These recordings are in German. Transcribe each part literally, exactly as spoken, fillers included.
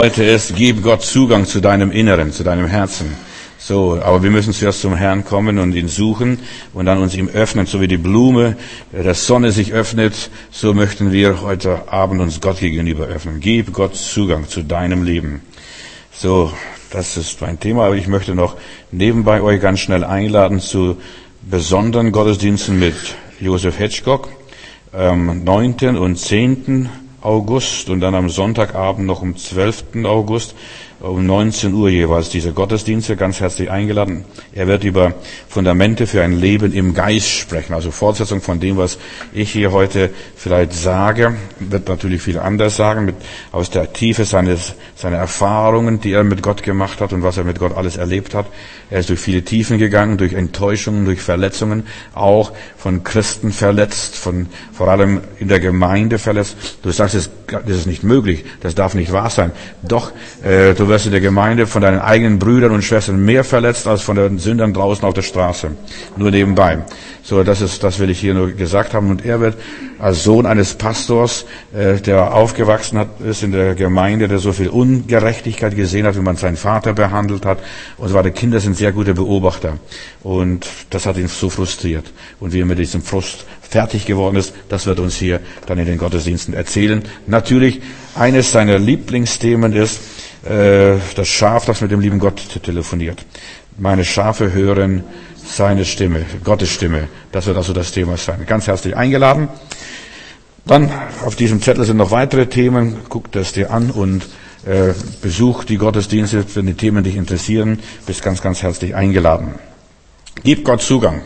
Heute ist, gib Gott Zugang zu deinem Inneren, zu deinem Herzen. So, aber wir müssen zuerst zum Herrn kommen und ihn suchen und dann uns ihm öffnen, so wie die Blume der Sonne sich öffnet, so möchten wir heute Abend uns Gott gegenüber öffnen. Gib Gott Zugang zu deinem Leben. So, das ist mein Thema, aber ich möchte noch nebenbei euch ganz schnell einladen zu besonderen Gottesdiensten mit Joseph Hitchcock am neunten und zehnten August und dann am Sonntagabend noch am zwölften August um neunzehn Uhr jeweils diese Gottesdienste, ganz herzlich eingeladen. Er wird über Fundamente für ein Leben im Geist sprechen, also Fortsetzung von dem, was ich hier heute vielleicht sage, wird natürlich viel anders sagen, mit, aus der Tiefe seines, seiner Erfahrungen, die er mit Gott gemacht hat und was er mit Gott alles erlebt hat. Er ist durch viele Tiefen gegangen, durch Enttäuschungen, durch Verletzungen, auch von Christen verletzt, von, vor allem in der Gemeinde verletzt. Du sagst, das ist nicht möglich, das darf nicht wahr sein. Doch, äh, du wirst in der Gemeinde von deinen eigenen Brüdern und Schwestern mehr verletzt als von den Sündern draußen auf der Straße. Nur nebenbei. So, das ist, das will ich hier nur gesagt haben. Und er wird als Sohn eines Pastors, äh, der aufgewachsen hat, ist in der Gemeinde, der so viel Ungerechtigkeit gesehen hat, wie man seinen Vater behandelt hat. Und so weiter. Kinder sind sehr gute Beobachter. Und das hat ihn so frustriert. Und wie er mit diesem Frust fertig geworden ist, das wird uns hier dann in den Gottesdiensten erzählen. Natürlich, eines seiner Lieblingsthemen ist, äh, das Schaf, das mit dem lieben Gott telefoniert. Meine Schafe hören seine Stimme, Gottes Stimme. Das wird also das Thema sein. Ganz herzlich eingeladen. Dann auf diesem Zettel sind noch weitere Themen. Guck das dir an und äh, besuch die Gottesdienste, wenn die Themen dich interessieren. Bist ganz, ganz herzlich eingeladen. Gib Gott Zugang.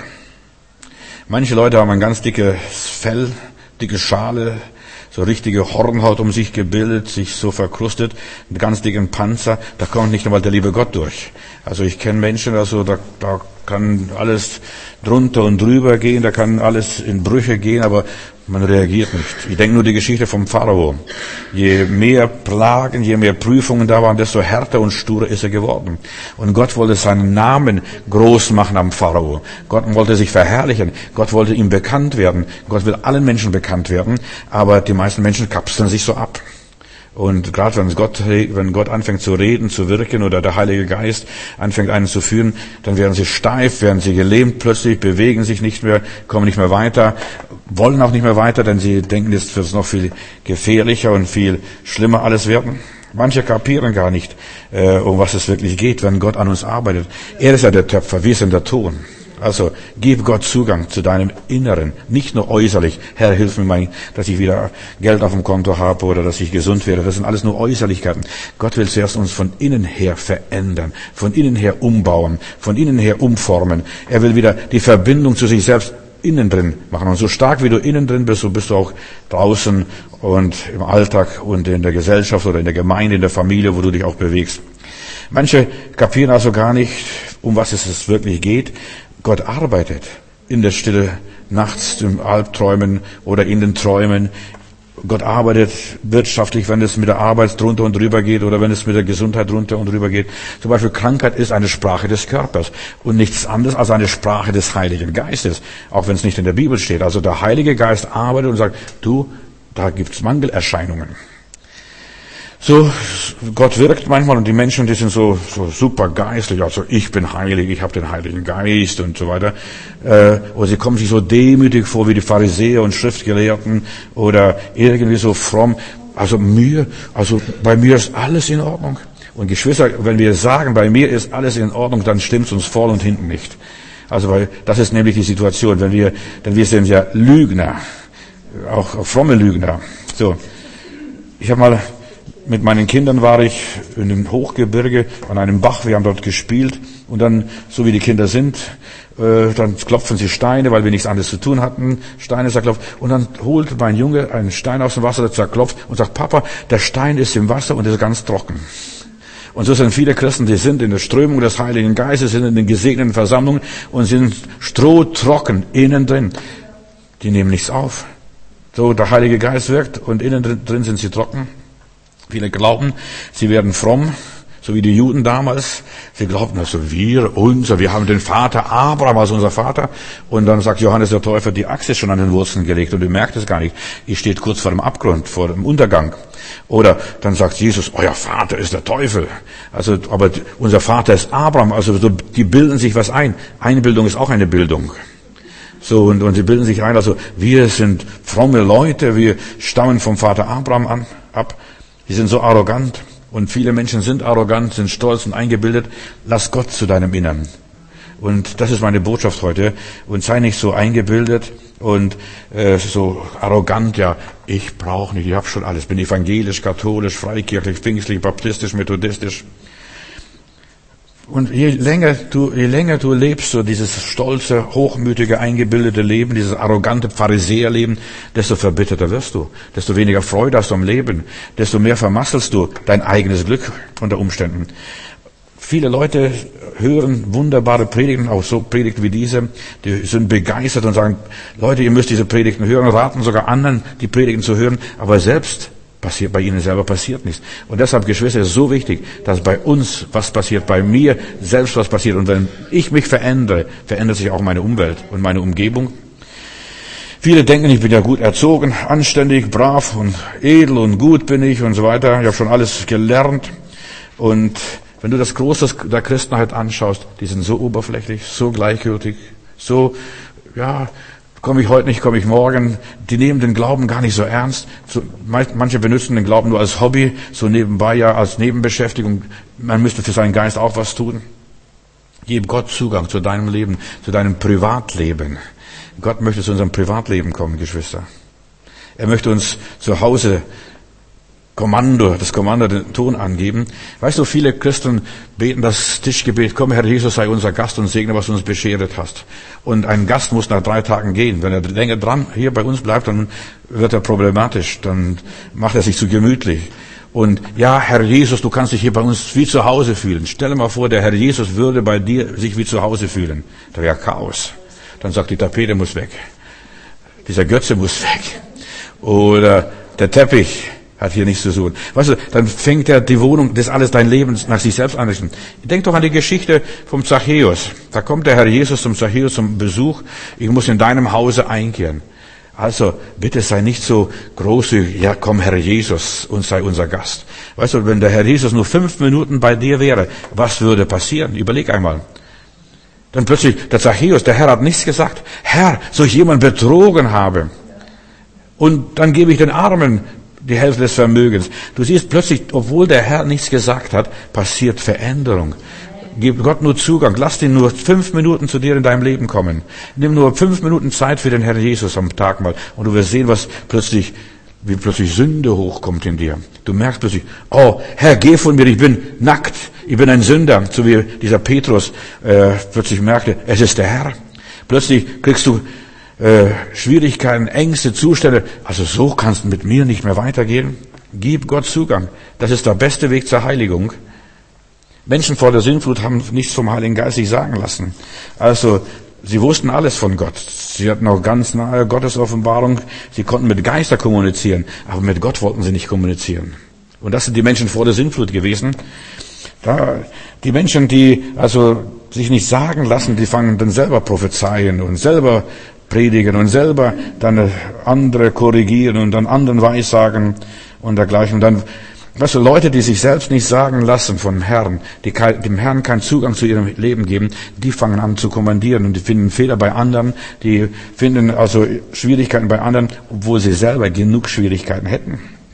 Manche Leute haben ein ganz dickes Fell, dicke Schale, so richtige Hornhaut um sich gebildet, sich so verkrustet, einen ganz dicken Panzer, da kommt nicht einmal der liebe Gott durch. Also ich kenne Menschen, also da, da kann alles drunter und drüber gehen, da kann alles in Brüche gehen, aber man reagiert nicht. Ich denke nur die Geschichte vom Pharao. Je mehr Plagen, je mehr Prüfungen da waren, desto härter und sturer ist er geworden. Und Gott wollte seinen Namen groß machen am Pharao. Gott wollte sich verherrlichen. Gott wollte ihm bekannt werden. Gott will allen Menschen bekannt werden. Aber die meisten Menschen kapseln sich so ab. Und gerade wenn Gott, wenn Gott anfängt zu reden, zu wirken oder der Heilige Geist anfängt einen zu führen, dann werden sie steif, werden sie gelähmt plötzlich, bewegen sich nicht mehr, kommen nicht mehr weiter, wollen auch nicht mehr weiter, denn sie denken, jetzt wird es noch viel gefährlicher und viel schlimmer alles werden. Manche kapieren gar nicht, äh, um was es wirklich geht, wenn Gott an uns arbeitet. Er ist ja der Töpfer, wir sind der Ton. Also, gib Gott Zugang zu deinem Inneren, nicht nur äußerlich. Herr, hilf mir mal, dass ich wieder Geld auf dem Konto habe oder dass ich gesund werde. Das sind alles nur Äußerlichkeiten. Gott will zuerst uns von innen her verändern, von innen her umbauen, von innen her umformen. Er will wieder die Verbindung zu sich selbst innen drin machen. Und so stark wie du innen drin bist, so bist du auch draußen und im Alltag und in der Gesellschaft oder in der Gemeinde, in der Familie, wo du dich auch bewegst. Manche kapieren also gar nicht, um was es wirklich geht. Gott arbeitet in der Stille nachts, im Albträumen oder in den Träumen. Gott arbeitet wirtschaftlich, wenn es mit der Arbeit drunter und drüber geht oder wenn es mit der Gesundheit drunter und drüber geht. Zum Beispiel Krankheit ist eine Sprache des Körpers und nichts anderes als eine Sprache des Heiligen Geistes, auch wenn es nicht in der Bibel steht. Also der Heilige Geist arbeitet und sagt, du, da gibt's Mangelerscheinungen. So, Gott wirkt manchmal und die Menschen, die sind so, so super geistlich, also ich bin heilig, ich habe den Heiligen Geist und so weiter. Äh, oder sie kommen sich so demütig vor wie die Pharisäer und Schriftgelehrten oder irgendwie so fromm. Also mir, also bei mir ist alles in Ordnung. Und Geschwister, wenn wir sagen, bei mir ist alles in Ordnung, dann stimmt's uns vorn und hinten nicht. Also weil das ist nämlich die Situation, wenn wir, denn wir sind ja Lügner, auch fromme Lügner. So, ich habe mal mit meinen Kindern war ich in dem Hochgebirge an einem Bach, wir haben dort gespielt und dann, so wie die Kinder sind, äh, dann klopfen sie Steine, weil wir nichts anderes zu tun hatten, Steine zerklopft und dann holt mein Junge einen Stein aus dem Wasser, der zerklopft und sagt, Papa, der Stein ist im Wasser und ist ganz trocken. Und so sind viele Christen, die sind in der Strömung des Heiligen Geistes, sind in den gesegneten Versammlungen und sind strohtrocken innen drin. Die nehmen nichts auf. So, der Heilige Geist wirkt und innen drin sind sie trocken. Viele glauben, sie werden fromm, so So wie die Juden damals. Sie glaubten, also wir, unser, wir haben den Vater Abraham als unser Vater. Und dann sagt Johannes der Täufer, die Axt ist schon an den Wurzeln gelegt und ihr merkt es gar nicht. Ihr steht kurz vor dem Abgrund, vor dem Untergang. Oder dann sagt Jesus, euer Vater ist der Teufel. Also, aber unser Vater ist Abraham. Also so, die bilden sich was ein. Einbildung ist auch eine Bildung. So, und, und sie bilden sich ein, also wir sind fromme Leute, wir stammen vom Vater Abraham an, ab. Die sind so arrogant. Und viele Menschen sind arrogant, sind stolz und eingebildet. Lass Gott zu deinem Innern. Und das ist meine Botschaft heute. Und sei nicht so eingebildet und äh, so arrogant. Ja, ich brauche nicht, ich habe schon alles. Bin evangelisch, katholisch, freikirchlich, pfingstlich, baptistisch, methodistisch. Und je länger du, je länger du lebst, so dieses stolze, hochmütige, eingebildete Leben, dieses arrogante Pharisäerleben, desto verbitterter wirst du, desto weniger Freude hast du am Leben, desto mehr vermasselst du dein eigenes Glück unter Umständen. Viele Leute hören wunderbare Predigten, auch so Predigten wie diese, die sind begeistert und sagen, Leute, ihr müsst diese Predigten hören, raten sogar anderen, die Predigten zu hören, aber selbst passiert, bei ihnen selber passiert nichts. Und deshalb, Geschwister, ist es so wichtig, dass bei uns was passiert, bei mir selbst was passiert. Und wenn ich mich verändere, verändert sich auch meine Umwelt und meine Umgebung. Viele denken, ich bin ja gut erzogen, anständig, brav und edel und gut bin ich und so weiter. Ich habe schon alles gelernt. Und wenn du das Große der Christenheit anschaust, die sind so oberflächlich, so gleichgültig, so, ja, komme ich heute nicht, komme ich morgen. Die nehmen den Glauben gar nicht so ernst. So, manche benutzen den Glauben nur als Hobby, so nebenbei, ja, als Nebenbeschäftigung. Man müsste für seinen Geist auch was tun. Gib Gott Zugang zu deinem Leben, zu deinem Privatleben. Gott möchte zu unserem Privatleben kommen, Geschwister. Er möchte uns zu Hause Kommando, das Kommando, den Ton angeben. Weißt du, viele Christen beten das Tischgebet, komm Herr Jesus, sei unser Gast und segne, was du uns beschert hast. Und ein Gast muss nach drei Tagen gehen. Wenn er länger dran hier bei uns bleibt, dann wird er problematisch, dann macht er sich zu gemütlich. Und ja, Herr Jesus, du kannst dich hier bei uns wie zu Hause fühlen. Stell dir mal vor, der Herr Jesus würde bei dir sich wie zu Hause fühlen. Da wäre Chaos. Dann sagt die Tapete muss weg. Dieser Götze muss weg. Oder der Teppich hat hier nichts zu tun. Weißt du, dann fängt er die Wohnung, das alles dein Leben nach sich selbst an. Denk doch an die Geschichte vom Zachäus. Da kommt der Herr Jesus zum Zachäus zum Besuch. Ich muss in deinem Hause einkehren. Also, bitte sei nicht so großzügig. Ja, komm, Herr Jesus, und sei unser Gast. Weißt du, wenn der Herr Jesus nur fünf Minuten bei dir wäre, was würde passieren? Überleg einmal. Dann plötzlich, der Zachäus, der Herr hat nichts gesagt. Herr, soll ich jemanden betrogen haben? Und dann gebe ich den Armen die Hälfte des Vermögens. Du siehst plötzlich, obwohl der Herr nichts gesagt hat, passiert Veränderung. Gib Gott nur Zugang. Lass ihn nur fünf Minuten zu dir in deinem Leben kommen. Nimm nur fünf Minuten Zeit für den Herrn Jesus am Tag mal. Und du wirst sehen, was plötzlich, wie plötzlich Sünde hochkommt in dir. Du merkst plötzlich, oh, Herr, geh von mir, ich bin nackt. Ich bin ein Sünder. So wie dieser Petrus äh, plötzlich merkte, es ist der Herr. Plötzlich kriegst du Äh, Schwierigkeiten, Ängste, Zustände. Also so kannst du mit mir nicht mehr weitergehen. Gib Gott Zugang. Das ist der beste Weg zur Heiligung. Menschen vor der Sintflut haben nichts vom Heiligen Geist sich sagen lassen. Also sie wussten alles von Gott. Sie hatten auch ganz nahe Gottes Offenbarung. Sie konnten mit Geister kommunizieren, aber mit Gott wollten sie nicht kommunizieren. Und das sind die Menschen vor der Sintflut gewesen. Da, die Menschen, die also sich nicht sagen lassen, die fangen dann selber prophezeien und selber predigen und selber dann andere korrigieren und dann anderen weissagen und dergleichen. Und dann, weißt du, Leute, die sich selbst nicht sagen lassen vom Herrn, die dem Herrn keinen Zugang zu ihrem Leben geben, die fangen an zu kommandieren und die finden Fehler bei anderen, die finden also Schwierigkeiten bei anderen, obwohl sie selber genug Schwierigkeiten hätten.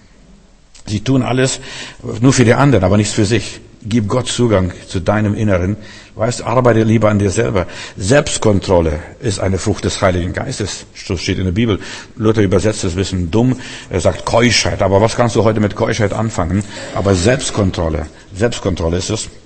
Sie tun alles nur für die anderen, aber nichts für sich. Gib Gott Zugang zu deinem Inneren. Weißt, arbeite lieber an dir selber. Selbstkontrolle ist eine Frucht des Heiligen Geistes. So steht in der Bibel. Luther übersetzt das ein bisschen dumm. Er sagt Keuschheit. Aber was kannst du heute mit Keuschheit anfangen? Aber Selbstkontrolle. Selbstkontrolle ist es.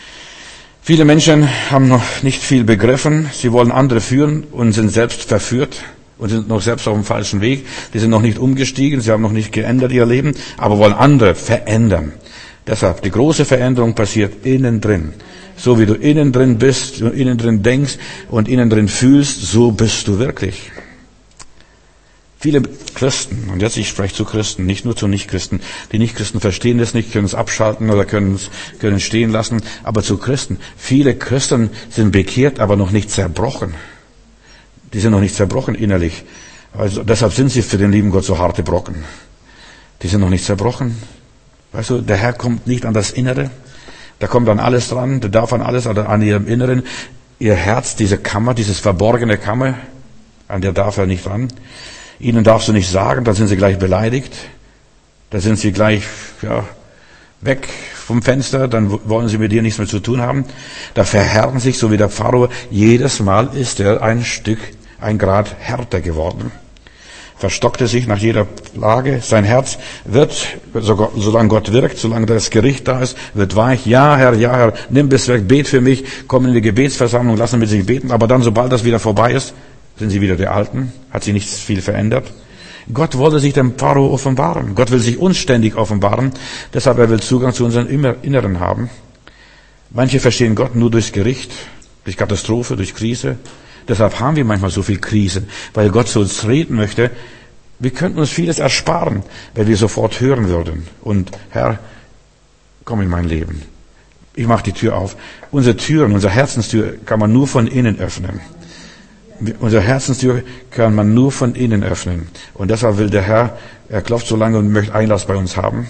Viele Menschen haben noch nicht viel begriffen. Sie wollen andere führen und sind selbst verführt und sind noch selbst auf dem falschen Weg. Die sind noch nicht umgestiegen. Sie haben noch nicht geändert ihr Leben, aber wollen andere verändern. Deshalb, die große Veränderung passiert innen drin. So wie du innen drin bist, und innen drin denkst und innen drin fühlst, so bist du wirklich. Viele Christen, und jetzt ich spreche zu Christen, nicht nur zu Nichtchristen. Die Nichtchristen verstehen das nicht, können es abschalten oder können es können stehen lassen. Aber zu Christen, viele Christen sind bekehrt, aber noch nicht zerbrochen. Die sind noch nicht zerbrochen innerlich. Also deshalb sind sie für den lieben Gott so harte Brocken. Die sind noch nicht zerbrochen. Weißt du, der Herr kommt nicht an das Innere. Da kommt an alles dran, der darf an alles, an ihrem Inneren. Ihr Herz, diese Kammer, dieses verborgene Kammer, an der darf er nicht ran. Ihnen darfst du nicht sagen, dann sind sie gleich beleidigt. Da sind sie gleich, ja, weg vom Fenster, dann wollen sie mit dir nichts mehr zu tun haben. Da verhärten sich, so wie der Pharao. Jedes Mal ist er ein Stück, ein Grad härter geworden. Verstockte sich nach jeder Plage. Sein Herz wird, solange Gott wirkt, solange das Gericht da ist, wird weich. Ja, Herr, ja, Herr, nimm das weg, bet für mich, komm in die Gebetsversammlung, lassen mit sich beten. Aber dann, sobald das wieder vorbei ist, sind sie wieder die Alten, hat sich nichts viel verändert. Gott wollte sich dem Pharao offenbaren. Gott will sich uns ständig offenbaren. Deshalb er will Zugang zu unserem Inneren haben. Manche verstehen Gott nur durchs Gericht, durch Katastrophe, durch Krise. Deshalb haben wir manchmal so viel Krisen, weil Gott zu uns reden möchte. Wir könnten uns vieles ersparen, wenn wir sofort hören würden. Und Herr, komm in mein Leben. Ich mache die Tür auf. Unsere Türen, unsere Herzenstür kann man nur von innen öffnen. Unsere Herzenstür kann man nur von innen öffnen. Und deshalb will der Herr, er klopft so lange und möchte Einlass bei uns haben.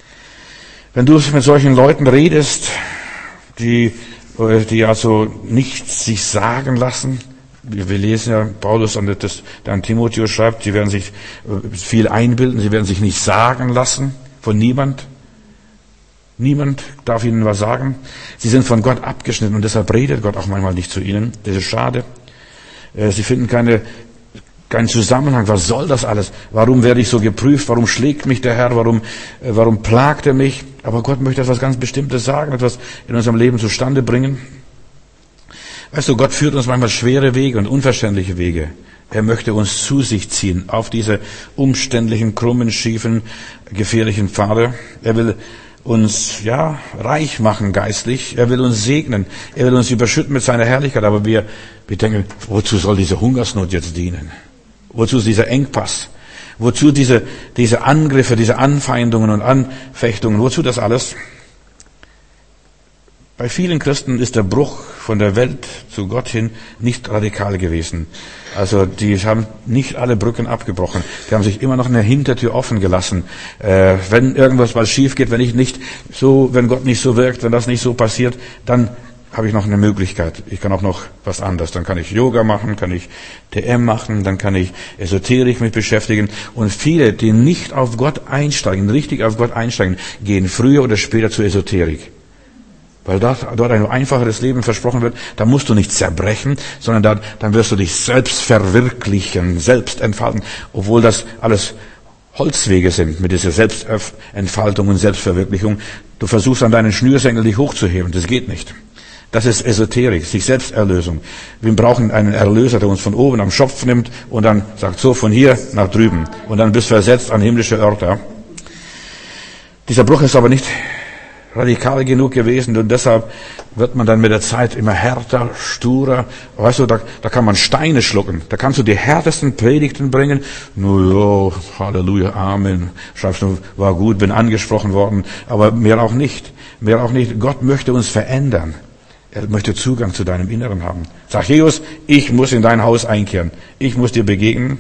Wenn du mit solchen Leuten redest, die, die also nichts sich sagen lassen, wir lesen ja, Paulus an, das, an Timotheus schreibt, sie werden sich viel einbilden, sie werden sich nicht sagen lassen von niemand. Niemand darf ihnen was sagen. Sie sind von Gott abgeschnitten und deshalb redet Gott auch manchmal nicht zu ihnen. Das ist schade. Sie finden keine, keinen Zusammenhang. Was soll das alles? Warum werde ich so geprüft? Warum schlägt mich der Herr? Warum, warum plagt er mich? Aber Gott möchte etwas ganz Bestimmtes sagen, etwas in unserem Leben zustande bringen. Weißt du, Gott führt uns manchmal schwere Wege und unverständliche Wege. Er möchte uns zu sich ziehen auf diese umständlichen, krummen, schiefen, gefährlichen Pfade. Er will uns, ja, reich machen geistlich. Er will uns segnen. Er will uns überschütten mit seiner Herrlichkeit. Aber wir, wir denken, wozu soll diese Hungersnot jetzt dienen? Wozu ist dieser Engpass? Wozu diese, diese Angriffe, diese Anfeindungen und Anfechtungen? Wozu das alles? Bei vielen Christen ist der Bruch von der Welt zu Gott hin nicht radikal gewesen. Also die haben nicht alle Brücken abgebrochen. Die haben sich immer noch eine Hintertür offen gelassen. Äh, wenn irgendwas mal schief geht, wenn ich nicht so, wenn Gott nicht so wirkt, wenn das nicht so passiert, dann habe ich noch eine Möglichkeit. Ich kann auch noch was anderes. Dann kann ich Yoga machen, kann ich T M machen, dann kann ich Esoterik mich beschäftigen. Und viele, die nicht auf Gott einsteigen, richtig auf Gott einsteigen, gehen früher oder später zur Esoterik. Weil dort, dort ein einfacheres Leben versprochen wird, da musst du nicht zerbrechen, sondern da, dann wirst du dich selbst verwirklichen, selbst entfalten, obwohl das alles Holzwege sind mit dieser Selbstentfaltung und Selbstverwirklichung. Du versuchst an deinen Schnürsenkel dich hochzuheben, das geht nicht. Das ist Esoterik, sich Selbsterlösung. Wir brauchen einen Erlöser, der uns von oben am Schopf nimmt und dann sagt, so von hier nach drüben. Und dann bist du versetzt an himmlische Örter. Dieser Bruch ist aber nicht radikal genug gewesen und deshalb wird man dann mit der Zeit immer härter, sturer. Weißt du, da, da kann man Steine schlucken. Da kannst du die härtesten Predigten bringen. Nur ja, Halleluja, Amen. Schreibst du, war gut, bin angesprochen worden. Aber mehr auch nicht. Mehr auch nicht. Gott möchte uns verändern. Er möchte Zugang zu deinem Inneren haben. Zachäus, ich muss in dein Haus einkehren. Ich muss dir begegnen.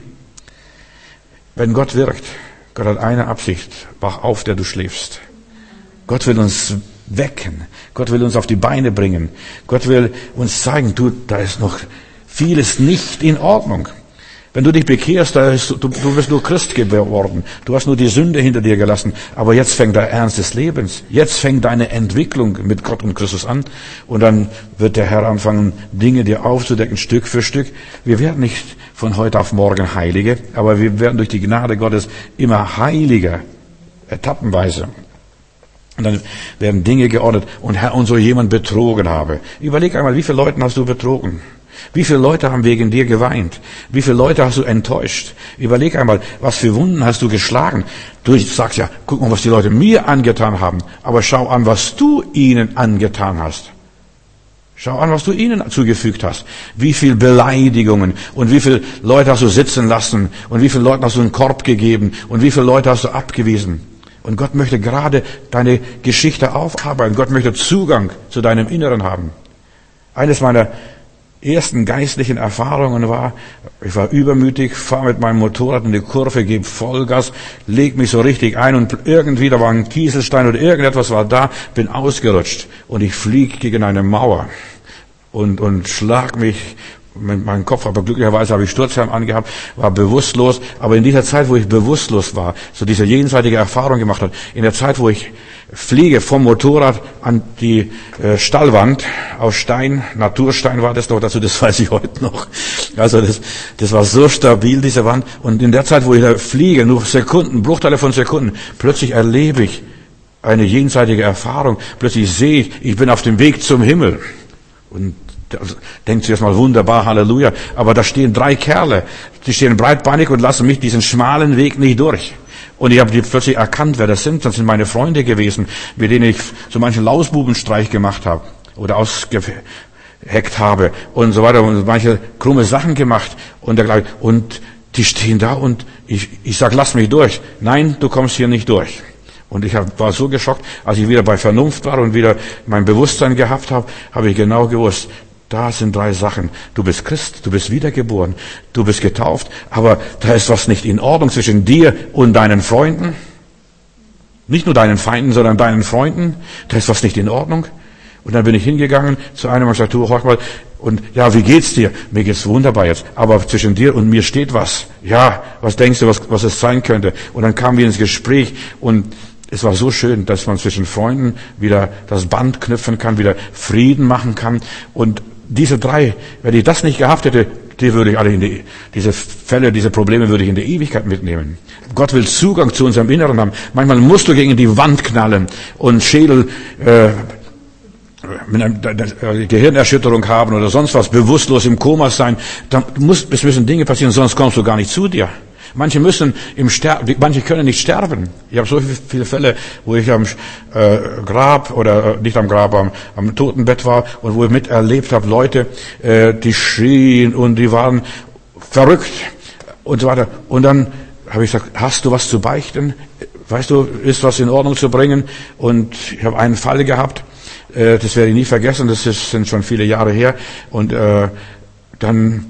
Wenn Gott wirkt, Gott hat eine Absicht. Wach auf, der du schläfst. Gott will uns wecken. Gott will uns auf die Beine bringen. Gott will uns zeigen, du, da ist noch vieles nicht in Ordnung. Wenn du dich bekehrst, da ist, du, du bist nur Christ geworden. Du hast nur die Sünde hinter dir gelassen. Aber jetzt fängt der Ernst des Lebens. Jetzt fängt deine Entwicklung mit Gott und Christus an. Und dann wird der Herr anfangen, Dinge dir aufzudecken, Stück für Stück. Wir werden nicht von heute auf morgen Heilige, aber wir werden durch die Gnade Gottes immer heiliger, etappenweise. Und dann werden Dinge geordnet. Und Herr, und so jemand betrogen habe. Überleg einmal, wie viele Leute hast du betrogen? Wie viele Leute haben wegen dir geweint? Wie viele Leute hast du enttäuscht? Überleg einmal, was für Wunden hast du geschlagen? Du sagst ja, guck mal, was die Leute mir angetan haben. Aber schau an, was du ihnen angetan hast. Schau an, was du ihnen zugefügt hast. Wie viel Beleidigungen und wie viele Leute hast du sitzen lassen und wie viele Leuten hast du einen Korb gegeben und wie viele Leute hast du abgewiesen. Und Gott möchte gerade deine Geschichte aufarbeiten. Gott möchte Zugang zu deinem Inneren haben. Eines meiner ersten geistlichen Erfahrungen war, ich war übermütig, fahre mit meinem Motorrad in die Kurve, gebe Vollgas, leg mich so richtig ein und irgendwie, da war ein Kieselstein oder irgendetwas war da, bin ausgerutscht und ich fliege gegen eine Mauer und, und schlag mich mit meinem Kopf, aber glücklicherweise habe ich Sturzhelm angehabt, war bewusstlos, aber in dieser Zeit, wo ich bewusstlos war, so diese jenseitige Erfahrung gemacht hat, in der Zeit, wo ich fliege vom Motorrad an die äh, Stallwand aus Stein, Naturstein war das doch dazu, das weiß ich heute noch. Also das, das war so stabil, diese Wand. Und in der Zeit, wo ich da fliege, nur Sekunden, Bruchteile von Sekunden, plötzlich erlebe ich eine jenseitige Erfahrung. Plötzlich sehe ich, ich bin auf dem Weg zum Himmel. Und also, denkt sich erstmal wunderbar, Halleluja. Aber da stehen drei Kerle, die stehen breitbeinig und lassen mich diesen schmalen Weg nicht durch. Und ich habe die plötzlich erkannt, wer das sind. Das sind meine Freunde gewesen, mit denen ich so manchen Lausbubenstreich gemacht habe oder ausgeheckt habe und so weiter und manche krumme Sachen gemacht und dergleichen. Und die stehen da und ich, ich sag, lass mich durch. Nein, du kommst hier nicht durch. Und ich hab, war so geschockt, als ich wieder bei Vernunft war und wieder mein Bewusstsein gehabt habe, habe ich genau gewusst, da sind drei Sachen. Du bist Christ, du bist wiedergeboren, du bist getauft, aber da ist was nicht in Ordnung zwischen dir und deinen Freunden. Nicht nur deinen Feinden, sondern deinen Freunden. Da ist was nicht in Ordnung. Und dann bin ich hingegangen zu einem und sagte, du, horch mal, und ja, wie geht's dir? Mir geht's wunderbar jetzt. Aber zwischen dir und mir steht was. Ja, was denkst du, was, was es sein könnte? Und dann kamen wir ins Gespräch und es war so schön, dass man zwischen Freunden wieder das Band knüpfen kann, wieder Frieden machen kann. Und diese drei, wenn ich das nicht gehabt hätte, die würde ich alle in die, diese Fälle, diese Probleme würde ich in die Ewigkeit mitnehmen. Gott will Zugang zu unserem Inneren haben. Manchmal musst du gegen die Wand knallen und Schädel, äh, mit einer Gehirnerschütterung haben oder sonst was, bewusstlos im Koma sein. Da muss, es müssen Dinge passieren, sonst kommst du gar nicht zu dir. Manche müssen im Sterben, manche können nicht sterben. Ich habe so viele Fälle, wo ich am äh, Grab oder äh, nicht am Grab, am, am Totenbett war und wo ich miterlebt habe, Leute, äh, die schrien und die waren verrückt und so weiter. Und dann habe ich gesagt, hast du was zu beichten? Weißt du, ist was in Ordnung zu bringen? Und ich habe einen Fall gehabt, äh, das werde ich nie vergessen, das ist, sind schon viele Jahre her. Und äh, dann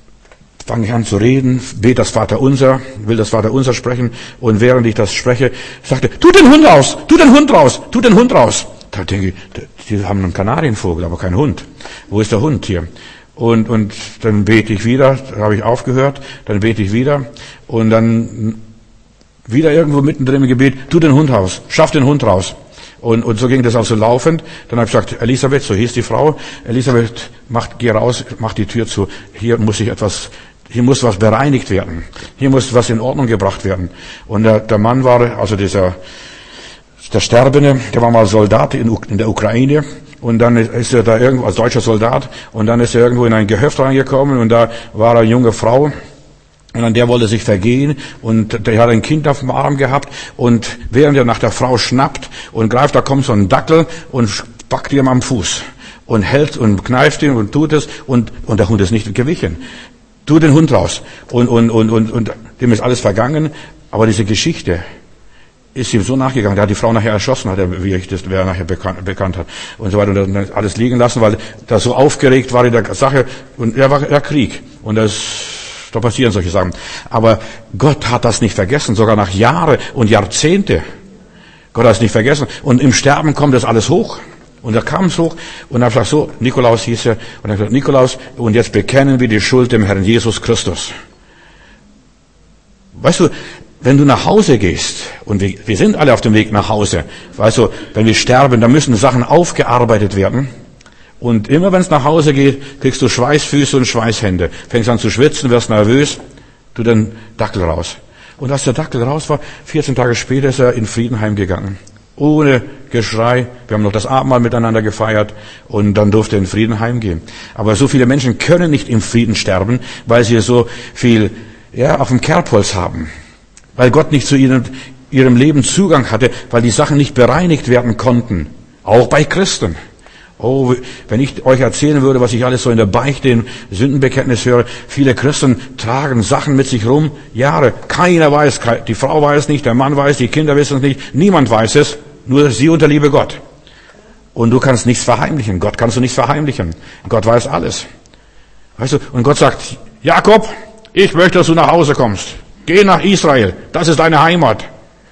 fange ich an zu reden, bete das Vaterunser, will das Vaterunser sprechen und während ich das spreche, sagte, tu den Hund raus, tu den Hund raus, tu den Hund raus. Da denke ich, die haben einen Kanarienvogel, aber keinen Hund. Wo ist der Hund hier? Und, und dann bete ich wieder, da habe ich aufgehört, dann bete ich wieder und dann wieder irgendwo mittendrin im Gebet, tu den Hund raus, schaff den Hund raus. Und, und so ging das also laufend. Dann habe ich gesagt, Elisabeth, so hieß die Frau, Elisabeth, mach, geh raus, mach die Tür zu. Hier muss ich etwas, hier muss was bereinigt werden. Hier muss was in Ordnung gebracht werden. Und der, der Mann war, also dieser, der Sterbende, der war mal Soldat in, in der Ukraine. Und dann ist er da irgendwo, als deutscher Soldat, und dann ist er irgendwo in ein Gehöft reingekommen und da war eine junge Frau. Und an der wollte sich vergehen und der hat ein Kind auf dem Arm gehabt und während er nach der Frau schnappt und greift, da kommt so ein Dackel und packt ihm am Fuß und hält und kneift ihn und tut es und, und der Hund ist nicht gewichen. Tu den Hund raus. Und, und, und, und, und dem ist alles vergangen, aber diese Geschichte ist ihm so nachgegangen. Der hat die Frau nachher erschossen, hat er, wie ich das, wer er nachher bekannt, bekannt hat und so weiter und dann alles liegen lassen, weil er so aufgeregt war in der Sache und er war der Krieg und das da passieren solche Sachen. Aber Gott hat das nicht vergessen, sogar nach Jahre und Jahrzehnte. Gott hat es nicht vergessen. Und im Sterben kommt das alles hoch. Und da kam es hoch. Und er sagt so, Nikolaus hieß er. Und er hat gesagt, Nikolaus, und jetzt bekennen wir die Schuld dem Herrn Jesus Christus. Weißt du, wenn du nach Hause gehst, und wir, wir sind alle auf dem Weg nach Hause, weißt du, wenn wir sterben, dann müssen Sachen aufgearbeitet werden. Und immer wenn es nach Hause geht, kriegst du Schweißfüße und Schweißhände. Fängst an zu schwitzen, wirst nervös, tu den Dackel raus. Und als der Dackel raus war, vierzehn Tage später ist er in Frieden heimgegangen. Ohne Geschrei. Wir haben noch das Abendmahl miteinander gefeiert und dann durfte er in Frieden heimgehen. Aber so viele Menschen können nicht im Frieden sterben, weil sie so viel, ja, auf dem Kerbholz haben. Weil Gott nicht zu ihnen, ihrem Leben Zugang hatte, weil die Sachen nicht bereinigt werden konnten. Auch bei Christen. Oh, wenn ich euch erzählen würde, was ich alles so in der Beichte, im Sündenbekenntnis höre. Viele Christen tragen Sachen mit sich rum, Jahre. Keiner weiß, die Frau weiß nicht, der Mann weiß, die Kinder wissen es nicht, niemand weiß es, nur sie und der liebe Gott. Und du kannst nichts verheimlichen. Gott kannst du nichts verheimlichen. Gott weiß alles. Weißt du, und Gott sagt, Jakob, ich möchte, dass du nach Hause kommst. Geh nach Israel. Das ist deine Heimat.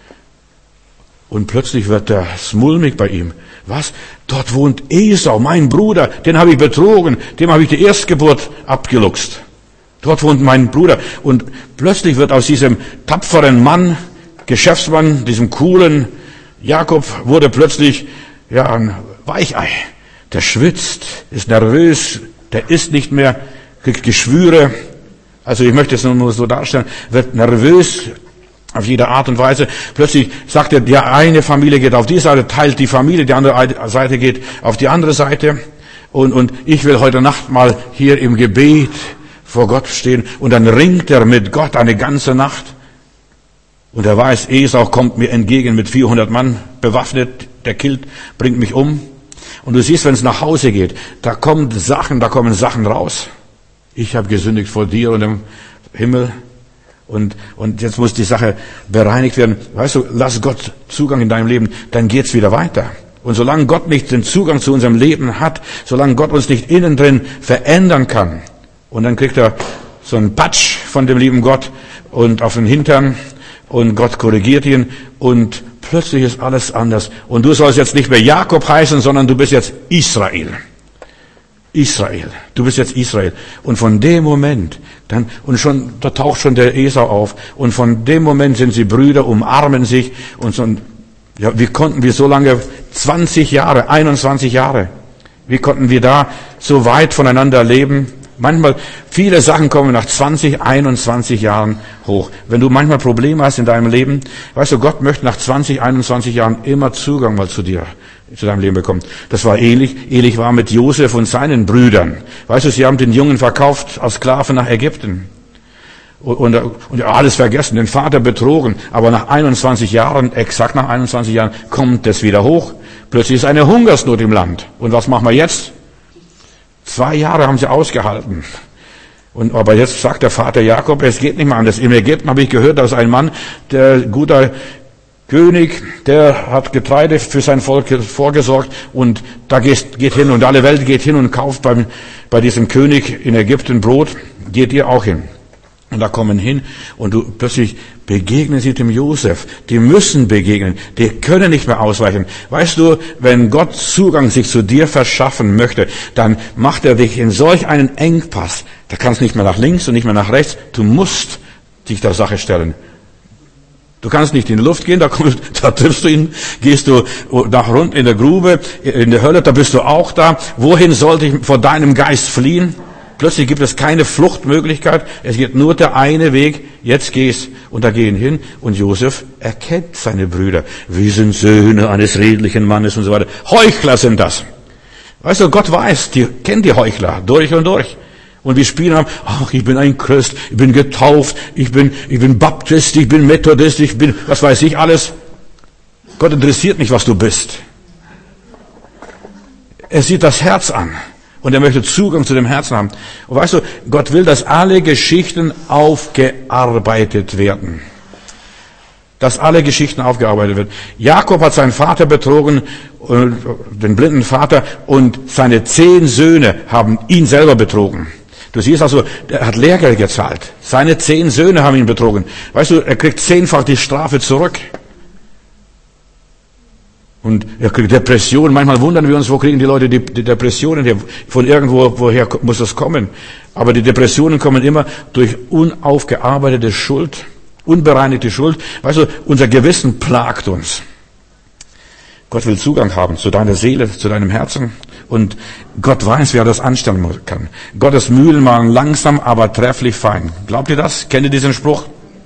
Und plötzlich wird der mulmig bei ihm. Was? Dort wohnt Esau, mein Bruder. Den habe ich betrogen. Dem habe ich die Erstgeburt abgeluchst. Dort wohnt mein Bruder. Und plötzlich wird aus diesem tapferen Mann, Geschäftsmann, diesem coolen Jakob, wurde plötzlich ja ein Weichei. Der schwitzt, ist nervös, der isst nicht mehr, kriegt Geschwüre. Also ich möchte es nur so darstellen, wird nervös auf jede Art und Weise. Plötzlich sagt er, die eine Familie geht auf die Seite, teilt die Familie, die andere Seite geht auf die andere Seite. Und, und ich will heute Nacht mal hier im Gebet vor Gott stehen. Und dann ringt er mit Gott eine ganze Nacht. Und er weiß, Esau kommt mir entgegen mit vierhundert Mann bewaffnet, der killt, bringt mich um. Und du siehst, wenn es nach Hause geht, da kommen Sachen, da kommen Sachen raus. Ich habe gesündigt vor dir und im Himmel. Und, und jetzt muss die Sache bereinigt werden. Weißt du, lass Gott Zugang in deinem Leben, dann geht's wieder weiter. Und solange Gott nicht den Zugang zu unserem Leben hat, solange Gott uns nicht innen drin verändern kann, und dann kriegt er so einen Patsch von dem lieben Gott und auf den Hintern, und Gott korrigiert ihn, und plötzlich ist alles anders. Und du sollst jetzt nicht mehr Jakob heißen, sondern du bist jetzt Israel. Israel. Du bist jetzt Israel. Und von dem Moment, dann, und schon, da taucht schon der Esau auf. Und von dem Moment sind sie Brüder, umarmen sich. Und so, ja, wie konnten wir so lange, zwanzig Jahre, einundzwanzig Jahre, wie konnten wir da so weit voneinander leben? Manchmal, viele Sachen kommen nach zwanzig, einundzwanzig Jahren hoch. Wenn du manchmal Probleme hast in deinem Leben, weißt du, Gott möchte nach zwanzig, einundzwanzig Jahren immer Zugang mal zu dir, zu deinem Leben bekommen. Das war ähnlich. Ähnlich war mit Josef und seinen Brüdern. Weißt du, sie haben den Jungen verkauft als Sklaven nach Ägypten. Und, und, und alles vergessen, den Vater betrogen. Aber nach einundzwanzig Jahren, exakt nach einundzwanzig Jahren, kommt es wieder hoch. Plötzlich ist eine Hungersnot im Land. Und was machen wir jetzt? Zwei Jahre haben sie ausgehalten. Und aber jetzt sagt der Vater Jakob, es geht nicht mehr anders. Im Ägypten habe ich gehört, dass ein Mann, der guter König, der hat Getreide für sein Volk vorgesorgt, und da geht, geht hin, und alle Welt geht hin und kauft beim, bei diesem König in Ägypten Brot. Geht ihr auch hin? Und da kommen hin, und du plötzlich begegnen sie dem Josef. Die müssen begegnen. Die können nicht mehr ausweichen. Weißt du, wenn Gott Zugang sich zu dir verschaffen möchte, dann macht er dich in solch einen Engpass. Da kannst du nicht mehr nach links und nicht mehr nach rechts. Du musst dich der Sache stellen. Du kannst nicht in die Luft gehen, da, kommst, da triffst du ihn. Gehst du nach rund in der Grube, in der Hölle, da bist du auch da. Wohin sollte ich vor deinem Geist fliehen? Plötzlich gibt es keine Fluchtmöglichkeit. Es geht nur der eine Weg. Jetzt gehst. Und da gehen hin. Und Josef erkennt seine Brüder. Wir sind Söhne eines redlichen Mannes und so weiter. Heuchler sind das. Weißt du, Gott weiß, die kennt die Heuchler durch und durch. Und wir spielen haben, ach, ich bin ein Christ, ich bin getauft, ich bin, ich bin Baptist, ich bin Methodist, ich bin, was weiß ich alles. Gott interessiert nicht, was du bist. Er sieht das Herz an. Und er möchte Zugang zu dem Herzen haben. Und weißt du, Gott will, dass alle Geschichten aufgearbeitet werden. Dass alle Geschichten aufgearbeitet werden. Jakob hat seinen Vater betrogen, den blinden Vater, und seine zehn Söhne haben ihn selber betrogen. Du siehst also, er hat Lehrgeld gezahlt. Seine zehn Söhne haben ihn betrogen. Weißt du, er kriegt zehnfach die Strafe zurück. Und er kriegt Depressionen. Manchmal wundern wir uns, wo kriegen die Leute die, die Depressionen her? Von irgendwo, woher muss das kommen? Aber die Depressionen kommen immer durch unaufgearbeitete Schuld, unbereinigte Schuld. Weißt du, unser Gewissen plagt uns. Gott will Zugang haben zu deiner Seele, zu deinem Herzen. Und Gott weiß, wie er das anstellen kann. Gottes Mühlen machen langsam, aber trefflich fein. Glaubt ihr das? Kennt ihr diesen Spruch?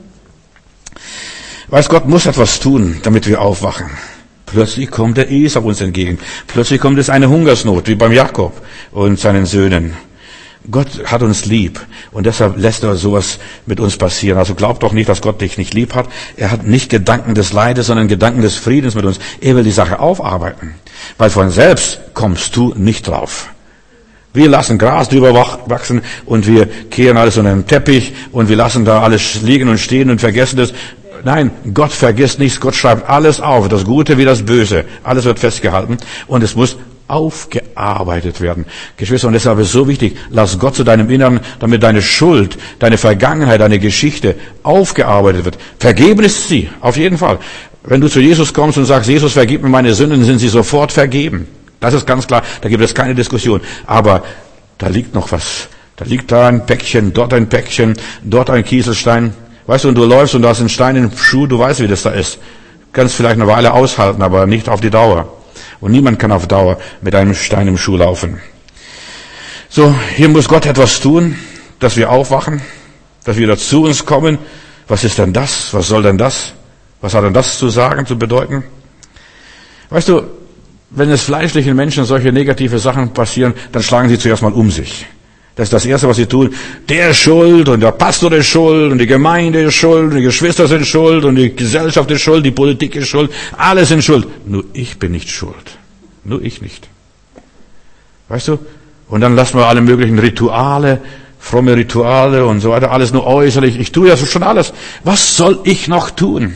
Weißt, Gott muss etwas tun, damit wir aufwachen. Plötzlich kommt der Esau uns entgegen. Plötzlich kommt es eine Hungersnot, wie beim Jakob und seinen Söhnen. Gott hat uns lieb und deshalb lässt er sowas mit uns passieren. Also glaub doch nicht, dass Gott dich nicht lieb hat. Er hat nicht Gedanken des Leides, sondern Gedanken des Friedens mit uns. Er will die Sache aufarbeiten, weil von selbst kommst du nicht drauf. Wir lassen Gras drüber wachsen und wir kehren alles unter den Teppich und wir lassen da alles liegen und stehen und vergessen das. Nein, Gott vergisst nichts. Gott schreibt alles auf, das Gute wie das Böse. Alles wird festgehalten und es muss aufgearbeitet werden. Geschwister, und deshalb ist es so wichtig, lass Gott zu deinem Inneren, damit deine Schuld, deine Vergangenheit, deine Geschichte aufgearbeitet wird. Vergeben ist sie, auf jeden Fall. Wenn du zu Jesus kommst und sagst, Jesus, vergib mir meine Sünden, sind sie sofort vergeben. Das ist ganz klar, da gibt es keine Diskussion. Aber da liegt noch was. Da liegt da ein Päckchen, dort ein Päckchen, dort ein Kieselstein. Weißt du, und du läufst und du hast einen Stein im Schuh, du weißt, wie das da ist. Du kannst vielleicht eine Weile aushalten, aber nicht auf die Dauer. Und niemand kann auf Dauer mit einem Stein im Schuh laufen. So, hier muss Gott etwas tun, dass wir aufwachen, dass wir wieder zu uns kommen. Was ist denn das? Was soll denn das? Was hat denn das zu sagen, zu bedeuten? Weißt du, wenn es fleischlichen Menschen solche negative Sachen passieren, dann schlagen sie zuerst mal um sich. Das ist das Erste, was sie tun. Der ist schuld und der Pastor ist schuld und die Gemeinde ist schuld und die Geschwister sind schuld und die Gesellschaft ist schuld, die Politik ist schuld. Alle sind schuld. Nur ich bin nicht schuld. Nur ich nicht. Weißt du? Und dann lassen wir alle möglichen Rituale, fromme Rituale und so weiter, alles nur äußerlich. Ich tue ja schon alles. Was soll ich noch tun?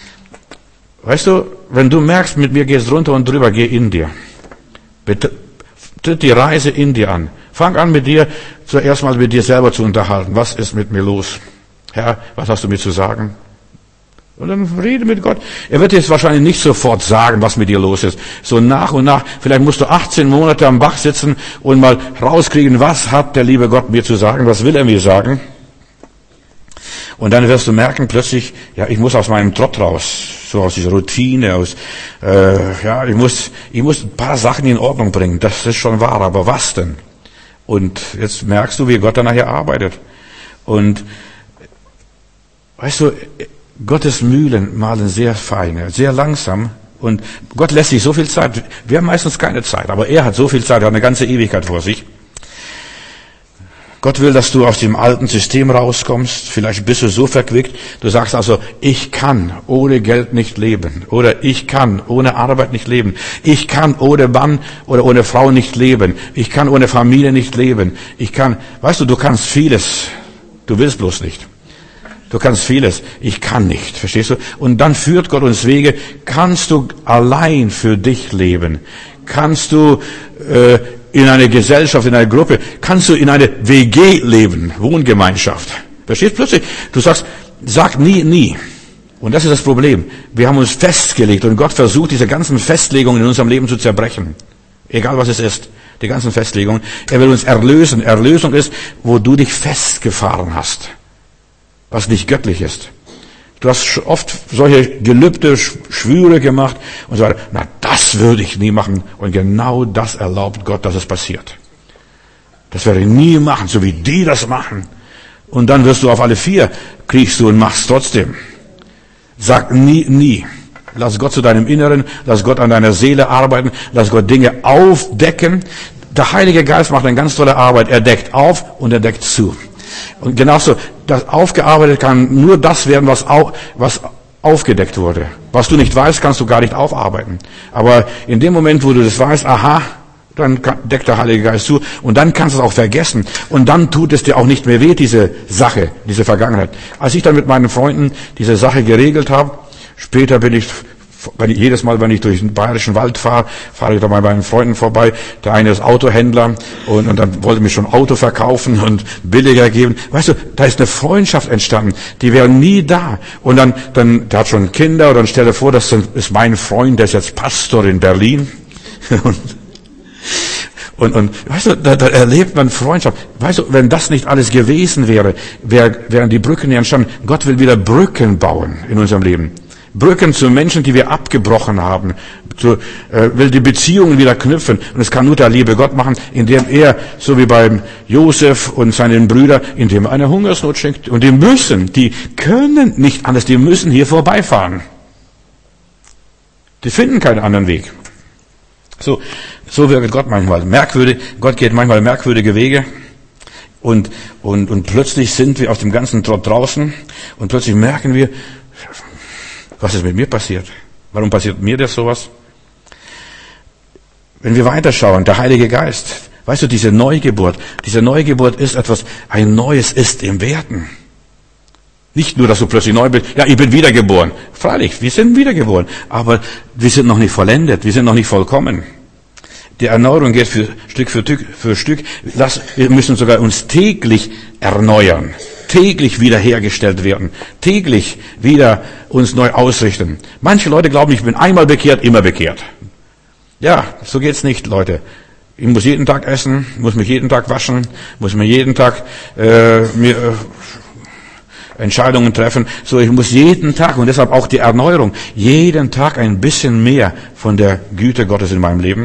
Weißt du, wenn du merkst, mit mir gehst runter und drüber, geh in dir. Bitte, tritt die Reise in dir an. Fang an mit dir, zuerst mal mit dir selber zu unterhalten. Was ist mit mir los? Herr, was hast du mir zu sagen? Und dann rede mit Gott. Er wird jetzt wahrscheinlich nicht sofort sagen, was mit dir los ist. So nach und nach, vielleicht musst du achtzehn Monate am Bach sitzen und mal rauskriegen, was hat der liebe Gott mir zu sagen, was will er mir sagen? Und dann wirst du merken plötzlich, ja, ich muss aus meinem Trott raus, so aus dieser Routine, aus, äh, ja, ich muss, ich muss ein paar Sachen in Ordnung bringen. Das ist schon wahr, aber was denn? Und jetzt merkst du, wie Gott dann nachher arbeitet. Und weißt du, Gottes Mühlen mahlen sehr feine, sehr langsam. Und Gott lässt sich so viel Zeit. Wir haben meistens keine Zeit, aber er hat so viel Zeit, er hat eine ganze Ewigkeit vor sich. Gott will, dass du aus dem alten System rauskommst. Vielleicht bist du so verquickt. Du sagst also, ich kann ohne Geld nicht leben. Oder ich kann ohne Arbeit nicht leben. Ich kann ohne Mann oder ohne Frau nicht leben. Ich kann ohne Familie nicht leben. Ich kann, weißt du, du kannst vieles. Du willst bloß nicht. Du kannst vieles. Ich kann nicht. Verstehst du? Und dann führt Gott uns Wege. Kannst du allein für dich leben? Kannst du, äh, in einer Gesellschaft, in einer Gruppe, kannst du in eine W G leben, Wohngemeinschaft. Verstehst du plötzlich? Du sagst, sag nie, nie. Und das ist das Problem. Wir haben uns festgelegt und Gott versucht, diese ganzen Festlegungen in unserem Leben zu zerbrechen. Egal was es ist. Die ganzen Festlegungen. Er will uns erlösen. Erlösung ist, wo du dich festgefahren hast. Was nicht göttlich ist. Du hast oft solche Gelübde, Schwüre gemacht und so weiter. Na, das würde ich nie machen. Und genau das erlaubt Gott, dass es passiert. Das werde ich nie machen, so wie die das machen. Und dann wirst du auf alle vier, kriegst du und machst trotzdem. Sag nie, nie. Lass Gott zu deinem Inneren, lass Gott an deiner Seele arbeiten, lass Gott Dinge aufdecken. Der Heilige Geist macht eine ganz tolle Arbeit. Er deckt auf und er deckt zu. Und genauso, das aufgearbeitet kann nur das werden, was, au, was aufgedeckt wurde. Was du nicht weißt, kannst du gar nicht aufarbeiten. Aber in dem Moment, wo du das weißt, aha, dann deckt der Heilige Geist zu und dann kannst du es auch vergessen. Und dann tut es dir auch nicht mehr weh, diese Sache, diese Vergangenheit. Als ich dann mit meinen Freunden diese Sache geregelt habe, später bin ich, wenn ich, jedes Mal, wenn ich durch den bayerischen Wald fahre, fahre ich da mal bei meinen Freunden vorbei. Der eine ist Autohändler und, und dann wollte mich schon Auto verkaufen und billiger geben. Weißt du, da ist eine Freundschaft entstanden. Die wäre nie da. Und dann, dann, der hat schon Kinder und dann stell dir vor, das ist mein Freund, der ist jetzt Pastor in Berlin. und, und, und, weißt du, da, da erlebt man Freundschaft. Weißt du, wenn das nicht alles gewesen wäre, wär, wären die Brücken nicht entstanden. Gott will wieder Brücken bauen in unserem Leben. Brücken zu Menschen, die wir abgebrochen haben, zu, äh, will die Beziehungen wieder knüpfen. Und es kann nur der liebe Gott machen, indem er, so wie beim Josef und seinen Brüdern, indem er eine Hungersnot schenkt. Und die müssen, die können nicht anders, die müssen hier vorbeifahren. Die finden keinen anderen Weg. So, so wirkt Gott manchmal merkwürdig. Gott geht manchmal merkwürdige Wege. Und, und, und plötzlich sind wir aus dem ganzen Trott draußen und plötzlich merken wir, was ist mit mir passiert? Warum passiert mir das sowas? Wenn wir weiterschauen, der Heilige Geist, weißt du, diese Neugeburt, diese Neugeburt ist etwas, ein Neues ist im Werden. Nicht nur, dass du plötzlich neu bist, ja, ich bin wiedergeboren. Freilich, wir sind wiedergeboren, aber wir sind noch nicht vollendet, wir sind noch nicht vollkommen. Die Erneuerung geht für Stück für Stück, für Stück. Lass, wir müssen sogar uns täglich erneuern, täglich wiederhergestellt werden, täglich wieder uns neu ausrichten. Manche Leute glauben, ich bin einmal bekehrt, immer bekehrt. Ja, so geht's nicht, Leute. Ich muss jeden Tag essen, muss mich jeden Tag waschen, muss mir jeden Tag äh, mir äh, Entscheidungen treffen. So, ich muss jeden Tag, und deshalb auch die Erneuerung, jeden Tag ein bisschen mehr von der Güte Gottes in meinem Leben.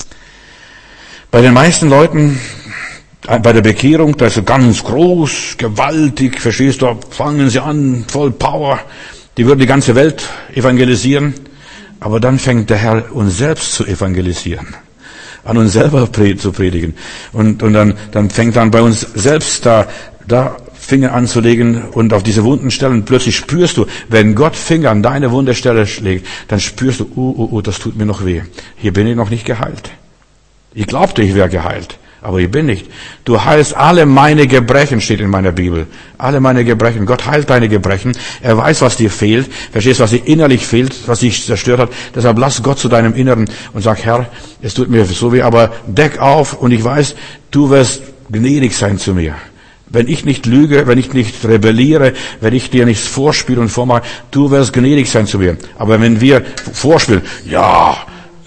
Bei den meisten Leuten, bei der Bekehrung, da ist so ganz groß, gewaltig, verstehst du, fangen sie an, voll Power, die würden die ganze Welt evangelisieren, aber dann fängt der Herr uns selbst zu evangelisieren, an uns selber zu predigen, und, und dann, dann fängt dann bei uns selbst da, da Finger anzulegen und auf diese wunden Stellen, plötzlich spürst du, wenn Gott Finger an deine wunde Stelle schlägt, dann spürst du, oh, oh, oh, das tut mir noch weh, hier bin ich noch nicht geheilt. Ich glaubte, ich wäre geheilt, aber ich bin nicht. Du heilst alle meine Gebrechen, steht in meiner Bibel. Alle meine Gebrechen. Gott heilt deine Gebrechen. Er weiß, was dir fehlt. Verstehst, was dir innerlich fehlt, was dich zerstört hat. Deshalb lass Gott zu deinem Inneren und sag, Herr, es tut mir so weh, aber deck auf und ich weiß, du wirst gnädig sein zu mir. Wenn ich nicht lüge, wenn ich nicht rebelliere, wenn ich dir nichts vorspiele und vormache, du wirst gnädig sein zu mir. Aber wenn wir vorspielen, ja,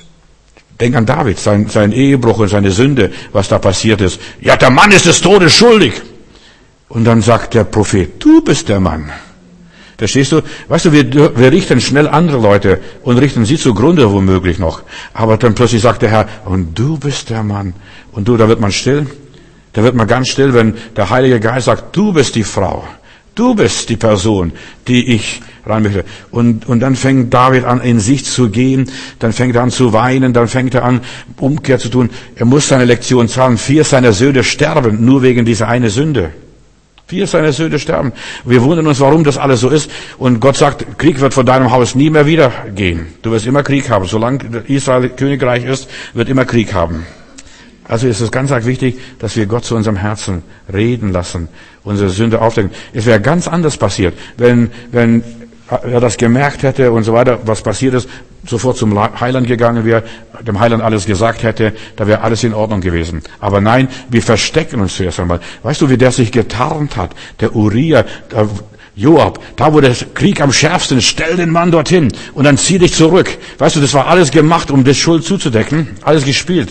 denk an David, sein, sein Ehebruch und seine Sünde, was da passiert ist. Ja, der Mann ist des Todes schuldig. Und dann sagt der Prophet, du bist der Mann. Verstehst du? Weißt du, wir, wir richten schnell andere Leute und richten sie zugrunde womöglich noch. Aber dann plötzlich sagt der Herr, und du bist der Mann. Und du, da wird man still. Da wird man ganz still, wenn der Heilige Geist sagt, du bist die Frau. Du bist die Person, die ich rein möchte. Und, und dann fängt David an, in sich zu gehen. Dann fängt er an zu weinen. Dann fängt er an, Umkehr zu tun. Er muss seine Lektion zahlen. Vier seiner Söhne sterben, nur wegen dieser eine Sünde. Vier seiner Söhne sterben. Wir wundern uns, warum das alles so ist. Und Gott sagt, Krieg wird von deinem Haus nie mehr wieder gehen. Du wirst immer Krieg haben. Solange Israel Königreich ist, wird immer Krieg haben. Also ist es ganz arg wichtig, dass wir Gott zu unserem Herzen reden lassen, unsere Sünde aufdecken. Es wäre ganz anders passiert, wenn, wenn er das gemerkt hätte und so weiter, was passiert ist, sofort zum Heiland gegangen wäre, dem Heiland alles gesagt hätte, da wäre alles in Ordnung gewesen. Aber nein, wir verstecken uns zuerst einmal. Weißt du, wie der sich getarnt hat, der Uriah, der Joab, da wo der Krieg am schärfsten ist, stell den Mann dorthin und dann zieh dich zurück. Weißt du, das war alles gemacht, um das Schuld zuzudecken, alles gespielt.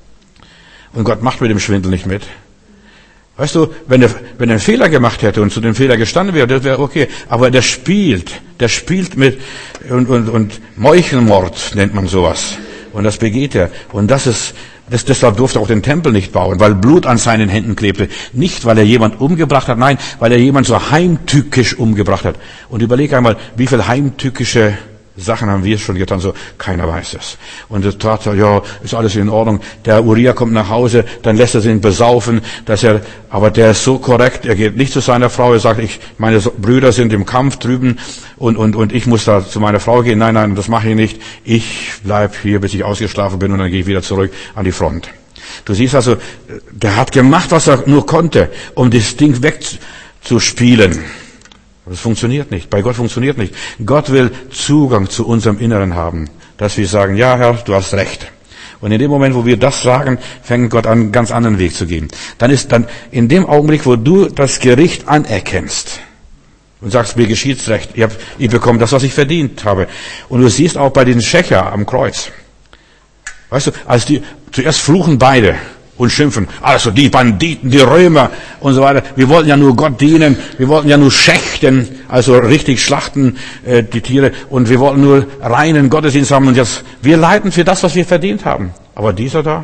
Und Gott macht mit dem Schwindel nicht mit. Weißt du, wenn er, wenn er einen Fehler gemacht hätte und zu dem Fehler gestanden wäre, das wäre okay. Aber der spielt, der spielt mit, und, und, und Meuchelmord nennt man sowas. Und das begeht er. Und das ist, das, deshalb durfte er auch den Tempel nicht bauen, weil Blut an seinen Händen klebte. Nicht, weil er jemand umgebracht hat, nein, weil er jemand so heimtückisch umgebracht hat. Und überleg einmal, wie viel heimtückische Sachen haben wir schon getan, so, keiner weiß es. Und es tat so, ja, ist alles in Ordnung. Der Uriah kommt nach Hause, dann lässt er ihn besaufen, dass er, aber der ist so korrekt, er geht nicht zu seiner Frau, er sagt, ich, meine Brüder sind im Kampf drüben und, und, und ich muss da zu meiner Frau gehen. Nein, nein, das mache ich nicht. Ich bleib hier, bis ich ausgeschlafen bin und dann gehe ich wieder zurück an die Front. Du siehst also, der hat gemacht, was er nur konnte, um das Ding wegzuspielen. Das funktioniert nicht. Bei Gott funktioniert nicht. Gott will Zugang zu unserem Inneren haben, dass wir sagen, ja Herr, du hast recht. Und in dem Moment, wo wir das sagen, fängt Gott an, einen ganz anderen Weg zu gehen. Dann ist dann in dem Augenblick, wo du das Gericht anerkennst und sagst, mir geschieht's recht, ich, hab, ich bekomme das, was ich verdient habe. Und du siehst auch bei den Schächer am Kreuz. Weißt du, als die zuerst fluchen beide und schimpfen, also die Banditen, die Römer und so weiter. Wir wollten ja nur Gott dienen, wir wollten ja nur schächten, also richtig schlachten äh, die Tiere, und wir wollten nur reinen Gottesdienst haben und jetzt, wir leiden für das, was wir verdient haben. Aber dieser da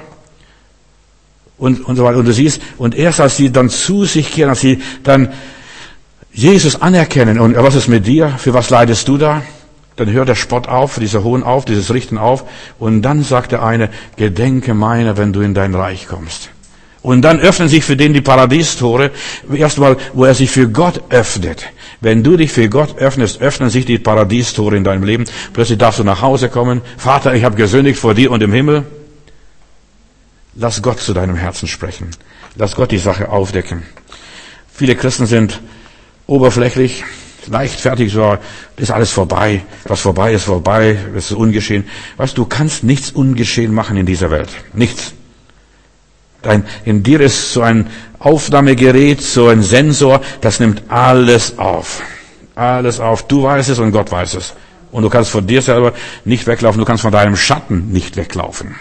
und, und so weiter. Und du siehst, und erst als sie dann zu sich kehren, als sie dann Jesus anerkennen, und was ist mit dir, für was leidest du da? Dann hört der Spott auf, dieser Hohn auf, dieses Richten auf. Und dann sagt der eine, gedenke meiner, wenn du in dein Reich kommst. Und dann öffnen sich für den die Paradiestore. Erstmal, wo er sich für Gott öffnet. Wenn du dich für Gott öffnest, öffnen sich die Paradiestore in deinem Leben. Plötzlich darfst du nach Hause kommen. Vater, ich habe gesündigt vor dir und im Himmel. Lass Gott zu deinem Herzen sprechen. Lass Gott die Sache aufdecken. Viele Christen sind oberflächlich, leichtfertig, so, ist alles vorbei. Was vorbei ist, vorbei, das ist ungeschehen. Weißt du, du kannst nichts ungeschehen machen in dieser Welt. Nichts. Dein, in dir ist so ein Aufnahmegerät, so ein Sensor, das nimmt alles auf. Alles auf. Du weißt es und Gott weiß es. Und du kannst von dir selber nicht weglaufen, du kannst von deinem Schatten nicht weglaufen.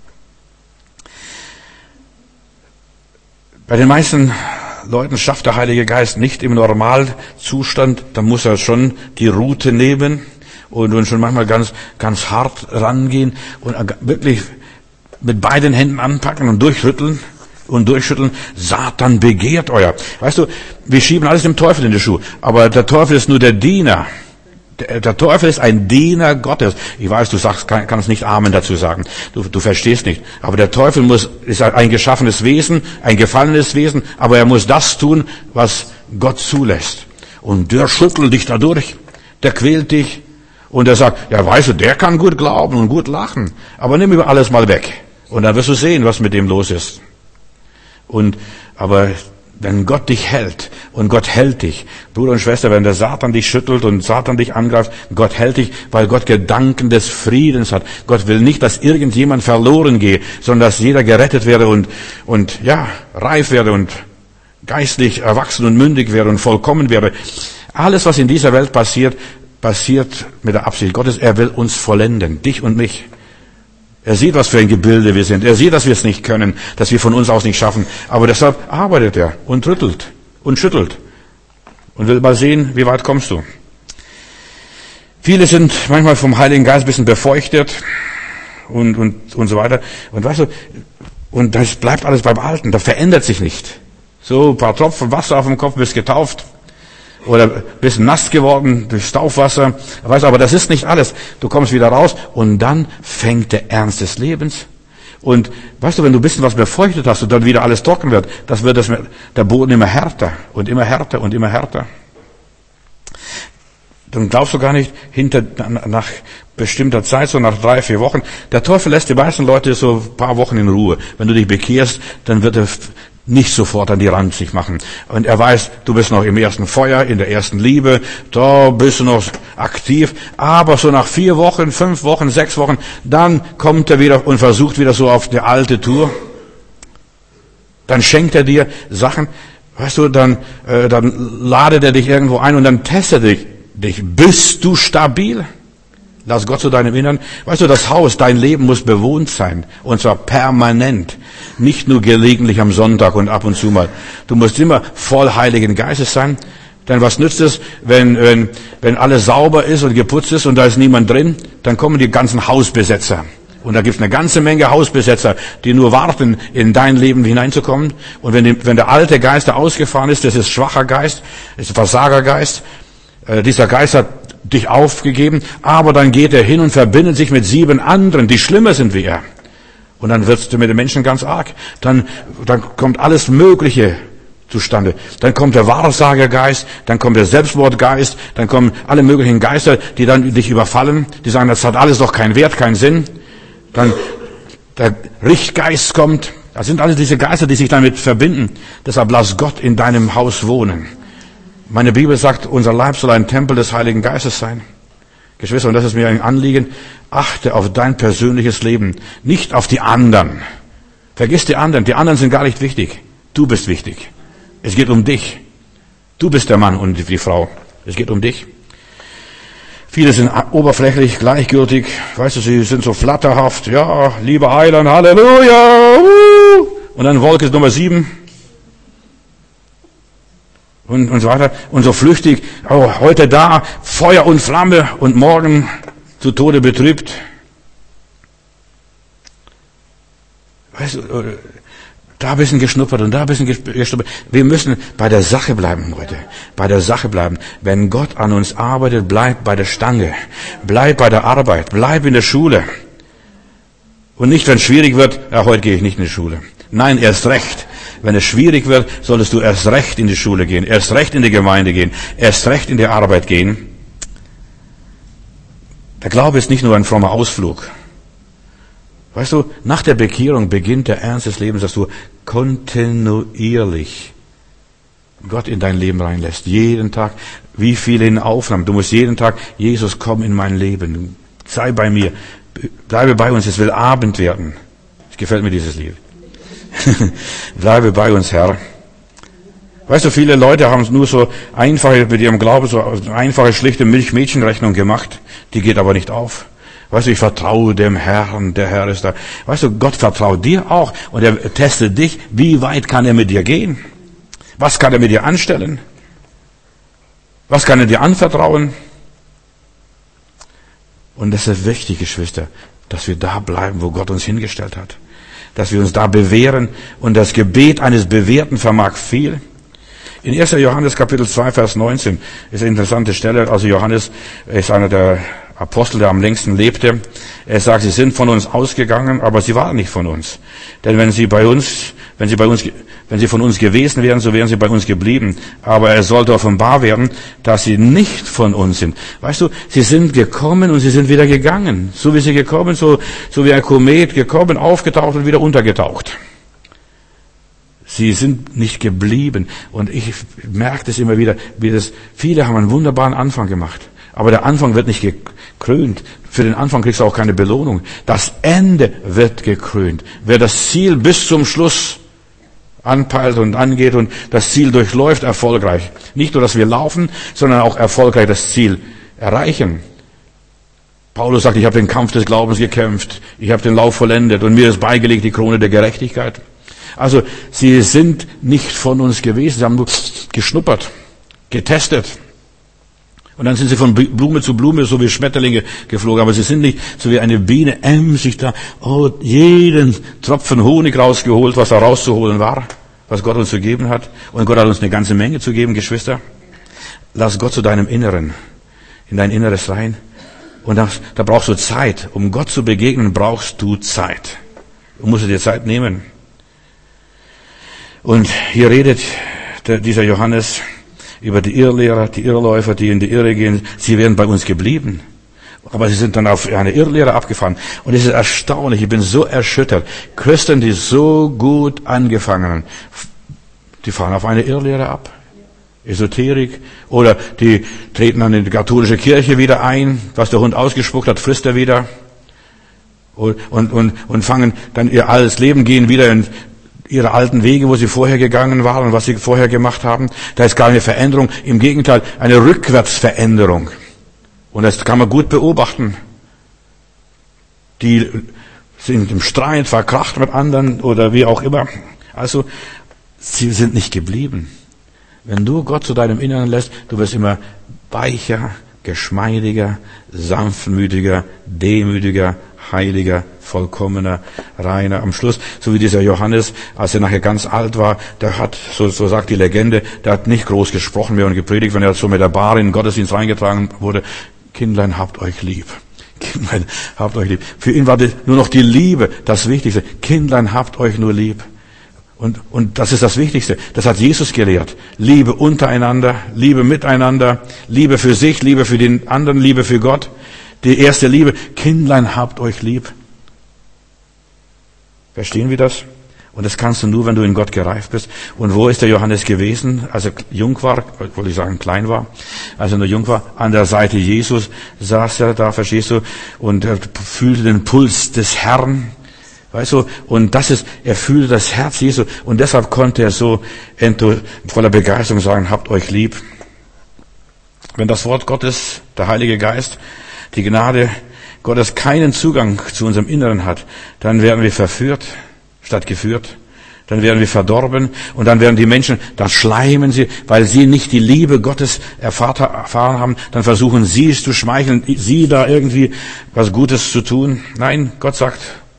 Bei den meisten Leuten schafft der Heilige Geist nicht im Normalzustand, da muss er schon die Route nehmen und, und schon manchmal ganz, ganz hart rangehen und wirklich mit beiden Händen anpacken und durchrütteln und durchschütteln. Satan begehrt euer. Weißt du, wir schieben alles dem Teufel in die Schuhe, aber der Teufel ist nur der Diener. Der, der Teufel ist ein Diener Gottes. Ich weiß, du sagst, kann, kannst nicht Amen dazu sagen. Du, du verstehst nicht. Aber der Teufel muss, ist ein geschaffenes Wesen, ein gefallenes Wesen, aber er muss das tun, was Gott zulässt. Und der schüttelt dich dadurch, der quält dich und der sagt, ja weißt du, der kann gut glauben und gut lachen, aber nimm über alles mal weg. Und dann wirst du sehen, was mit dem los ist. Und, aber, wenn Gott dich hält, und Gott hält dich, Bruder und Schwester, wenn der Satan dich schüttelt und Satan dich angreift, Gott hält dich, weil Gott Gedanken des Friedens hat. Gott will nicht, dass irgendjemand verloren gehe, sondern dass jeder gerettet werde und, und, ja, reif werde und geistlich erwachsen und mündig werde und vollkommen werde. Alles, was in dieser Welt passiert, passiert mit der Absicht Gottes. Er will uns vollenden, dich und mich. Er sieht, was für ein Gebilde wir sind. Er sieht, dass wir es nicht können, dass wir von uns aus nicht schaffen. Aber deshalb arbeitet er und rüttelt und schüttelt und will mal sehen, wie weit kommst du. Viele sind manchmal vom Heiligen Geist ein bisschen befeuchtet und, und, und so weiter. Und weißt du, und das bleibt alles beim Alten. Das verändert sich nicht. So ein paar Tropfen Wasser auf dem Kopf, bist getauft. Oder bist nass geworden durch Taufwasser. Weißt du, aber das ist nicht alles. Du kommst wieder raus und dann fängt der Ernst des Lebens. Und weißt du, wenn du ein bisschen was befeuchtet hast und dann wieder alles trocken wird, das wird das, der Boden immer härter und immer härter und immer härter. Dann glaubst du gar nicht, hinter, nach bestimmter Zeit, so nach drei, vier Wochen, der Teufel lässt die meisten Leute so ein paar Wochen in Ruhe. Wenn du dich bekehrst, dann wird er nicht sofort an die Rand sich machen. Und er weiß, du bist noch im ersten Feuer, in der ersten Liebe, da bist du noch aktiv. Aber so nach vier Wochen, fünf Wochen, sechs Wochen, dann kommt er wieder und versucht wieder so auf die alte Tour. Dann schenkt er dir Sachen, weißt du, dann, äh, dann ladet er dich irgendwo ein und dann testet er dich. dich. Bist du stabil? Lass Gott zu deinem Innern. Weißt du, das Haus, dein Leben muss bewohnt sein. Und zwar permanent. Nicht nur gelegentlich am Sonntag und ab und zu mal. Du musst immer voll Heiligen Geistes sein. Denn was nützt es, wenn, wenn, wenn alles sauber ist und geputzt ist und da ist niemand drin? Dann kommen die ganzen Hausbesetzer. Und da gibt es eine ganze Menge Hausbesetzer, die nur warten, in dein Leben hineinzukommen. Und wenn, die, wenn der alte Geist, der ausgefahren ist, das ist schwacher Geist, das ist Versagergeist. Äh, dieser Geist hat dich aufgegeben, aber dann geht er hin und verbindet sich mit sieben anderen, die schlimmer sind wie er. Und dann wirst du mit den Menschen ganz arg. Dann, dann kommt alles Mögliche zustande. Dann kommt der Wahrsagergeist, dann kommt der Selbstmordgeist, dann kommen alle möglichen Geister, die dann dich überfallen, die sagen, das hat alles doch keinen Wert, keinen Sinn. Dann der Richtgeist kommt. Das sind alles diese Geister, die sich damit verbinden. Deshalb lass Gott in deinem Haus wohnen. Meine Bibel sagt, unser Leib soll ein Tempel des Heiligen Geistes sein. Geschwister, und das ist mir ein Anliegen, achte auf dein persönliches Leben, nicht auf die anderen. Vergiss die anderen, die anderen sind gar nicht wichtig. Du bist wichtig. Es geht um dich. Du bist der Mann und die Frau. Es geht um dich. Viele sind oberflächlich, gleichgültig. Weißt du, sie sind so flatterhaft. Ja, lieber Heiland, Halleluja. Und dann Wolke Nummer sieben. Und, und so weiter. Und so flüchtig. Oh, heute da, Feuer und Flamme und morgen zu Tode betrübt. Weißt du, da ein bisschen geschnuppert und da ein bisschen geschnuppert. Wir müssen bei der Sache bleiben, Leute. Bei der Sache bleiben. Wenn Gott an uns arbeitet, bleib bei der Stange. Bleib bei der Arbeit. Bleib in der Schule. Und nicht, wenn es schwierig wird, ja, heute gehe ich nicht in die Schule. Nein, erst recht. wenn es schwierig wird, solltest du erst recht in die Schule gehen, erst recht in die Gemeinde gehen, erst recht in die Arbeit gehen. Der Glaube ist nicht nur ein frommer Ausflug. Weißt du, nach der Bekehrung beginnt der Ernst des Lebens, dass du kontinuierlich Gott in dein Leben reinlässt. Jeden Tag, wie viele in Aufnahmen. Du musst jeden Tag, Jesus, komm in mein Leben. Sei bei mir. Bleibe bei uns, es will Abend werden. Es gefällt mir dieses Lied. Bleibe bei uns, Herr. Weißt du, viele Leute haben nur so einfache, mit ihrem Glauben so einfache, schlichte Milch-Mädchen-Rechnung gemacht. Die geht aber nicht auf. Weißt du, ich vertraue dem Herrn, der Herr ist da. Weißt du, Gott vertraut dir auch und er testet dich. Wie weit kann er mit dir gehen? Was kann er mit dir anstellen? Was kann er dir anvertrauen? Und das ist wichtig, Geschwister, dass wir da bleiben, wo Gott uns hingestellt hat. Dass wir uns da bewähren. Und das Gebet eines Bewährten vermag viel. In erster Johannes Kapitel zwei, Vers neunzehn ist eine interessante Stelle. Also Johannes ist einer der Apostel, der am längsten lebte. Er sagt, sie sind von uns ausgegangen, aber sie waren nicht von uns. Denn wenn sie bei uns, wenn sie bei uns, wenn sie von uns gewesen wären, so wären sie bei uns geblieben. Aber er sollte offenbar werden, dass sie nicht von uns sind. Weißt du, sie sind gekommen und sie sind wieder gegangen. So wie sie gekommen, so, so wie ein Komet gekommen, aufgetaucht und wieder untergetaucht. Sie sind nicht geblieben. Und ich merke das immer wieder, wie das, viele haben einen wunderbaren Anfang gemacht. Aber der Anfang wird nicht gekrönt. Für den Anfang kriegst du auch keine Belohnung. Das Ende wird gekrönt. Wer das Ziel bis zum Schluss anpeilt und angeht und das Ziel durchläuft, erfolgreich. Nicht nur, dass wir laufen, sondern auch erfolgreich das Ziel erreichen. Paulus sagt, ich habe den Kampf des Glaubens gekämpft. Ich habe den Lauf vollendet und mir ist beigelegt die Krone der Gerechtigkeit. Also, sie sind nicht von uns gewesen. Sie haben nur geschnuppert, getestet. Und dann sind sie von Blume zu Blume, so wie Schmetterlinge geflogen. Aber sie sind nicht so wie eine Biene, emsig da, oh, jeden Tropfen Honig rausgeholt, was da rauszuholen war, was Gott uns zu geben hat. Und Gott hat uns eine ganze Menge zu geben, Geschwister. Lass Gott zu deinem Inneren, in dein Inneres rein. Und das, da brauchst du Zeit. Um Gott zu begegnen, brauchst du Zeit. Du musst dir Zeit nehmen. Und hier redet der, dieser Johannes über die Irrlehrer, die Irrläufer, die in die Irre gehen. Sie wären bei uns geblieben. Aber sie sind dann auf eine Irrlehre abgefahren. Und es ist erstaunlich, ich bin so erschüttert. Christen, die so gut angefangen haben, die fahren auf eine Irrlehre ab. Esoterik. Oder die treten dann in die katholische Kirche wieder ein. Was der Hund ausgespuckt hat, frisst er wieder. Und, und, und, und fangen dann ihr altes Leben, gehen wieder in ihre alten Wege, wo sie vorher gegangen waren und was sie vorher gemacht haben. Da ist gar keine Veränderung. Im Gegenteil, eine Rückwärtsveränderung. Und das kann man gut beobachten. Die sind im Streit, verkracht mit anderen oder wie auch immer. Also, sie sind nicht geblieben. Wenn du Gott zu deinem Inneren lässt, du wirst immer weicher, geschmeidiger, sanftmütiger, demütiger, heiliger, vollkommener, reiner. Am Schluss, so wie dieser Johannes, als er nachher ganz alt war, der hat, so, so sagt die Legende, der hat nicht groß gesprochen mehr und gepredigt, wenn er so mit der Bar in den Gottesdienst reingetragen wurde. Kindlein, habt euch lieb. Kindlein, habt euch lieb. Für ihn war nur noch die Liebe das Wichtigste. Kindlein, habt euch nur lieb. Und, und das ist das Wichtigste. Das hat Jesus gelehrt. Liebe untereinander, Liebe miteinander, Liebe für sich, Liebe für den anderen, Liebe für Gott. Die erste Liebe. Kindlein, habt euch lieb. Verstehen wir das? Und das kannst du nur, wenn du in Gott gereift bist. Und wo ist der Johannes gewesen, als er jung war, wollte ich sagen, klein war, als er nur jung war? An der Seite Jesus saß er da, verstehst du? Und er fühlte den Puls des Herrn. Weißt du, und das ist, er fühlte das Herz Jesu und deshalb konnte er so voller Begeisterung sagen, habt euch lieb. Wenn das Wort Gottes, der Heilige Geist, die Gnade Gottes keinen Zugang zu unserem Inneren hat, dann werden wir verführt statt geführt. Dann werden wir verdorben und dann werden die Menschen, dann schleimen sie, weil sie nicht die Liebe Gottes erfahren haben, dann versuchen sie es zu schmeicheln, sie da irgendwie was Gutes zu tun. Nein, Gott sagt,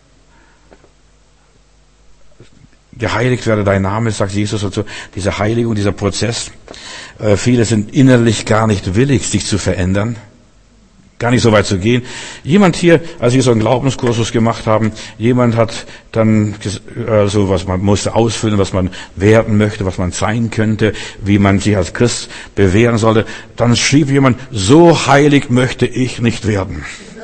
geheiligt werde dein Name, sagt Jesus und so. Diese Heiligung, dieser Prozess. Äh, viele sind innerlich gar nicht willig, sich zu verändern. Gar nicht so weit zu gehen. Jemand hier, als wir so einen Glaubenskursus gemacht haben, jemand hat dann äh, so, was man musste ausfüllen, was man werden möchte, was man sein könnte, wie man sich als Christ bewähren sollte. Dann schrieb jemand, so heilig möchte ich nicht werden.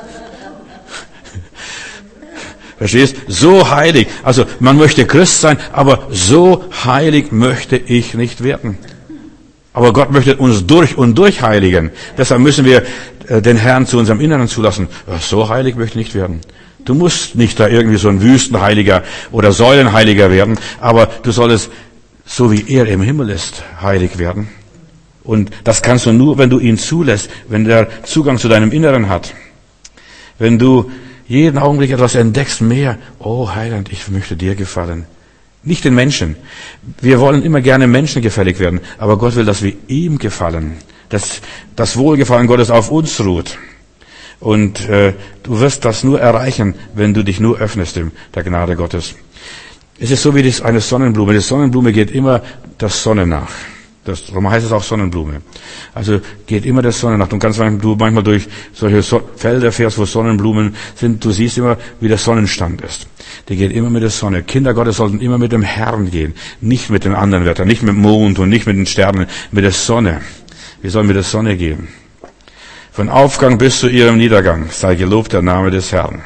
Verstehst? So heilig. Also man möchte Christ sein, aber so heilig möchte ich nicht werden. Aber Gott möchte uns durch und durch heiligen. Deshalb müssen wir den Herrn zu unserem Inneren zulassen. So heilig möchte ich nicht werden. Du musst nicht da irgendwie so ein Wüstenheiliger oder Säulenheiliger werden, aber du solltest, so wie er im Himmel ist, heilig werden. Und das kannst du nur, wenn du ihn zulässt, wenn der Zugang zu deinem Inneren hat. Wenn du jeden Augenblick etwas entdeckst mehr, oh Heiland, ich möchte dir gefallen. Nicht den Menschen. Wir wollen immer gerne Menschen gefällig werden, aber Gott will, dass wir ihm gefallen. Dass das Wohlgefallen Gottes auf uns ruht. Und äh, du wirst das nur erreichen, wenn du dich nur öffnest in der Gnade Gottes. Es ist so wie das eine Sonnenblume. Die Sonnenblume geht immer der Sonne nach. Das, darum heißt es auch Sonnenblume. Also geht immer der Sonne nach. Und ganz wenn du manchmal durch solche so- Felder fährst, wo Sonnenblumen sind, du siehst immer, wie der Sonnenstand ist. Die geht immer mit der Sonne. Kinder Gottes sollten immer mit dem Herrn gehen. Nicht mit den anderen Wettern, nicht mit dem Mond und nicht mit den Sternen, mit der Sonne. Wir sollen mit der Sonne gehen. Von Aufgang bis zu ihrem Niedergang sei gelobt der Name des Herrn.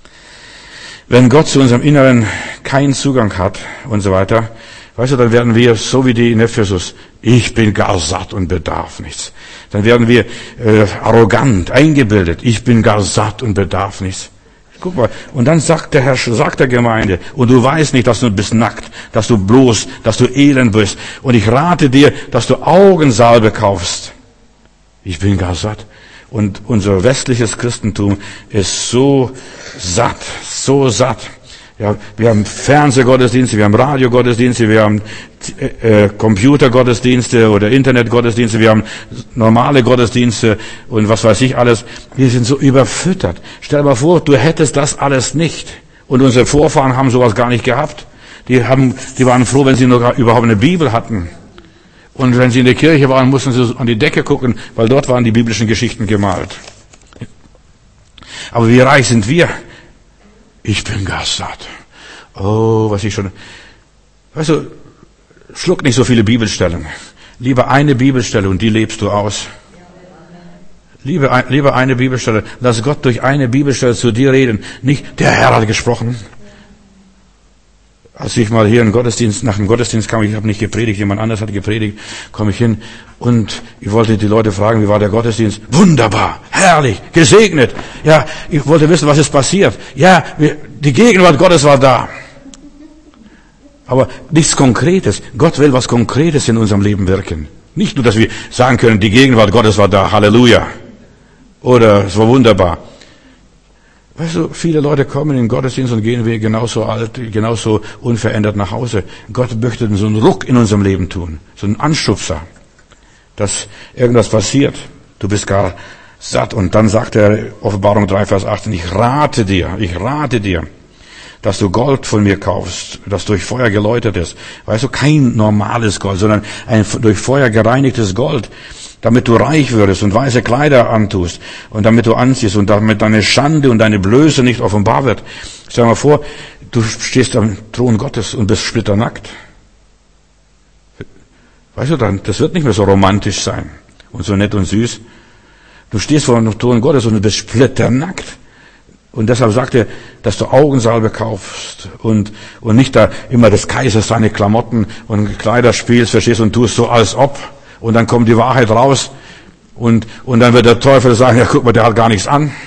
Wenn Gott zu unserem Inneren keinen Zugang hat und so weiter, weißt du, dann werden wir, so wie die in Ephesus, ich bin gar satt und bedarf nichts. Dann werden wir äh, arrogant, eingebildet, ich bin gar satt und bedarf nichts. Guck mal, und dann sagt der Herr, sagt der Gemeinde, und du weißt nicht, dass du bist nackt, dass du bloß, dass du elend bist. Und ich rate dir, dass du Augensalbe kaufst. Ich bin gar satt. Und unser westliches Christentum ist so satt, so satt. Ja, wir haben Fernsehgottesdienste, wir haben Radiogottesdienste, wir haben äh, Computergottesdienste oder Internetgottesdienste, wir haben normale Gottesdienste und was weiß ich alles. Wir sind so überfüttert. Stell dir mal vor, du hättest das alles nicht. Und unsere Vorfahren haben sowas gar nicht gehabt. Die haben, die waren froh, wenn sie noch überhaupt eine Bibel hatten. Und wenn sie in der Kirche waren, mussten sie an die Decke gucken, weil dort waren die biblischen Geschichten gemalt. Aber wie reich sind wir? Ich bin gar satt. Oh, was ich schon... Weißt du, schluck nicht so viele Bibelstellen. Lieber eine Bibelstelle und die lebst du aus. Lieber, lieber eine Bibelstelle. Lass Gott durch eine Bibelstelle zu dir reden. Nicht, der Herr hat gesprochen. Als ich mal hier in Gottesdienst, nach dem Gottesdienst kam, ich habe nicht gepredigt, jemand anders hat gepredigt, komme ich hin und ich wollte die Leute fragen, wie war der Gottesdienst? Wunderbar, herrlich, gesegnet. Ja, ich wollte wissen, was ist passiert. Ja, wir, die Gegenwart Gottes war da. Aber nichts Konkretes. Gott will was Konkretes in unserem Leben wirken. Nicht nur, dass wir sagen können, die Gegenwart Gottes war da, Halleluja. Oder es war wunderbar. Weißt du, viele Leute kommen in den Gottesdienst und gehen wir genauso alt, genauso unverändert nach Hause. Gott möchte so einen Ruck in unserem Leben tun, so einen Anstupser, dass irgendwas passiert. Du bist gar satt. Und dann sagt er, Offenbarung drei, Vers achtzehn, ich rate dir, ich rate dir, dass du Gold von mir kaufst, das durch Feuer geläutert ist. Weißt du, kein normales Gold, sondern ein durch Feuer gereinigtes Gold, damit du reich würdest und weiße Kleider antust und damit du anziehst und damit deine Schande und deine Blöße nicht offenbar wird. Stell dir mal vor, du stehst am Thron Gottes und bist splitternackt. Weißt du, dann, das wird nicht mehr so romantisch sein und so nett und süß. Du stehst vor dem Thron Gottes und du bist splitternackt. Und deshalb sagt er, dass du Augensalbe kaufst und, und nicht da immer des Kaisers seine Klamotten und Kleider spielst, verstehst, und tust so als ob. Und dann kommt die Wahrheit raus und, und dann wird der Teufel sagen, ja guck mal, der hat gar nichts an.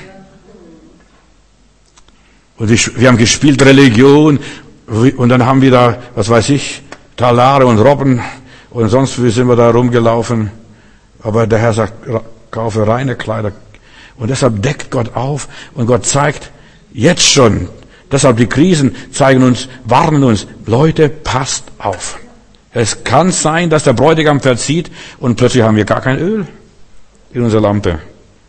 Und ich, wir haben gespielt Religion und dann haben wir da, was weiß ich, Talare und Robben und sonst wie sind wir da rumgelaufen. Aber der Herr sagt, kaufe reine Kleider. Und deshalb deckt Gott auf und Gott zeigt jetzt schon, deshalb die Krisen zeigen uns, warnen uns, Leute, passt auf. Es kann sein, dass der Bräutigam verzieht und plötzlich haben wir gar kein Öl in unserer Lampe.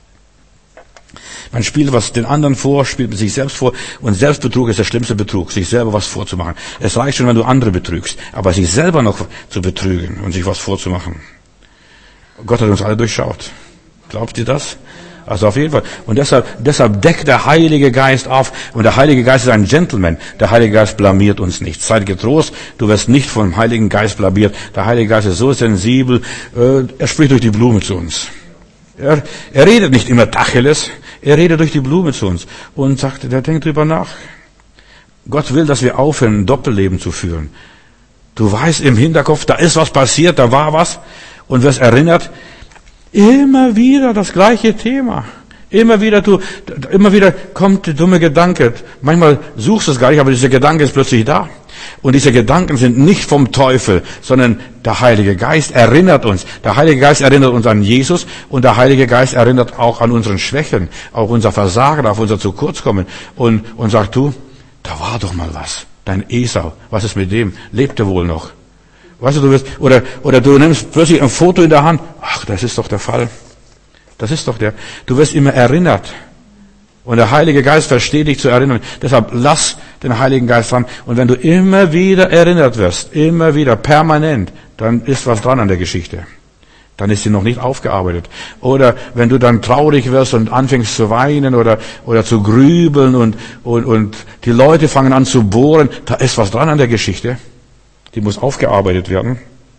Man spielt was den anderen vor, spielt sich selbst vor und Selbstbetrug ist der schlimmste Betrug, sich selber was vorzumachen. Es reicht schon, wenn du andere betrügst, aber sich selber noch zu betrügen und sich was vorzumachen. Gott hat uns alle durchschaut. Glaubt ihr das? Also auf jeden Fall. Und deshalb, deshalb deckt der Heilige Geist auf. Und der Heilige Geist ist ein Gentleman. Der Heilige Geist blamiert uns nicht. Seid getrost, du wirst nicht vom Heiligen Geist blamiert. Der Heilige Geist ist so sensibel, äh, er spricht durch die Blume zu uns. Er, er redet nicht immer Tacheles, er redet durch die Blume zu uns. Und sagt, der denkt drüber nach. Gott will, dass wir aufhören, ein Doppelleben zu führen. Du weißt im Hinterkopf, da ist was passiert, da war was. Und wirst erinnert, immer wieder das gleiche Thema. Immer wieder, du, immer wieder kommt der dumme Gedanke. Manchmal suchst du es gar nicht, aber dieser Gedanke ist plötzlich da. Und diese Gedanken sind nicht vom Teufel, sondern der Heilige Geist erinnert uns. Der Heilige Geist erinnert uns an Jesus und der Heilige Geist erinnert auch an unseren Schwächen, auch unser Versagen, auf unser Zukurzkommen. Und, und sagt, du, da war doch mal was. Dein Esau, was ist mit dem? Lebt er wohl noch? Weißt du, du wirst, oder, oder du nimmst plötzlich ein Foto in der Hand. Ach, das ist doch der Fall. Das ist doch der. Du wirst immer erinnert. Und der Heilige Geist versteht dich zu erinnern. Deshalb lass den Heiligen Geist dran. Und wenn du immer wieder erinnert wirst, immer wieder, permanent, dann ist was dran an der Geschichte. Dann ist sie noch nicht aufgearbeitet. Oder wenn du dann traurig wirst und anfängst zu weinen oder, oder zu grübeln und, und, und die Leute fangen an zu bohren, da ist was dran an der Geschichte. Die muss aufgearbeitet werden.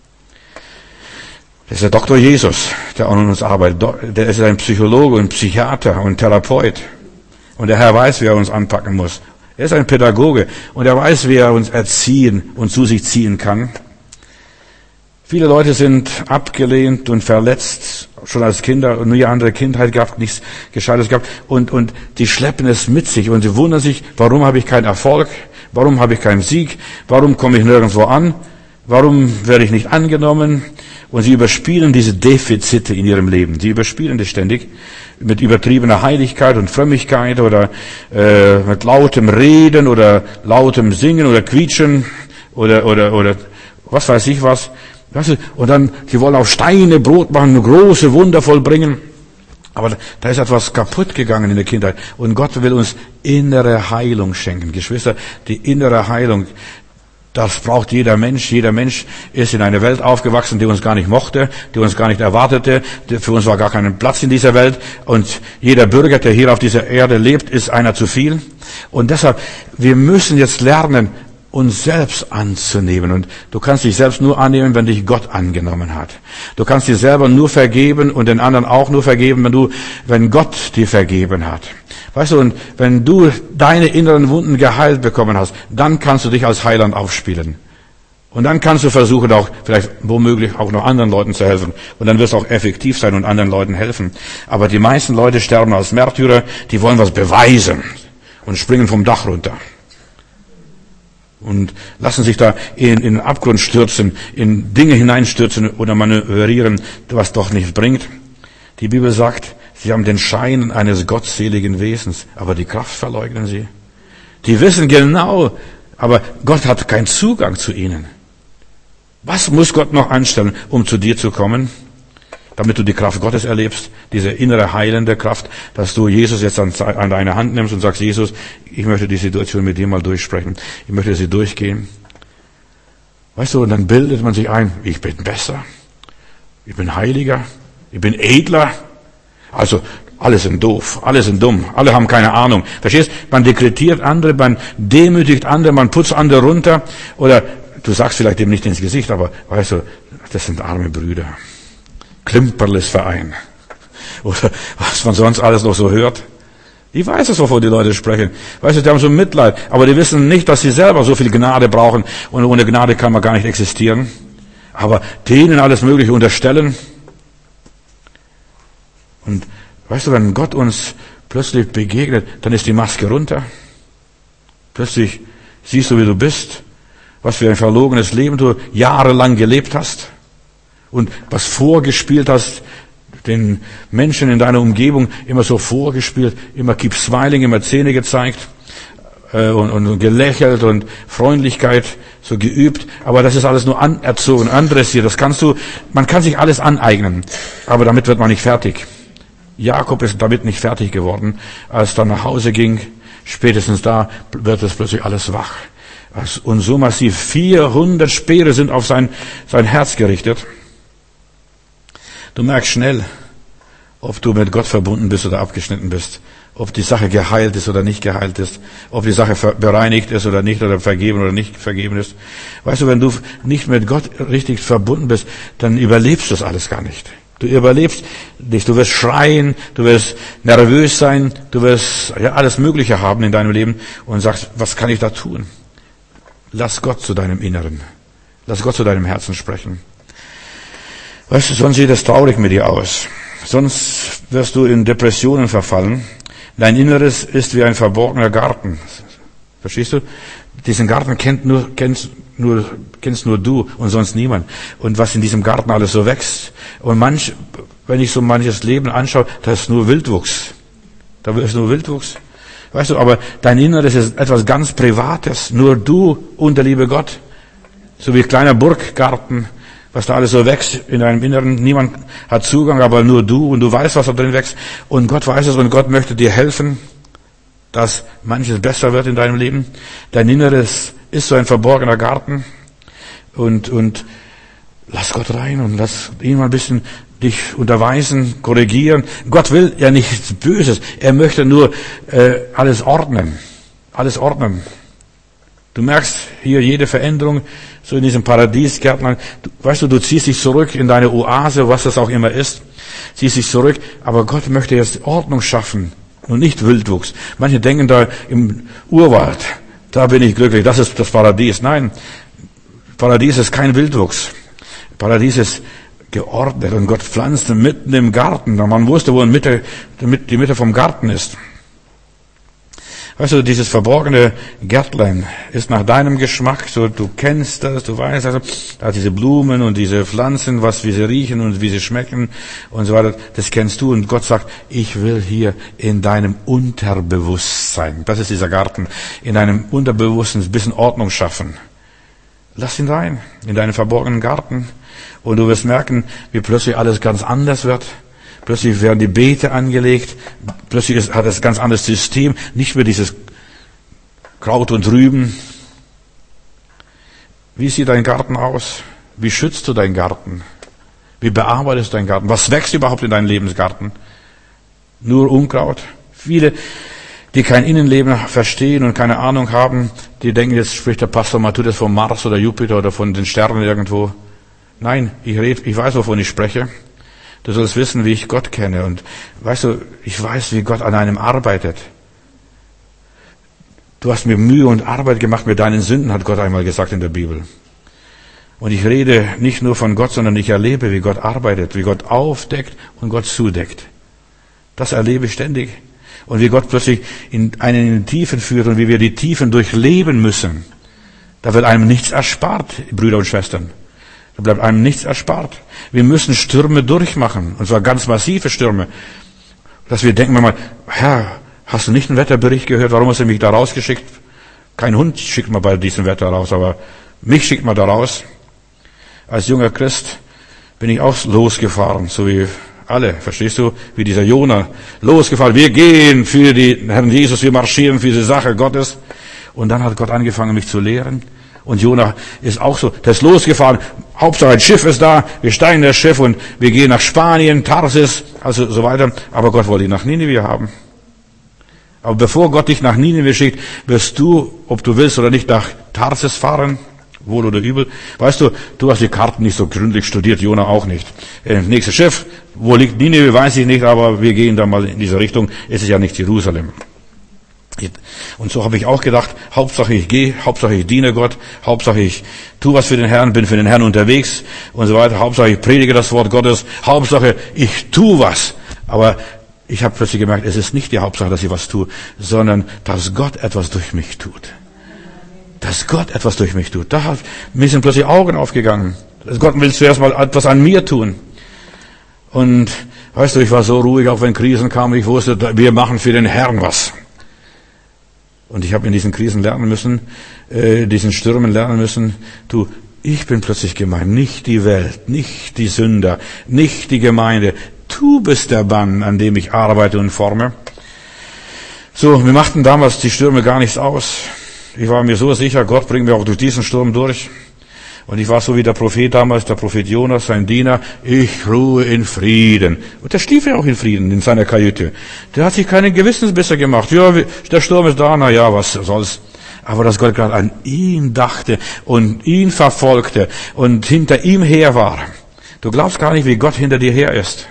Das ist der Doktor Jesus, der an uns arbeitet. Der ist ein Psychologe und Psychiater und Therapeut. Und der Herr weiß, wie er uns anpacken muss. Er ist ein Pädagoge und er weiß, wie er uns erziehen und zu sich ziehen kann. Viele Leute sind abgelehnt und verletzt, schon als Kinder und nie andere Kindheit gehabt, nichts Gescheites gehabt. Und, und die schleppen es mit sich und sie wundern sich, warum habe ich keinen Erfolg? Warum habe ich keinen Sieg? Warum komme ich nirgendwo an? Warum werde ich nicht angenommen? Und sie überspielen diese Defizite in ihrem Leben. Sie überspielen das ständig mit übertriebener Heiligkeit und Frömmigkeit oder äh, mit lautem Reden oder lautem Singen oder Quietschen oder oder oder was weiß ich was. Weißt du, und dann, sie wollen auf Steine Brot machen, große Wunder vollbringen. Aber da ist etwas kaputt gegangen in der Kindheit. Und Gott will uns innere Heilung schenken. Geschwister, die innere Heilung, das braucht jeder Mensch. Jeder Mensch ist in einer Welt aufgewachsen, die uns gar nicht mochte, die uns gar nicht erwartete. Für uns war gar kein Platz in dieser Welt. Und jeder Bürger, der hier auf dieser Erde lebt, ist einer zu viel. Und deshalb, wir müssen jetzt lernen, uns selbst anzunehmen. Und du kannst dich selbst nur annehmen, wenn dich Gott angenommen hat. Du kannst dir selber nur vergeben und den anderen auch nur vergeben, wenn du, wenn Gott dir vergeben hat. Weißt du, und wenn du deine inneren Wunden geheilt bekommen hast, dann kannst du dich als Heiland aufspielen. Und dann kannst du versuchen, auch vielleicht womöglich auch noch anderen Leuten zu helfen. Und dann wirst du auch effektiv sein und anderen Leuten helfen. Aber die meisten Leute sterben als Märtyrer, die wollen was beweisen und springen vom Dach runter. Und lassen sich da in, in den Abgrund stürzen, in Dinge hineinstürzen oder manövrieren, was doch nichts bringt. Die Bibel sagt, sie haben den Schein eines gottseligen Wesens, aber die Kraft verleugnen sie. Die wissen genau, aber Gott hat keinen Zugang zu ihnen. Was muss Gott noch anstellen, um zu dir zu kommen? Damit du die Kraft Gottes erlebst, diese innere heilende Kraft, dass du Jesus jetzt an, an deine Hand nimmst und sagst, Jesus, ich möchte die Situation mit dir mal durchsprechen. Ich möchte sie durchgehen. Weißt du, und dann bildet man sich ein, ich bin besser, ich bin heiliger, ich bin edler. Also, alle sind doof, alle sind dumm, alle haben keine Ahnung. Verstehst? Man dekretiert andere, man demütigt andere, man putzt andere runter. Oder du sagst vielleicht dem nicht ins Gesicht, aber weißt du, das sind arme Brüder. Klimperles-Verein. Oder was man sonst alles noch so hört. Ich weiß es, wovon die Leute sprechen. Weißt du, die haben so Mitleid. Aber die wissen nicht, dass sie selber so viel Gnade brauchen. Und ohne Gnade kann man gar nicht existieren. Aber denen alles Mögliche unterstellen. Und weißt du, wenn Gott uns plötzlich begegnet, dann ist die Maske runter. Plötzlich siehst du, wie du bist. Was für ein verlogenes Leben du jahrelang gelebt hast. Und was vorgespielt hast, den Menschen in deiner Umgebung immer so vorgespielt, immer keep smiling, immer Zähne gezeigt äh, und, und gelächelt und Freundlichkeit so geübt. Aber das ist alles nur anerzogen, andressiert. Das kannst du, man kann sich alles aneignen, aber damit wird man nicht fertig. Jakob ist damit nicht fertig geworden, als er nach Hause ging. Spätestens da wird es plötzlich alles wach. Und so massiv vierhundert Speere sind auf sein, sein Herz gerichtet. Du merkst schnell, ob du mit Gott verbunden bist oder abgeschnitten bist, ob die Sache geheilt ist oder nicht geheilt ist, ob die Sache bereinigt ist oder nicht, oder vergeben oder nicht vergeben ist. Weißt du, wenn du nicht mit Gott richtig verbunden bist, dann überlebst du das alles gar nicht. Du überlebst nicht, du wirst schreien, du wirst nervös sein, du wirst ja alles Mögliche haben in deinem Leben und sagst, was kann ich da tun? Lass Gott zu deinem Inneren, lass Gott zu deinem Herzen sprechen. Weißt du, sonst sieht es traurig mit dir aus. Sonst wirst du in Depressionen verfallen. Dein Inneres ist wie ein verborgener Garten. Verstehst du? Diesen Garten kennt nur, kennst nur, kennst nur du und sonst niemand. Und was in diesem Garten alles so wächst. Und manch, wenn ich so manches Leben anschaue, da ist nur Wildwuchs. Da ist nur Wildwuchs. Weißt du, aber dein Inneres ist etwas ganz Privates. Nur du und der liebe Gott. So wie ein kleiner Burggarten, was da alles so wächst in deinem Inneren. Niemand hat Zugang, aber nur du. Und du weißt, was da drin wächst. Und Gott weiß es und Gott möchte dir helfen, dass manches besser wird in deinem Leben. Dein Inneres ist so ein verborgener Garten. Und, und lass Gott rein und lass ihn mal ein bisschen dich unterweisen, korrigieren. Gott will ja nichts Böses. Er möchte nur äh, alles ordnen. Alles ordnen. Du merkst hier jede Veränderung, so in diesem Paradiesgärtlein. Du, weißt du, du ziehst dich zurück in deine Oase, was das auch immer ist. Ziehst dich zurück, aber Gott möchte jetzt Ordnung schaffen und nicht Wildwuchs. Manche denken da im Urwald, da bin ich glücklich, das ist das Paradies. Nein, Paradies ist kein Wildwuchs. Paradies ist geordnet und Gott pflanzte mitten im Garten. Man wusste, wo in Mitte, die Mitte vom Garten ist. Weißt du, dieses verborgene Gärtlein ist nach deinem Geschmack, so du kennst das, du weißt, also da diese Blumen und diese Pflanzen, was wie sie riechen und wie sie schmecken und so weiter, das kennst du und Gott sagt, ich will hier in deinem Unterbewusstsein, das ist dieser Garten, in deinem Unterbewusstsein ein bisschen Ordnung schaffen. Lass ihn rein, in deinen verborgenen Garten und du wirst merken, wie plötzlich alles ganz anders wird. Plötzlich werden die Beete angelegt, plötzlich ist, hat es ein ganz anderes System, nicht mehr dieses Kraut und Rüben. Wie sieht dein Garten aus? Wie schützt du deinen Garten? Wie bearbeitest du deinen Garten? Was wächst überhaupt in deinem Lebensgarten? Nur Unkraut? Viele, die kein Innenleben verstehen und keine Ahnung haben, die denken, jetzt spricht der Pastor Matthäus vom Mars oder Jupiter oder von den Sternen irgendwo. Nein, ich rede, ich weiß, wovon ich spreche. Du sollst wissen, wie ich Gott kenne. Und weißt du, ich weiß, wie Gott an einem arbeitet. Du hast mir Mühe und Arbeit gemacht mit deinen Sünden, hat Gott einmal gesagt in der Bibel. Und ich rede nicht nur von Gott, sondern ich erlebe, wie Gott arbeitet, wie Gott aufdeckt und Gott zudeckt. Das erlebe ich ständig. Und wie Gott plötzlich in einen in die Tiefen führt und wie wir die Tiefen durchleben müssen. Da wird einem nichts erspart, Brüder und Schwestern. Da bleibt einem nichts erspart. Wir müssen Stürme durchmachen, und zwar ganz massive Stürme. Dass wir denken mal, Herr, hast du nicht einen Wetterbericht gehört? Warum hast du mich da rausgeschickt? Kein Hund schickt man bei diesem Wetter raus, aber mich schickt man da raus. Als junger Christ bin ich auch losgefahren, so wie alle, verstehst du? Wie dieser Jona losgefahren. Wir gehen für den Herrn Jesus, wir marschieren für diese Sache Gottes. Und dann hat Gott angefangen, mich zu lehren. Und Jona ist auch so, der ist losgefahren. Hauptsache ein Schiff ist da, wir steigen in das Schiff und wir gehen nach Spanien, Tarsis, also so weiter. Aber Gott wollte ihn nach Ninive haben. Aber bevor Gott dich nach Ninive schickt, wirst du, ob du willst oder nicht, nach Tarsis fahren, wohl oder übel. Weißt du, du hast die Karten nicht so gründlich studiert, Jona auch nicht. Äh, nächstes Schiff, wo liegt Ninive, weiß ich nicht, aber wir gehen da mal in diese Richtung. Es ist ja nicht Jerusalem. Und so habe ich auch gedacht, Hauptsache ich gehe, Hauptsache ich diene Gott, Hauptsache ich tue was für den Herrn, bin für den Herrn unterwegs und so weiter, Hauptsache ich predige das Wort Gottes, Hauptsache ich tue was. Aber ich habe plötzlich gemerkt, es ist nicht die Hauptsache, dass ich was tue, sondern dass Gott etwas durch mich tut. Dass Gott etwas durch mich tut. Da mir sind plötzlich Augen aufgegangen. Gott will zuerst mal etwas an mir tun. Und weißt du, ich war so ruhig, auch wenn Krisen kamen, ich wusste, wir machen für den Herrn was. Und ich habe in diesen Krisen lernen müssen, äh, diesen Stürmen lernen müssen, du, ich bin plötzlich gemeint, nicht die Welt, nicht die Sünder, nicht die Gemeinde. Du bist der Mann, an dem ich arbeite und forme. So, mir machten damals die Stürme gar nichts aus. Ich war mir so sicher, Gott bringt mir auch durch diesen Sturm durch. Und ich war so wie der Prophet damals, der Prophet Jonas, sein Diener, ich ruhe in Frieden. Und der schlief ja auch in Frieden in seiner Kajüte. Der hat sich keine Gewissensbisse gemacht. Ja, der Sturm ist da, na ja, was soll's. Aber dass Gott gerade an ihn dachte und ihn verfolgte und hinter ihm her war. Du glaubst gar nicht, wie Gott hinter dir her ist.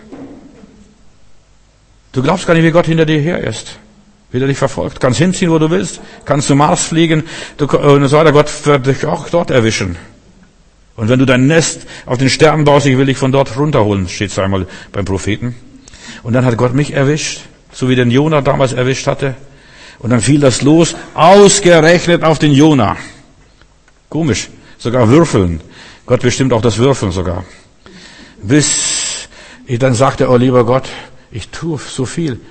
Du glaubst gar nicht, wie Gott hinter dir her ist. Wie er dich verfolgt. Kannst hinziehen, wo du willst. Kannst zum Mars fliegen. Du, und so weiter. Gott wird dich auch dort erwischen. Und wenn du dein Nest auf den Sternen baust, ich will dich von dort runterholen, steht es einmal beim Propheten. Und dann hat Gott mich erwischt, so wie den Jona damals erwischt hatte. Und dann fiel das los, ausgerechnet auf den Jona. Komisch. Sogar Würfeln. Gott bestimmt auch das Würfeln sogar. Bis ich dann sagte, oh lieber Gott, ich tue so viel.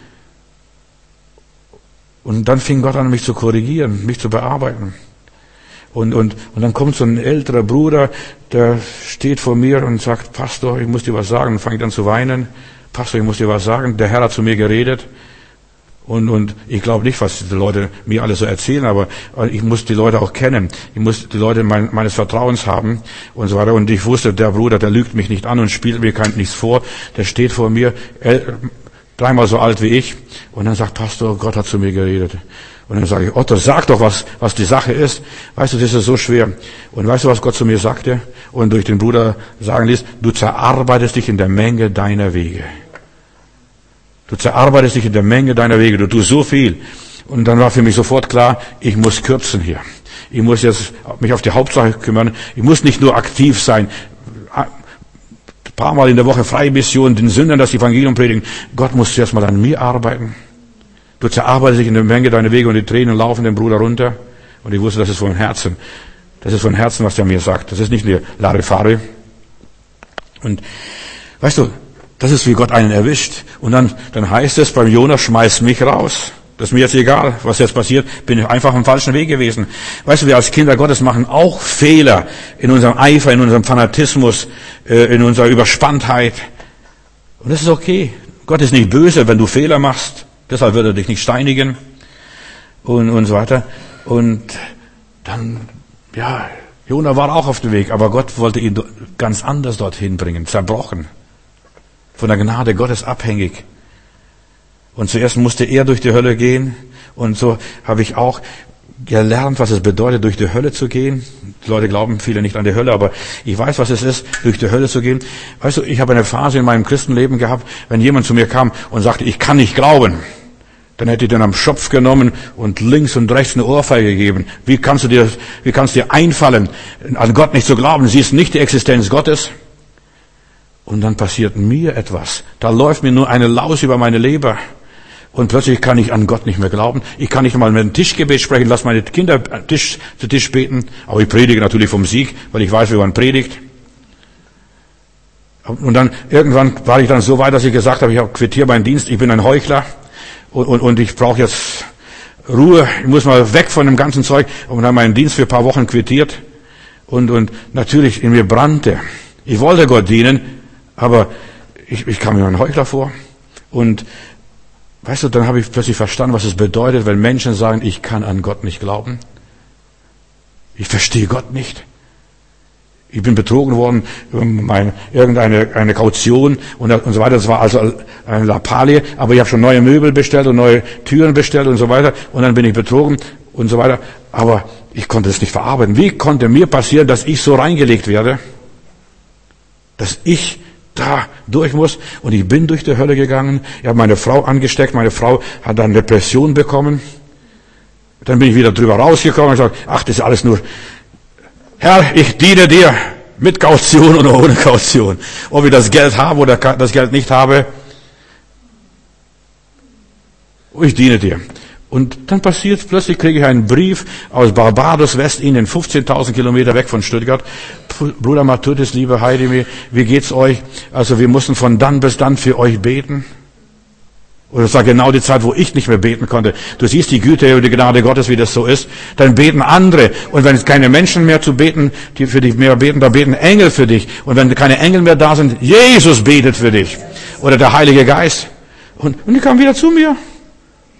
Und dann fing Gott an, mich zu korrigieren, mich zu bearbeiten. Und, und, und dann kommt so ein älterer Bruder, der steht vor mir und sagt, Pastor, ich muss dir was sagen. Und fängt an zu weinen. Pastor, ich muss dir was sagen. Der Herr hat zu mir geredet. Und, und ich glaube nicht, was die Leute mir alles so erzählen, aber ich muss die Leute auch kennen. Ich muss die Leute mein, meines Vertrauens haben und so weiter. Und ich wusste, der Bruder, der lügt mich nicht an und spielt mir kein, nichts vor. Der steht vor mir, el, dreimal so alt wie ich. Und dann sagt Pastor, Gott hat zu mir geredet. Und dann sage ich, Otto, sag doch, was, was die Sache ist. Weißt du, das ist so schwer. Und weißt du, was Gott zu mir sagte? Und durch den Bruder sagen ließ, du zerarbeitest dich in der Menge deiner Wege. Du zerarbeitest dich in der Menge deiner Wege. Du tust so viel. Und dann war für mich sofort klar, ich muss kürzen hier. Ich muss jetzt mich auf die Hauptsache kümmern. Ich muss nicht nur aktiv sein. Ein paar Mal in der Woche Freimission, den Sündern das Evangelium predigen. Gott muss zuerst mal an mir arbeiten. Du zerarbeitest dich in der Menge deiner Wege und die Tränen laufen dem Bruder runter. Und ich wusste, das ist von Herzen. Das ist von Herzen, was er mir sagt. Das ist nicht eine Larifari. Und weißt du, das ist, wie Gott einen erwischt. Und dann, dann heißt es beim Jonas, schmeiß mich raus. Das ist mir jetzt egal, was jetzt passiert. Bin ich einfach am falschen Weg gewesen. Weißt du, wir als Kinder Gottes machen auch Fehler in unserem Eifer, in unserem Fanatismus, in unserer Überspanntheit. Und das ist okay. Gott ist nicht böse, wenn du Fehler machst. Deshalb wird er dich nicht steinigen. Und, und so weiter. Und dann, ja, Jona war auch auf dem Weg. Aber Gott wollte ihn ganz anders dorthin bringen. Zerbrochen. Von der Gnade Gottes abhängig. Und zuerst musste er durch die Hölle gehen. Und so habe ich auch gelernt, was es bedeutet, durch die Hölle zu gehen. Die Leute glauben viele nicht an die Hölle, aber ich weiß, was es ist, durch die Hölle zu gehen. Weißt du, ich habe eine Phase in meinem Christenleben gehabt, wenn jemand zu mir kam und sagte, ich kann nicht glauben, dann hätte ich den am Schopf genommen und links und rechts eine Ohrfeige gegeben. Wie kannst du dir, wie kannst du dir einfallen, an Gott nicht zu glauben? Siehst nicht die Existenz Gottes? Und dann passiert mir etwas. Da läuft mir nur eine Laus über meine Leber. Und plötzlich kann ich an Gott nicht mehr glauben. Ich kann nicht mal mit dem Tischgebet sprechen, lass meine Kinder Tisch zu Tisch beten. Aber ich predige natürlich vom Sieg, weil ich weiß, wie man predigt. Und dann, irgendwann war ich dann so weit, dass ich gesagt habe, ich quittiere meinen Dienst, ich bin ein Heuchler. Und, und, und ich brauche jetzt Ruhe, ich muss mal weg von dem ganzen Zeug. Und habe meinen Dienst für ein paar Wochen quittiert. Und, und natürlich in mir brannte. Ich wollte Gott dienen, aber ich, ich kam mir ein Heuchler vor. Und weißt du, dann habe ich plötzlich verstanden, was es bedeutet, wenn Menschen sagen, ich kann an Gott nicht glauben. Ich verstehe Gott nicht. Ich bin betrogen worden über meine, irgendeine eine Kaution und, und so weiter. Das war also eine Lappalie, aber ich habe schon neue Möbel bestellt und neue Türen bestellt und so weiter. Und dann bin ich betrogen und so weiter. Aber ich konnte es nicht verarbeiten. Wie konnte mir passieren, dass ich so reingelegt werde? Dass ich da durch muss. Und ich bin durch die Hölle gegangen. Ich habe meine Frau angesteckt. Meine Frau hat dann Depression bekommen. Dann bin ich wieder drüber rausgekommen und gesagt, ach, das ist alles nur, Herr, ich diene dir mit Kaution oder ohne Kaution. Ob ich das Geld habe oder das Geld nicht habe. Ich diene dir. Und dann passiert, plötzlich kriege ich einen Brief aus Barbados, Westindien, fünfzehntausend Kilometer weg von Stuttgart. Bruder Matthäus, liebe Heidi, wie geht's euch? Also wir mussten von dann bis dann für euch beten. Und das war genau die Zeit, wo ich nicht mehr beten konnte. Du siehst die Güte und die Gnade Gottes, wie das so ist. Dann beten andere. Und wenn es keine Menschen mehr zu beten, die für dich mehr beten, dann beten Engel für dich. Und wenn keine Engel mehr da sind, Jesus betet für dich. Oder der Heilige Geist. Und, und die kamen wieder zu mir.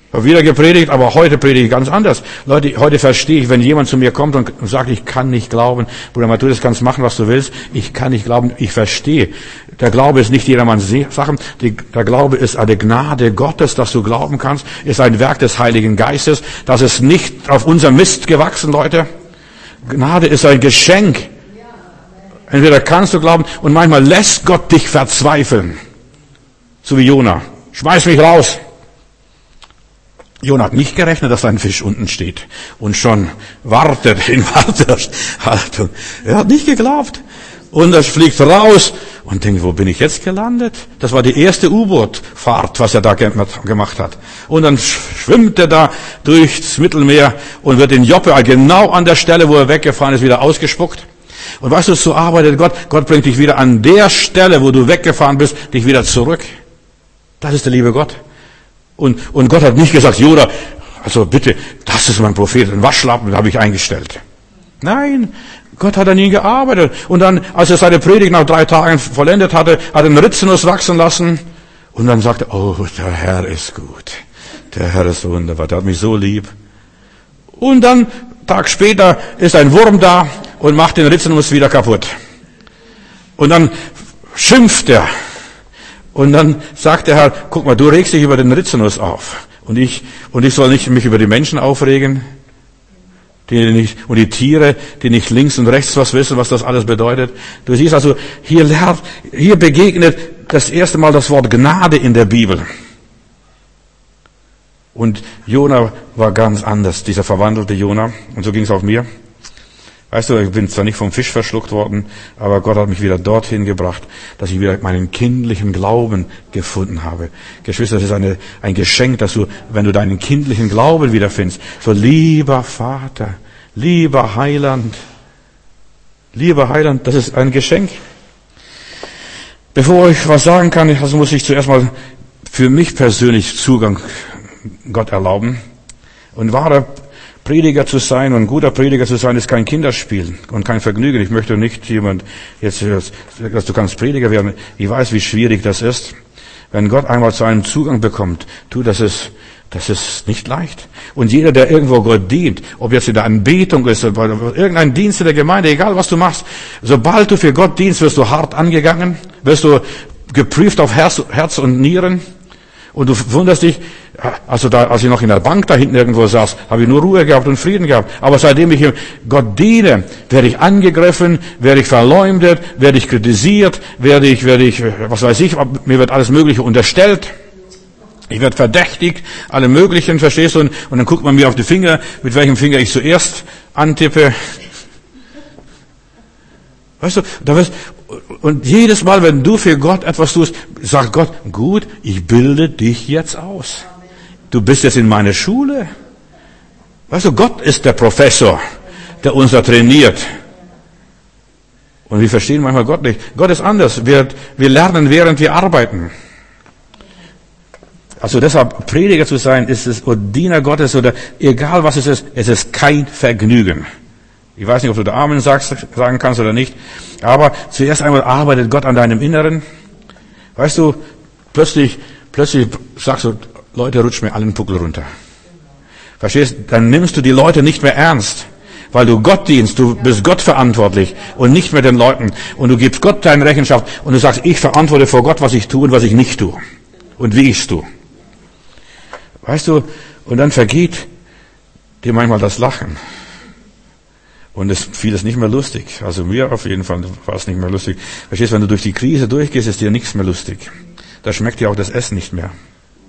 Habe wieder gepredigt, aber heute predige ich ganz anders. Leute, heute verstehe ich, wenn jemand zu mir kommt und sagt, ich kann nicht glauben, Bruder Matthäus, kannst machen, was du willst, ich kann nicht glauben, ich verstehe. Der Glaube ist nicht jedermanns Sache, der Glaube ist eine Gnade Gottes, dass du glauben kannst, ist ein Werk des Heiligen Geistes, das ist nicht auf unser Mist gewachsen, Leute. Gnade ist ein Geschenk. Entweder kannst du glauben und manchmal lässt Gott dich verzweifeln. So wie Jona. Schmeiß mich raus. Jona hat nicht gerechnet, dass ein Fisch unten steht und schon wartet in Wartehaltung. Er hat nicht geglaubt. Und er fliegt raus und denkt, wo bin ich jetzt gelandet? Das war die erste U-Boot-Fahrt, was er da gemacht hat. Und dann schwimmt er da durchs Mittelmeer und wird in Joppe genau an der Stelle, wo er weggefahren ist, wieder ausgespuckt. Und weißt du, so arbeitet Gott. Gott bringt dich wieder an der Stelle, wo du weggefahren bist, dich wieder zurück. Das ist der liebe Gott. Und, und Gott hat nicht gesagt, Jona, also bitte, das ist mein Prophet, ein Waschlappen habe ich eingestellt. Nein, Gott hat an ihn gearbeitet. Und dann, als er seine Predigt nach drei Tagen vollendet hatte, hat er einen Rizinus wachsen lassen. Und dann sagte er, oh, der Herr ist gut. Der Herr ist wunderbar, der hat mich so lieb. Und dann, Tag später, ist ein Wurm da und macht den Rizinus wieder kaputt. Und dann schimpft er. Und dann sagt der Herr, guck mal, du regst dich über den Rizinus auf. Und ich, und ich soll nicht mich über die Menschen aufregen, die nicht, und die Tiere, die nicht links und rechts was wissen, was das alles bedeutet. Du siehst also, hier lernt, hier begegnet das erste Mal das Wort Gnade in der Bibel. Und Jona war ganz anders, dieser verwandelte Jona. Und so ging es auch mir. Weißt du, ich bin zwar nicht vom Fisch verschluckt worden, aber Gott hat mich wieder dorthin gebracht, dass ich wieder meinen kindlichen Glauben gefunden habe. Geschwister, das ist eine, ein Geschenk, dass du, wenn du deinen kindlichen Glauben wiederfindest, so lieber Vater, lieber Heiland, lieber Heiland, das ist ein Geschenk. Bevor ich was sagen kann, also muss ich zuerst mal für mich persönlich Zugang Gott erlauben. Und wahrer Prediger zu sein und guter Prediger zu sein, ist kein Kinderspiel und kein Vergnügen. Ich möchte nicht jemand jetzt, dass du kannst Prediger werden. Ich weiß, wie schwierig das ist. Wenn Gott einmal zu einem Zugang bekommt, tu, das ist, das ist nicht leicht. Und jeder, der irgendwo Gott dient, ob jetzt in der Anbetung ist, oder irgendein Dienst in der Gemeinde, egal was du machst, sobald du für Gott dienst, wirst du hart angegangen, wirst du geprüft auf Herz, Herz und Nieren. Und du wunderst dich, also da, als ich noch in der Bank da hinten irgendwo saß, habe ich nur Ruhe gehabt und Frieden gehabt. Aber seitdem ich Gott diene, werde ich angegriffen, werde ich verleumdet, werde ich kritisiert, werde ich, werde ich, was weiß ich, mir wird alles Mögliche unterstellt. Ich werde verdächtigt, alle möglichen, verstehst du? Und, und dann guckt man mir auf die Finger, mit welchem Finger ich zuerst antippe. Weißt du, da wirst, und jedes Mal, wenn du für Gott etwas tust, sagt Gott, gut, ich bilde dich jetzt aus. Du bist jetzt in meiner Schule. Weißt du, Gott ist der Professor, der uns da trainiert. Und wir verstehen manchmal Gott nicht. Gott ist anders. Wir, wir lernen, während wir arbeiten. Also deshalb, Prediger zu sein, ist es, oder Diener Gottes, oder egal was es ist, es ist kein Vergnügen. Ich weiß nicht, ob du da Amen sagst, sagen kannst oder nicht. Aber zuerst einmal arbeitet Gott an deinem Inneren. Weißt du, plötzlich, plötzlich sagst du, Leute, rutscht mir allen Puckel runter. Verstehst? Dann nimmst du die Leute nicht mehr ernst. Weil du Gott dienst, du bist Gott verantwortlich und nicht mehr den Leuten. Und du gibst Gott deine Rechenschaft und du sagst, ich verantworte vor Gott, was ich tue und was ich nicht tue. Und wie ich es tue. Weißt du, und dann vergeht dir manchmal das Lachen. Und es vieles nicht mehr lustig. Also mir auf jeden Fall war es nicht mehr lustig. Verstehst, wenn du durch die Krise durchgehst, ist dir nichts mehr lustig. Da schmeckt dir auch das Essen nicht mehr.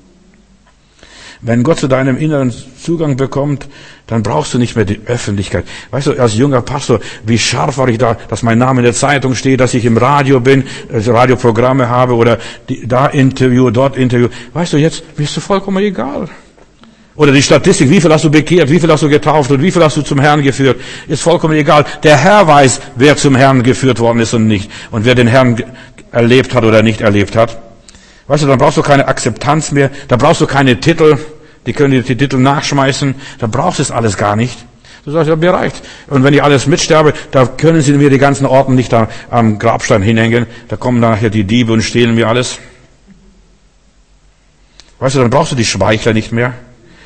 Wenn Gott zu deinem inneren Zugang bekommt, dann brauchst du nicht mehr die Öffentlichkeit. Weißt du, als junger Pastor, wie scharf war ich da, dass mein Name in der Zeitung steht, dass ich im Radio bin, also Radioprogramme habe oder die, da Interview, dort Interview. Weißt du, jetzt bist du vollkommen egal. Oder die Statistik, wie viel hast du bekehrt, wie viel hast du getauft und wie viel hast du zum Herrn geführt, ist vollkommen egal. Der Herr weiß, wer zum Herrn geführt worden ist und nicht. Und wer den Herrn erlebt hat oder nicht erlebt hat. Weißt du, dann brauchst du keine Akzeptanz mehr, da brauchst du keine Titel, die können dir die Titel nachschmeißen, da brauchst du es alles gar nicht. Du sagst, ja, mir reicht. Und wenn ich alles mitsterbe, da können sie mir die ganzen Orden nicht da am Grabstein hinhängen, da kommen nachher die Diebe und stehlen mir alles. Weißt du, dann brauchst du die Schweichler nicht mehr.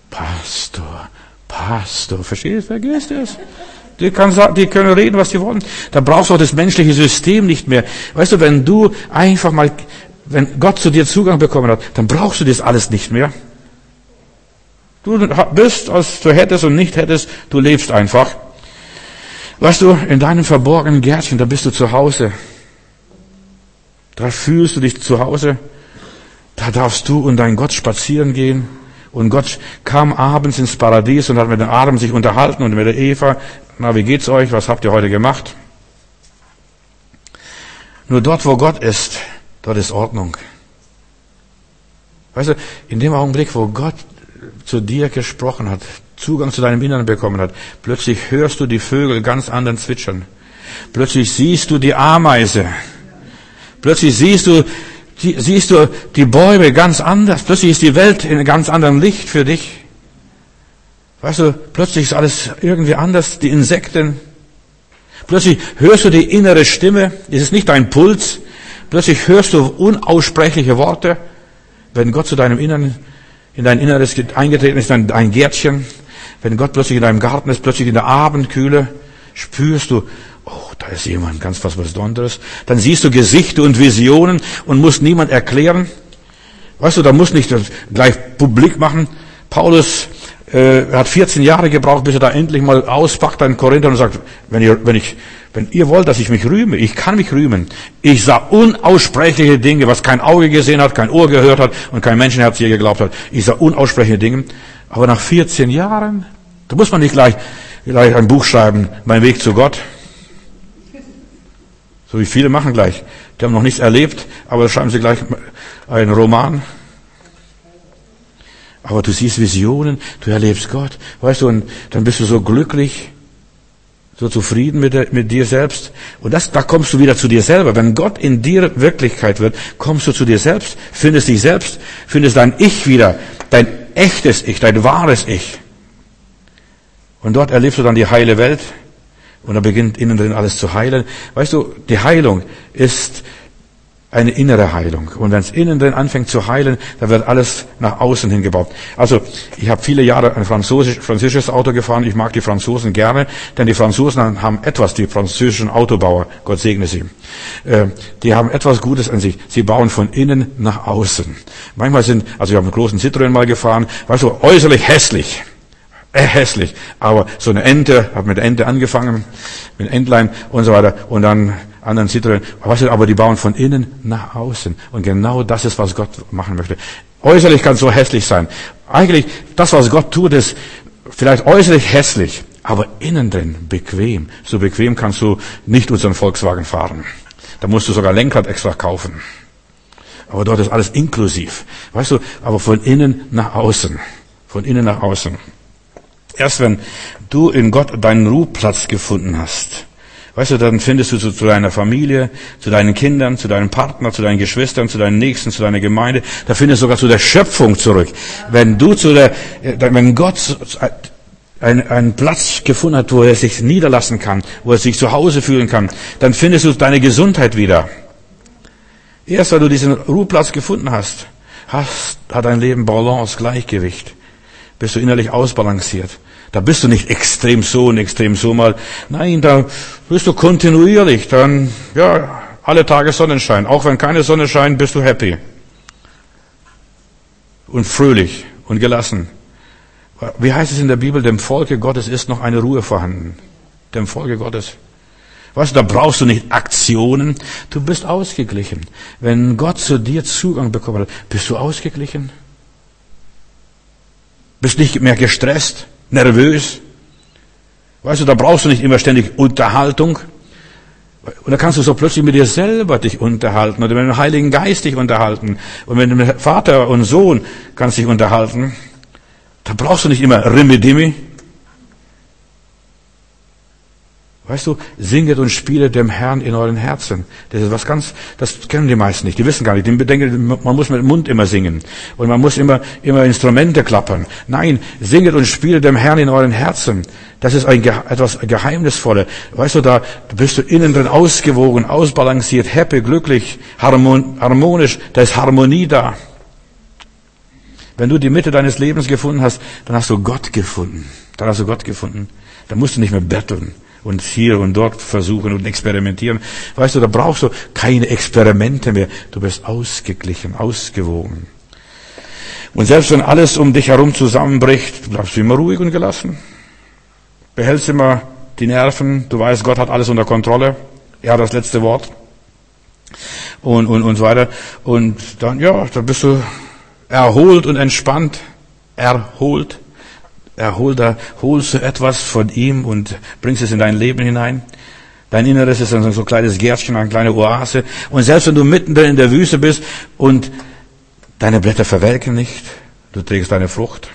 Pastor, Pastor, verstehst du, vergiss das. Die, kann, die können reden, was sie wollen. Da brauchst du auch das menschliche System nicht mehr. Weißt du, wenn du einfach mal, wenn Gott zu dir Zugang bekommen hat, dann brauchst du das alles nicht mehr. Du bist, als du hättest und nicht hättest, du lebst einfach. Weißt du, in deinem verborgenen Gärtchen, da bist du zu Hause. Da fühlst du dich zu Hause. Da darfst du und dein Gott spazieren gehen. Und Gott kam abends ins Paradies und hat mit den Adam sich unterhalten und mit der Eva. Na, wie geht's euch? Was habt ihr heute gemacht? Nur dort, wo Gott ist, dort ist Ordnung. Weißt du, in dem Augenblick, wo Gott zu dir gesprochen hat, Zugang zu deinem Inneren bekommen hat, plötzlich hörst du die Vögel ganz anderen zwitschern. Plötzlich siehst du die Ameise. Plötzlich siehst du, die, siehst du die Bäume ganz anders. Plötzlich ist die Welt in einem ganz anderen Licht für dich. Weißt du, plötzlich ist alles irgendwie anders, die Insekten. Plötzlich hörst du die innere Stimme, es ist nicht dein Puls. Plötzlich hörst du unaussprechliche Worte, wenn Gott zu deinem Inneren, in dein Inneres eingetreten ist, in dein Gärtchen. Wenn Gott plötzlich in deinem Garten ist, plötzlich in der Abendkühle, spürst du, oh, da ist jemand, ganz was Besonderes. Dann siehst du Gesichter und Visionen und musst niemand erklären. Weißt du, da musst nicht gleich publik machen. Paulus äh, hat vierzehn Jahre gebraucht, bis er da endlich mal auspackt an Korinther und sagt, wenn ihr, wenn ich, wenn ihr wollt, dass ich mich rühme, ich kann mich rühmen. Ich sah unaussprechliche Dinge, was kein Auge gesehen hat, kein Ohr gehört hat und kein Menschenherz je geglaubt hat. Ich sah unaussprechliche Dinge. Aber nach vierzehn Jahren, da muss man nicht gleich, gleich ein Buch schreiben, mein Weg zu Gott. So wie viele machen gleich. Die haben noch nichts erlebt, aber da schreiben sie gleich einen Roman. Aber du siehst Visionen, du erlebst Gott, weißt du, und dann bist du so glücklich, so zufrieden mit, der, mit dir selbst. Und das, da kommst du wieder zu dir selber. Wenn Gott in dir Wirklichkeit wird, kommst du zu dir selbst, findest dich selbst, findest dein Ich wieder, dein echtes Ich, dein wahres Ich. Und dort erlebst du dann die heile Welt und da beginnt innen drin alles zu heilen. Weißt du, die Heilung ist eine innere Heilung. Und wenn es innen drin anfängt zu heilen, dann wird alles nach außen hingebaut. Also, ich habe viele Jahre ein französisch, französisches Auto gefahren. Ich mag die Franzosen gerne, denn die Franzosen haben etwas, die französischen Autobauer, Gott segne sie, äh, die haben etwas Gutes an sich. Sie bauen von innen nach außen. Manchmal sind, also ich habe einen großen Citroën mal gefahren, weißt du, äußerlich hässlich. Äh, hässlich. Aber so eine Ente, habe mit der Ente angefangen, mit Entlein und so weiter. Und dann anderen Citroën. Weißt du, aber die bauen von innen nach außen. Und genau das ist, was Gott machen möchte. Äußerlich kann es so hässlich sein. Eigentlich, das, was Gott tut, ist vielleicht äußerlich hässlich, aber innen drin bequem. So bequem kannst du nicht unseren Volkswagen fahren. Da musst du sogar Lenkrad extra kaufen. Aber dort ist alles inklusiv. Weißt du, aber von innen nach außen. Von innen nach außen. Erst wenn du in Gott deinen Ruheplatz gefunden hast, weißt du, dann findest du zu, zu deiner Familie, zu deinen Kindern, zu deinem Partner, zu deinen Geschwistern, zu deinen Nächsten, zu deiner Gemeinde, da findest du sogar zu der Schöpfung zurück. Wenn du zu der, wenn Gott einen, einen Platz gefunden hat, wo er sich niederlassen kann, wo er sich zu Hause fühlen kann, dann findest du deine Gesundheit wieder. Erst wenn du diesen Ruheplatz gefunden hast, hast hat dein Leben Balance, Gleichgewicht. Bist du innerlich ausbalanciert. Da bist du nicht extrem so und extrem so mal. Nein, da bist du kontinuierlich. Dann, ja, alle Tage Sonnenschein. Auch wenn keine Sonne scheint, bist du happy. Und fröhlich und gelassen. Wie heißt es in der Bibel? Dem Volke Gottes ist noch eine Ruhe vorhanden. Dem Volke Gottes. Weißt du, da brauchst du nicht Aktionen. Du bist ausgeglichen. Wenn Gott zu dir Zugang bekommen hat, bist du ausgeglichen? Bist nicht mehr gestresst, nervös. Weißt du, da brauchst du nicht immer ständig Unterhaltung. Und da kannst du so plötzlich mit dir selber dich unterhalten oder mit dem Heiligen Geist dich unterhalten. Und mit dem Vater und Sohn kannst du dich unterhalten. Da brauchst du nicht immer Rimmidimmi. Weißt du, singet und spielet dem Herrn in euren Herzen. Das ist was ganz, das kennen die meisten nicht. Die wissen gar nicht. Die denken, man muss mit dem Mund immer singen. Und man muss immer, immer Instrumente klappern. Nein, singet und spielet dem Herrn in euren Herzen. Das ist ein, etwas Geheimnisvolles. Weißt du, da bist du innen drin ausgewogen, ausbalanciert, happy, glücklich, harmonisch. Da ist Harmonie da. Wenn du die Mitte deines Lebens gefunden hast, dann hast du Gott gefunden. Dann hast du Gott gefunden. Dann musst du nicht mehr betteln und hier und dort versuchen und experimentieren. Weißt du, da brauchst du keine Experimente mehr. Du bist ausgeglichen, ausgewogen. Und selbst wenn alles um dich herum zusammenbricht, bleibst du immer ruhig und gelassen. Behältst immer die Nerven. Du weißt, Gott hat alles unter Kontrolle. Er hat das letzte Wort. Und, und, und so weiter. Und dann, ja, da bist du erholt und entspannt. Erholt. Erholt, da holst du etwas von ihm und bringst es in dein Leben hinein. Dein Inneres ist so ein kleines Gärtchen, eine kleine Oase. Und selbst wenn du mitten in der Wüste bist und deine Blätter verwelken nicht, du trägst deine Frucht.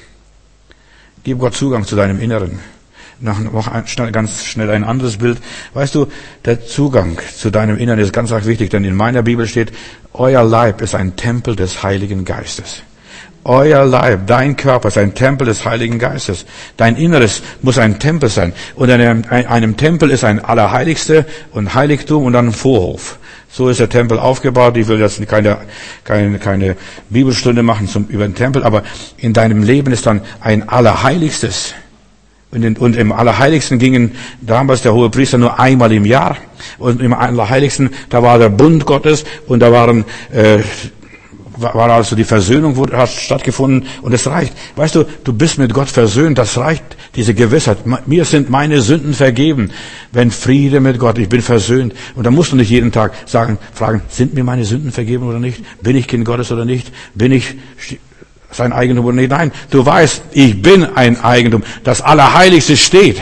Gib Gott Zugang zu deinem Inneren. Noch, noch ein, schnell, ganz schnell ein anderes Bild. Weißt du, der Zugang zu deinem Inneren ist ganz arg wichtig, denn in meiner Bibel steht, euer Leib ist ein Tempel des Heiligen Geistes. Euer Leib, dein Körper ist ein Tempel des Heiligen Geistes. Dein Inneres muss ein Tempel sein. Und in einem, einem Tempel ist ein Allerheiligste und Heiligtum und dann ein Vorhof. So ist der Tempel aufgebaut. Ich will jetzt keine, keine, keine Bibelstunde machen zum, über den Tempel, aber in deinem Leben ist dann ein Allerheiligstes. Und, in, und im Allerheiligsten gingen damals der Hohepriester nur einmal im Jahr. Und im Allerheiligsten, da war der Bund Gottes und da waren, äh, war also die Versöhnung, wurde, hat stattgefunden und es reicht. Weißt du, du bist mit Gott versöhnt, das reicht, diese Gewissheit. Mir sind meine Sünden vergeben. Wenn Friede mit Gott, ich bin versöhnt. Und dann musst du nicht jeden Tag sagen, fragen, sind mir meine Sünden vergeben oder nicht? Bin ich Kind Gottes oder nicht? Bin ich sein Eigentum oder nicht? Nein, du weißt, ich bin ein Eigentum. Das Allerheiligste steht.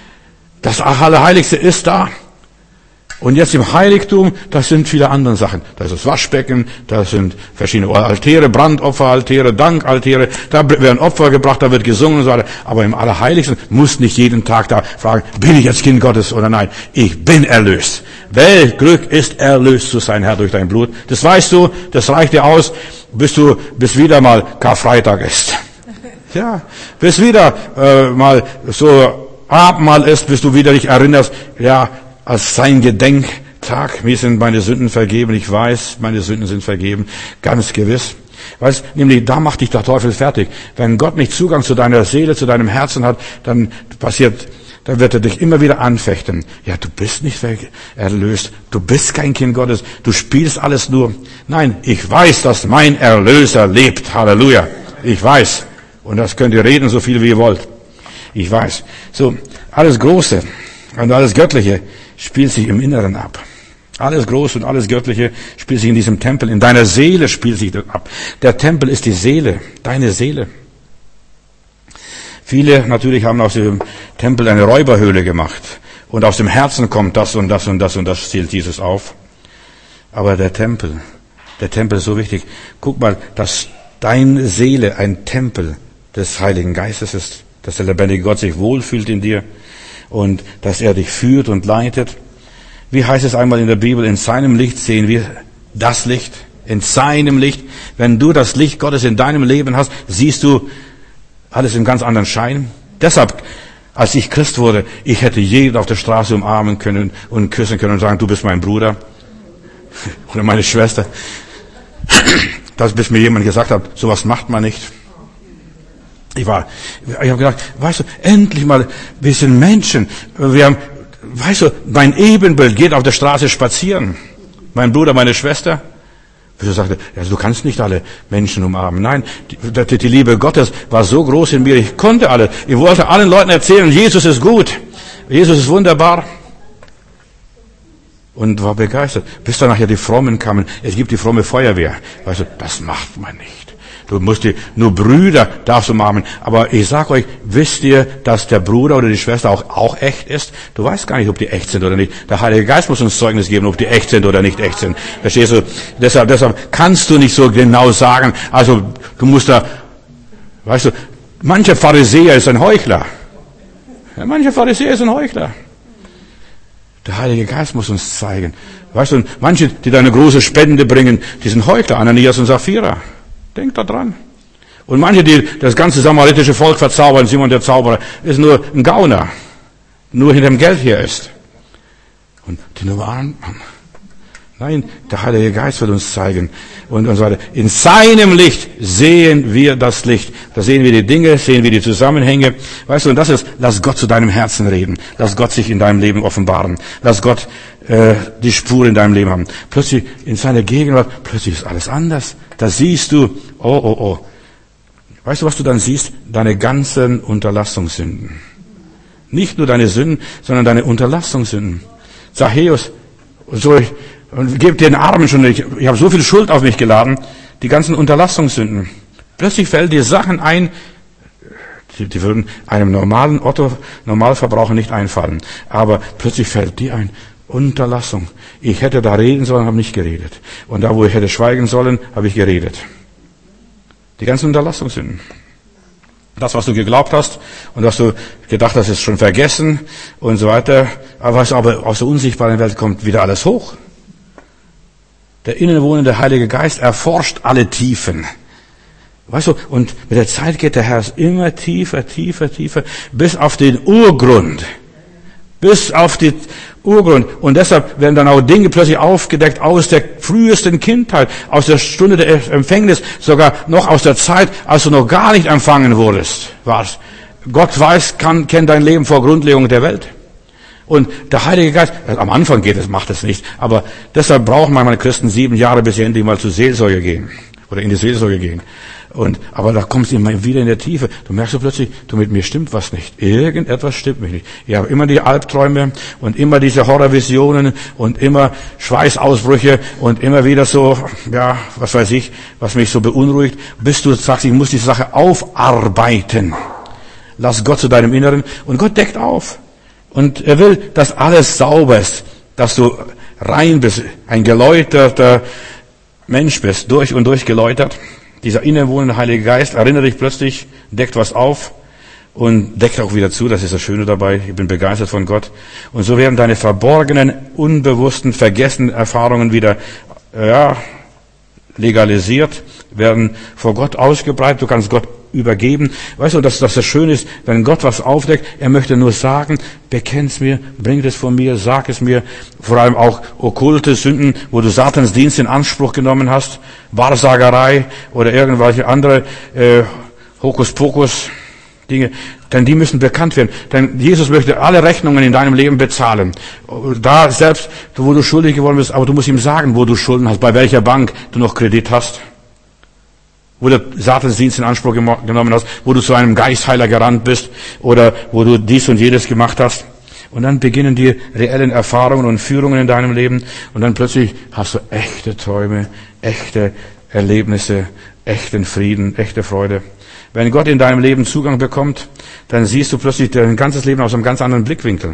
Das Allerheiligste ist da. Und jetzt im Heiligtum, das sind viele andere Sachen. Da ist das Waschbecken, da sind verschiedene Altäre, Brandopferaltäre, Dankaltäre, da werden Opfer gebracht, da wird gesungen und so weiter. Aber im Allerheiligsten muss nicht jeden Tag da fragen, bin ich jetzt Kind Gottes oder nein? Ich bin erlöst. Welch Glück ist, erlöst zu sein, Herr, durch dein Blut. Das weißt du, das reicht dir aus, bis du, bis wieder mal Karfreitag ist. Ja, bis wieder äh, mal so Abendmahl ist, bis du wieder dich erinnerst, ja, als sein Gedenktag. Mir sind meine Sünden vergeben. Ich weiß, meine Sünden sind vergeben. Ganz gewiss. Weißt, nämlich, da macht dich der Teufel fertig. Wenn Gott nicht Zugang zu deiner Seele, zu deinem Herzen hat, dann passiert, dann wird er dich immer wieder anfechten. Ja, du bist nicht erlöst. Du bist kein Kind Gottes. Du spielst alles nur. Nein, ich weiß, dass mein Erlöser lebt. Halleluja. Ich weiß. Und das könnt ihr reden, so viel wie ihr wollt. Ich weiß. So, alles Große und alles Göttliche spielt sich im Inneren ab. Alles Große und alles Göttliche spielt sich in diesem Tempel. In deiner Seele spielt sich das ab. Der Tempel ist die Seele, deine Seele. Viele natürlich haben aus dem Tempel eine Räuberhöhle gemacht. Und aus dem Herzen kommt das und das und das und das zählt Jesus auf. Aber der Tempel, der Tempel ist so wichtig. Guck mal, dass deine Seele ein Tempel des Heiligen Geistes ist. Dass der lebendige Gott sich wohlfühlt in dir. Und dass er dich führt und leitet. Wie heißt es einmal in der Bibel, in seinem Licht sehen wir das Licht, in seinem Licht. Wenn du das Licht Gottes in deinem Leben hast, siehst du alles in ganz anderen Schein. Deshalb, als ich Christ wurde, ich hätte jeden auf der Straße umarmen können und küssen können und sagen, du bist mein Bruder oder meine Schwester. Dass bis mir jemand gesagt hat, sowas macht man nicht. Ich war, ich habe gedacht, weißt du, endlich mal, wir sind Menschen. Wir haben, weißt du, mein Ebenbild geht auf der Straße spazieren. Mein Bruder, meine Schwester. Wieso sagte, also du kannst nicht alle Menschen umarmen. Nein, die, die Liebe Gottes war so groß in mir, ich konnte alle. Ich wollte allen Leuten erzählen, Jesus ist gut. Jesus ist wunderbar. Und war begeistert. Bis dann nachher die Frommen kamen. Es gibt die fromme Feuerwehr. Weißt du, das macht man nicht. Du musst die, nur Brüder darfst du umarmen. Aber ich sag euch, wisst ihr, dass der Bruder oder die Schwester auch, auch echt ist? Du weißt gar nicht, ob die echt sind oder nicht. Der Heilige Geist muss uns Zeugnis geben, ob die echt sind oder nicht echt sind. Verstehst du? Deshalb, deshalb kannst du nicht so genau sagen. Also, du musst da, weißt du, mancher Pharisäer ist ein Heuchler. Ja, mancher Pharisäer ist ein Heuchler. Der Heilige Geist muss uns zeigen. Weißt du, manche, die da eine große Spende bringen, die sind Heuchler, Ananias und Sapphira. Denk da dran. Und manche, die das ganze samaritische Volk verzaubern, Simon der Zauberer, ist nur ein Gauner, nur hinter dem Geld hier ist. Und die Nummern, Nein, der Heilige Geist wird uns zeigen. Und, und so weiter. In seinem Licht sehen wir das Licht. Da sehen wir die Dinge, sehen wir die Zusammenhänge. Weißt du, und das ist, lass Gott zu deinem Herzen reden. Lass Gott sich in deinem Leben offenbaren. Lass Gott äh, die Spur in deinem Leben haben. Plötzlich in seiner Gegenwart, plötzlich ist alles anders. Da siehst du, oh, oh, oh. Weißt du, was du dann siehst? Deine ganzen Unterlassungssünden. Nicht nur deine Sünden, sondern deine Unterlassungssünden. Zachäus, so ich, und gebt den Armen schon, ich, ich habe so viel Schuld auf mich geladen, die ganzen Unterlassungssünden. Plötzlich fällt dir Sachen ein, die, die würden einem normalen Otto-Normalverbraucher nicht einfallen. Aber plötzlich fällt dir ein, Unterlassung. Ich hätte da reden sollen, habe nicht geredet. Und da, wo ich hätte schweigen sollen, habe ich geredet. Die ganzen Unterlassungssünden. Das, was du geglaubt hast und was du gedacht hast, ist schon vergessen und so weiter. Aber, weißt du, aber aus der unsichtbaren Welt kommt wieder alles hoch. Der innen wohnende Heilige Geist erforscht alle Tiefen. Weißt du, und mit der Zeit geht der Herr immer tiefer, tiefer, tiefer, bis auf den Urgrund. Bis auf den Urgrund. Und deshalb werden dann auch Dinge plötzlich aufgedeckt aus der frühesten Kindheit, aus der Stunde der Empfängnis, sogar noch aus der Zeit, als du noch gar nicht empfangen wurdest. Was? Gott weiß, kann, kennt dein Leben vor Grundlegung der Welt. Und der Heilige Geist, am Anfang geht es, macht es nicht, aber deshalb brauchen manchmal Christen sieben Jahre, bis sie endlich mal zur Seelsorge gehen. Oder in die Seelsorge gehen. Und, aber da kommst du immer wieder in der Tiefe. Du merkst so plötzlich, du, mit mir stimmt was nicht. Irgendetwas stimmt mich nicht. Ich habe immer die Albträume und immer diese Horrorvisionen und immer Schweißausbrüche und immer wieder so, ja, was weiß ich, was mich so beunruhigt, bis du sagst, ich muss die Sache aufarbeiten. Lass Gott zu deinem Inneren und Gott deckt auf. Und er will, dass alles sauber ist, dass du rein bist, ein geläuterter Mensch bist, durch und durch geläutert. Dieser innewohnende Heilige Geist erinnert dich plötzlich, deckt was auf und deckt auch wieder zu. Das ist das Schöne dabei. Ich bin begeistert von Gott. Und so werden deine verborgenen, unbewussten, vergessenen Erfahrungen wieder, ja, legalisiert, werden vor Gott ausgebreitet. Du kannst Gott übergeben. Weißt du, dass, dass das Schöne ist, wenn Gott was aufdeckt, er möchte nur sagen, bekenn's mir, bring es von mir, sag es mir, vor allem auch okkulte Sünden, wo du Satans Dienst in Anspruch genommen hast, Wahrsagerei oder irgendwelche andere äh, Hokuspokus Dinge, denn die müssen bekannt werden. Denn Jesus möchte alle Rechnungen in deinem Leben bezahlen. Da selbst, wo du schuldig geworden bist, aber du musst ihm sagen, wo du Schulden hast, bei welcher Bank du noch Kredit hast, wo du Satansdienst in Anspruch genommen hast, wo du zu einem Geistheiler gerannt bist oder wo du dies und jedes gemacht hast. Und dann beginnen die reellen Erfahrungen und Führungen in deinem Leben und dann plötzlich hast du echte Träume, echte Erlebnisse, echten Frieden, echte Freude. Wenn Gott in deinem Leben Zugang bekommt, dann siehst du plötzlich dein ganzes Leben aus einem ganz anderen Blickwinkel.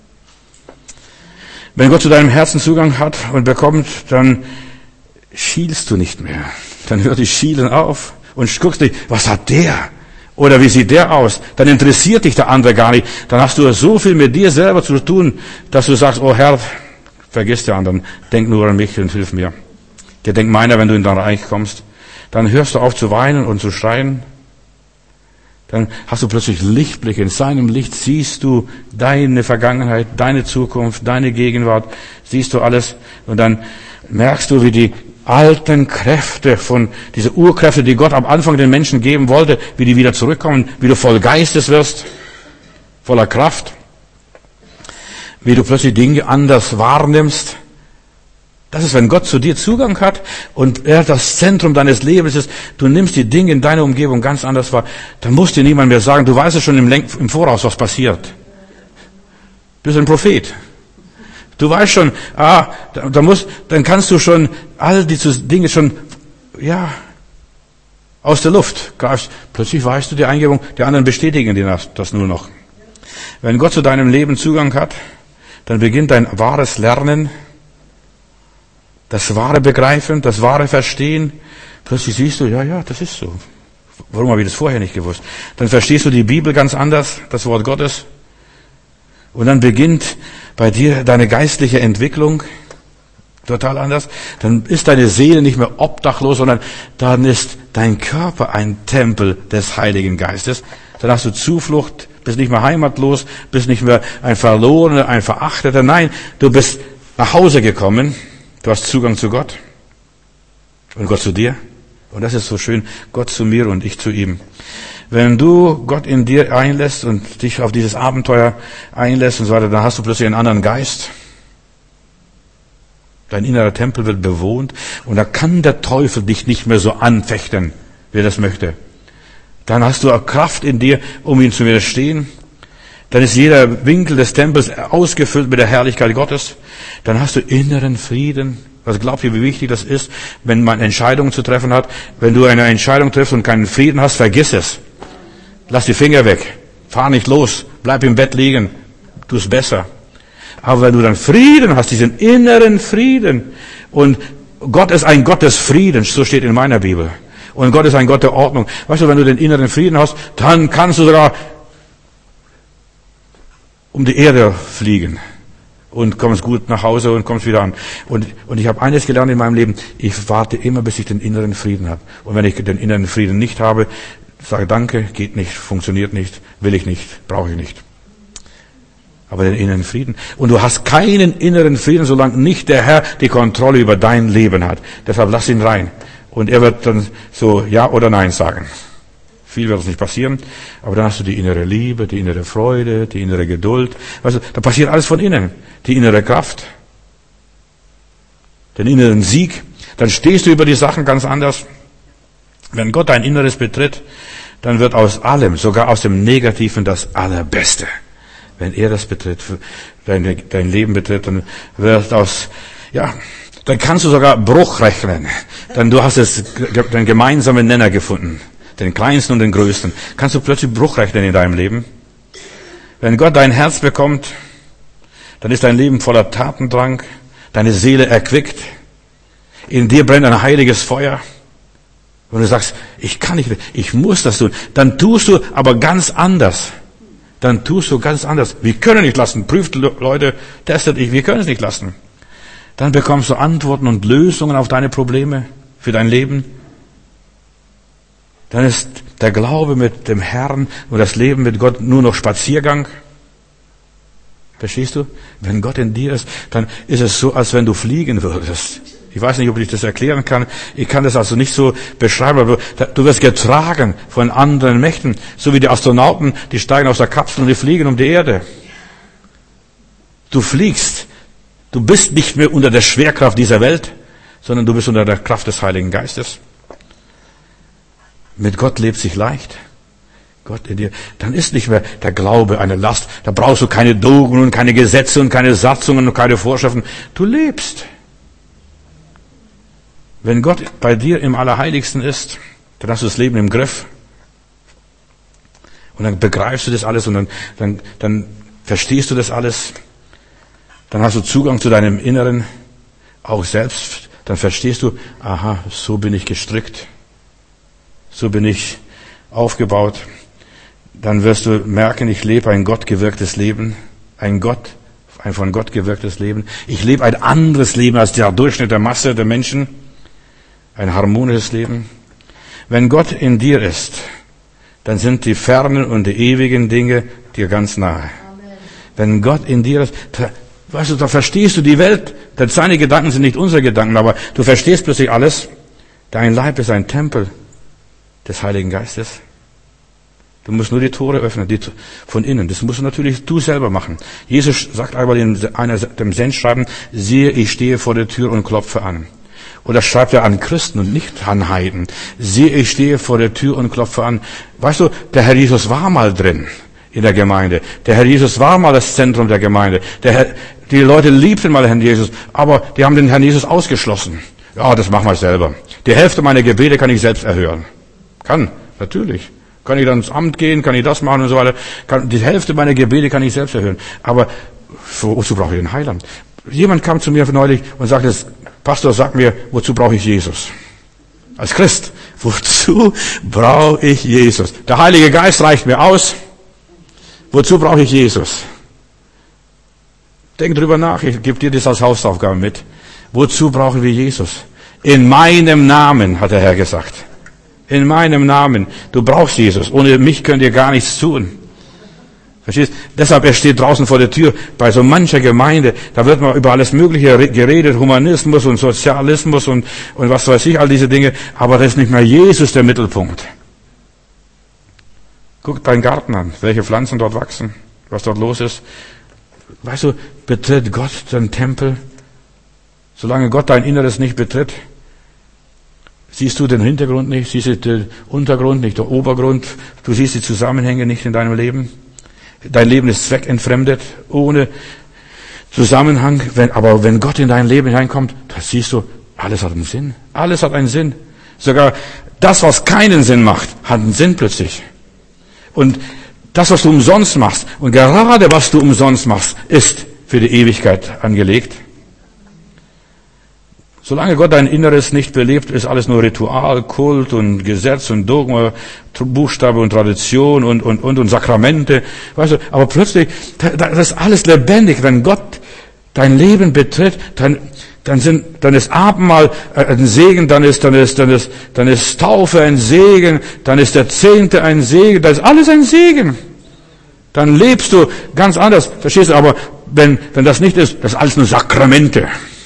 Wenn Gott zu deinem Herzen Zugang hat und bekommt, dann schielst du nicht mehr. Dann hört die Schielen auf und guckst dich, was hat der? Oder wie sieht der aus? Dann interessiert dich der andere gar nicht. Dann hast du so viel mit dir selber zu tun, dass du sagst, oh Herr, vergiss die anderen, denk nur an mich und hilf mir. Gedenk meiner, wenn du in dein Reich kommst. Dann hörst du auf zu weinen und zu schreien. Dann hast du plötzlich Lichtblicke. In seinem Licht siehst du deine Vergangenheit, deine Zukunft, deine Gegenwart, siehst du alles. Und dann merkst du, wie die alten Kräfte von, diese Urkräfte, die Gott am Anfang den Menschen geben wollte, wie die wieder zurückkommen, wie du voll Geistes wirst, voller Kraft, wie du plötzlich Dinge anders wahrnimmst. Das ist, wenn Gott zu dir Zugang hat und er das Zentrum deines Lebens ist, du nimmst die Dinge in deiner Umgebung ganz anders wahr, dann muss dir niemand mehr sagen, du weißt es schon im, Lenk- im Voraus, was passiert. Du bist ein Prophet. Du weißt schon, ah, da, da muss, dann kannst du schon all diese Dinge schon, ja, aus der Luft greifst. Plötzlich weißt du die Eingebung, die anderen bestätigen dir das, das nur noch. Wenn Gott zu deinem Leben Zugang hat, dann beginnt dein wahres Lernen, das wahre Begreifen, das wahre Verstehen. Plötzlich siehst du, ja, ja, das ist so. Warum habe ich das vorher nicht gewusst? Dann verstehst du die Bibel ganz anders, das Wort Gottes. Und dann beginnt bei dir deine geistliche Entwicklung total anders. Dann ist deine Seele nicht mehr obdachlos, sondern dann ist dein Körper ein Tempel des Heiligen Geistes. Dann hast du Zuflucht, bist nicht mehr heimatlos, bist nicht mehr ein Verlorener, ein Verachteter. Nein, du bist nach Hause gekommen. Du hast Zugang zu Gott und Gott zu dir. Und das ist so schön, Gott zu mir und ich zu ihm. Wenn du Gott in dir einlässt und dich auf dieses Abenteuer einlässt und so weiter, dann hast du plötzlich einen anderen Geist. Dein innerer Tempel wird bewohnt und da kann der Teufel dich nicht mehr so anfechten, wie er das möchte. Dann hast du auch Kraft in dir, um ihm zu widerstehen. Dann ist jeder Winkel des Tempels ausgefüllt mit der Herrlichkeit Gottes. Dann hast du inneren Frieden. Was glaubt ihr, wie wichtig das ist, wenn man Entscheidungen zu treffen hat? Wenn du eine Entscheidung triffst und keinen Frieden hast, vergiss es. Lass die Finger weg. Fahr nicht los. Bleib im Bett liegen. Tu es besser. Aber wenn du dann Frieden hast, diesen inneren Frieden, und Gott ist ein Gott des Friedens, so steht in meiner Bibel. Und Gott ist ein Gott der Ordnung. Weißt du, wenn du den inneren Frieden hast, dann kannst du sogar um die Erde fliegen und kommst gut nach Hause und kommst wieder an. Und, und ich habe eines gelernt in meinem Leben, ich warte immer, bis ich den inneren Frieden habe. Und wenn ich den inneren Frieden nicht habe, sage danke, geht nicht, funktioniert nicht, will ich nicht, brauche ich nicht. Aber den inneren Frieden. Und du hast keinen inneren Frieden, solange nicht der Herr die Kontrolle über dein Leben hat. Deshalb lass ihn rein. Und er wird dann so Ja oder Nein sagen. Viel wird es nicht passieren, aber dann hast du die innere Liebe, die innere Freude, die innere Geduld. Also, da passiert alles von innen. Die innere Kraft, den inneren Sieg. Dann stehst du über die Sachen ganz anders. Wenn Gott dein Inneres betritt, dann wird aus allem, sogar aus dem Negativen, das Allerbeste. Wenn er das betritt, dein, dein Leben betritt, dann wird aus, ja, dann kannst du sogar Bruch rechnen. Dann du hast es, den gemeinsamen Nenner gefunden. Den kleinsten und den größten. Kannst du plötzlich Bruch rechnen in deinem Leben? Wenn Gott dein Herz bekommt, dann ist dein Leben voller Tatendrang, deine Seele erquickt, in dir brennt ein heiliges Feuer. Und du sagst, ich kann nicht, ich muss das tun. Dann tust du aber ganz anders. Dann tust du ganz anders. Wir können nicht lassen. Prüft Leute, testet ich, wir können es nicht lassen. Dann bekommst du Antworten und Lösungen auf deine Probleme für dein Leben. Dann ist der Glaube mit dem Herrn und das Leben mit Gott nur noch Spaziergang. Verstehst du? Wenn Gott in dir ist, dann ist es so, als wenn du fliegen würdest. Ich weiß nicht, ob ich das erklären kann. Ich kann das also nicht so beschreiben, aber du wirst getragen von anderen Mächten. So wie die Astronauten, die steigen aus der Kapsel und die fliegen um die Erde. Du fliegst. Du bist nicht mehr unter der Schwerkraft dieser Welt, sondern du bist unter der Kraft des Heiligen Geistes. Mit Gott lebt sich leicht. Gott in dir. Dann ist nicht mehr der Glaube eine Last. Da brauchst du keine Dogmen und keine Gesetze und keine Satzungen und keine Vorschriften. Du lebst. Wenn Gott bei dir im Allerheiligsten ist, dann hast du das Leben im Griff. Und dann begreifst du das alles und dann, dann, dann verstehst du das alles. Dann hast du Zugang zu deinem Inneren, auch selbst. Dann verstehst du, aha, so bin ich gestrickt. So bin ich aufgebaut. Dann wirst du merken, ich lebe ein gottgewirktes Leben. Ein Gott, ein von Gott gewirktes Leben. Ich lebe ein anderes Leben als der Durchschnitt der Masse der Menschen. Ein harmonisches Leben. Wenn Gott in dir ist, dann sind die fernen und die ewigen Dinge dir ganz nahe. Amen. Wenn Gott in dir ist, da, weißt du, da verstehst du die Welt. Denn seine Gedanken sind nicht unsere Gedanken, aber du verstehst plötzlich alles. Dein Leib ist ein Tempel des Heiligen Geistes. Du musst nur die Tore öffnen, die von innen. Das musst du natürlich du selber machen. Jesus sagt einmal in einer, dem Sendschreiben, siehe, ich stehe vor der Tür und klopfe an. Oder schreibt er an Christen und nicht an Heiden. Siehe, ich stehe vor der Tür und klopfe an. Weißt du, der Herr Jesus war mal drin in der Gemeinde. Der Herr Jesus war mal das Zentrum der Gemeinde. Der Herr, die Leute liebten mal Herrn Jesus, aber die haben den Herrn Jesus ausgeschlossen. Ja, das machen wir selber. Die Hälfte meiner Gebete kann ich selbst erhören. Kann, natürlich. Kann ich dann ins Amt gehen, kann ich das machen und so weiter. Kann, die Hälfte meiner Gebete kann ich selbst erhören. Aber wozu brauche ich den Heiland? Jemand kam zu mir neulich und sagte, Pastor, sag mir, wozu brauche ich Jesus? Als Christ, wozu brauche ich Jesus? Der Heilige Geist reicht mir aus. Wozu brauche ich Jesus? Denk drüber nach, ich gebe dir das als Hausaufgabe mit. Wozu brauchen wir Jesus? In meinem Namen, hat der Herr gesagt. In meinem Namen. Du brauchst Jesus. Ohne mich könnt ihr gar nichts tun. Verstehst? Deshalb, er steht draußen vor der Tür bei so mancher Gemeinde. Da wird mal über alles Mögliche geredet, Humanismus und Sozialismus und, und was weiß ich, all diese Dinge. Aber da ist nicht mehr Jesus der Mittelpunkt. Guck deinen Garten an, welche Pflanzen dort wachsen, was dort los ist. Weißt du, betritt Gott den Tempel. Solange Gott dein Inneres nicht betritt, siehst du den Hintergrund nicht, siehst du den Untergrund nicht, den Obergrund. Du siehst die Zusammenhänge nicht in deinem Leben. Dein Leben ist zweckentfremdet, ohne Zusammenhang. Wenn, aber wenn Gott in dein Leben hineinkommt, da siehst du, alles hat einen Sinn. Alles hat einen Sinn. Sogar das, was keinen Sinn macht, hat einen Sinn plötzlich. Und das, was du umsonst machst, und gerade was du umsonst machst, ist für die Ewigkeit angelegt. Solange Gott dein Inneres nicht belebt, ist alles nur Ritual, Kult und Gesetz und Dogma, Buchstabe und Tradition und, und, und, und Sakramente. Weißt du, aber plötzlich, das ist alles lebendig. Wenn Gott dein Leben betritt, dann, dann sind, dann ist Abendmahl ein Segen, dann ist, dann ist, dann ist, dann ist Taufe ein Segen, dann ist der Zehnte ein Segen, dann ist alles ein Segen. Dann lebst du ganz anders. Verstehst du? Aber wenn, wenn das nicht ist, das ist alles nur Sakramente.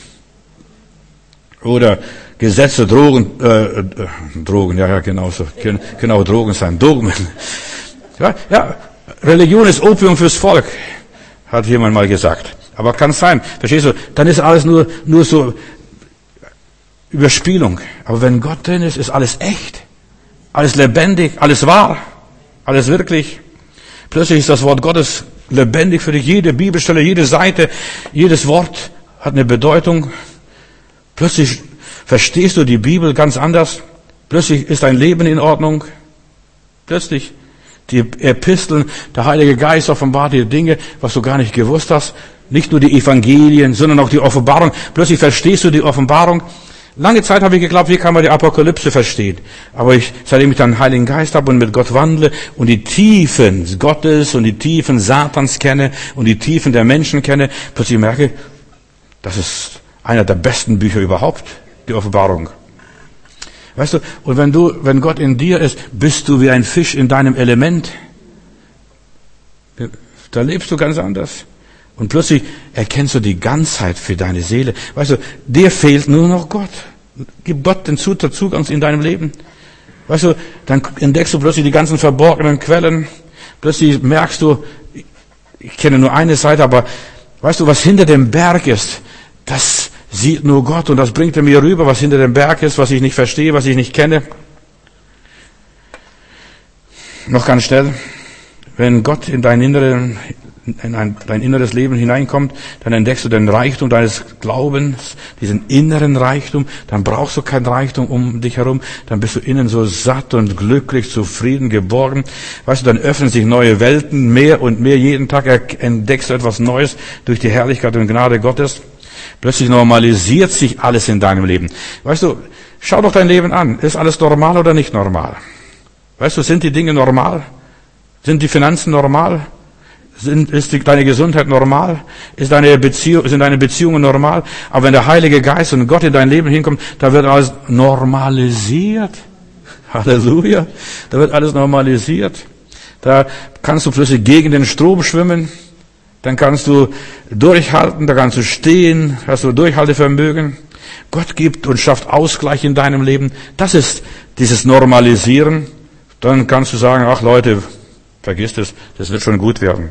Oder Gesetze, Drogen, äh, Drogen, ja, ja, genau so, genau, Drogen sein, Dogmen. Ja, ja, Religion ist Opium fürs Volk, hat jemand mal gesagt. Aber kann sein, verstehst du, dann ist alles nur, nur so Überspielung. Aber wenn Gott drin ist, ist alles echt, alles lebendig, alles wahr, alles wirklich. Plötzlich ist das Wort Gottes lebendig für dich. Jede Bibelstelle, jede Seite, jedes Wort hat eine Bedeutung. Plötzlich verstehst du die Bibel ganz anders. Plötzlich ist dein Leben in Ordnung. Plötzlich die Episteln, der Heilige Geist offenbart dir Dinge, was du gar nicht gewusst hast. Nicht nur die Evangelien, sondern auch die Offenbarung. Plötzlich verstehst du die Offenbarung. Lange Zeit habe ich geglaubt, wie kann man die Apokalypse verstehen? Aber ich, seitdem ich dann den Heiligen Geist habe und mit Gott wandle und die Tiefen Gottes und die Tiefen Satans kenne und die Tiefen der Menschen kenne, plötzlich merke, das ist einer der besten Bücher überhaupt, die Offenbarung. Weißt du, und wenn du, wenn Gott in dir ist, bist du wie ein Fisch in deinem Element. Da lebst du ganz anders. Und plötzlich erkennst du die Ganzheit für deine Seele. Weißt du, dir fehlt nur noch Gott. Gib Gott den Zugang in deinem Leben. Weißt du, dann entdeckst du plötzlich die ganzen verborgenen Quellen. Plötzlich merkst du, ich kenne nur eine Seite, aber weißt du, was hinter dem Berg ist, das sieht nur Gott und das bringt er mir rüber, was hinter dem Berg ist, was ich nicht verstehe, was ich nicht kenne. Noch ganz schnell. Wenn Gott in dein, inneren, in ein, dein inneres Leben hineinkommt, dann entdeckst du den Reichtum deines Glaubens, diesen inneren Reichtum. Dann brauchst du kein Reichtum um dich herum. Dann bist du innen so satt und glücklich, zufrieden, geborgen. Weißt du, dann öffnen sich neue Welten mehr und mehr. Jeden Tag entdeckst du etwas Neues durch die Herrlichkeit und Gnade Gottes. Plötzlich normalisiert sich alles in deinem Leben. Weißt du, schau doch dein Leben an. Ist alles normal oder nicht normal? Weißt du, sind die Dinge normal? Sind die Finanzen normal? Sind, ist die, deine Gesundheit normal? Ist deine Beziehung, sind deine Beziehungen normal? Aber wenn der Heilige Geist und Gott in dein Leben hinkommt, da wird alles normalisiert. Halleluja. Da wird alles normalisiert. Da kannst du plötzlich gegen den Strom schwimmen. Dann kannst du durchhalten, da kannst du stehen, hast du Durchhaltevermögen. Gott gibt und schafft Ausgleich in deinem Leben. Das ist dieses Normalisieren. Dann kannst du sagen, ach Leute, vergiss das, das wird schon gut werden.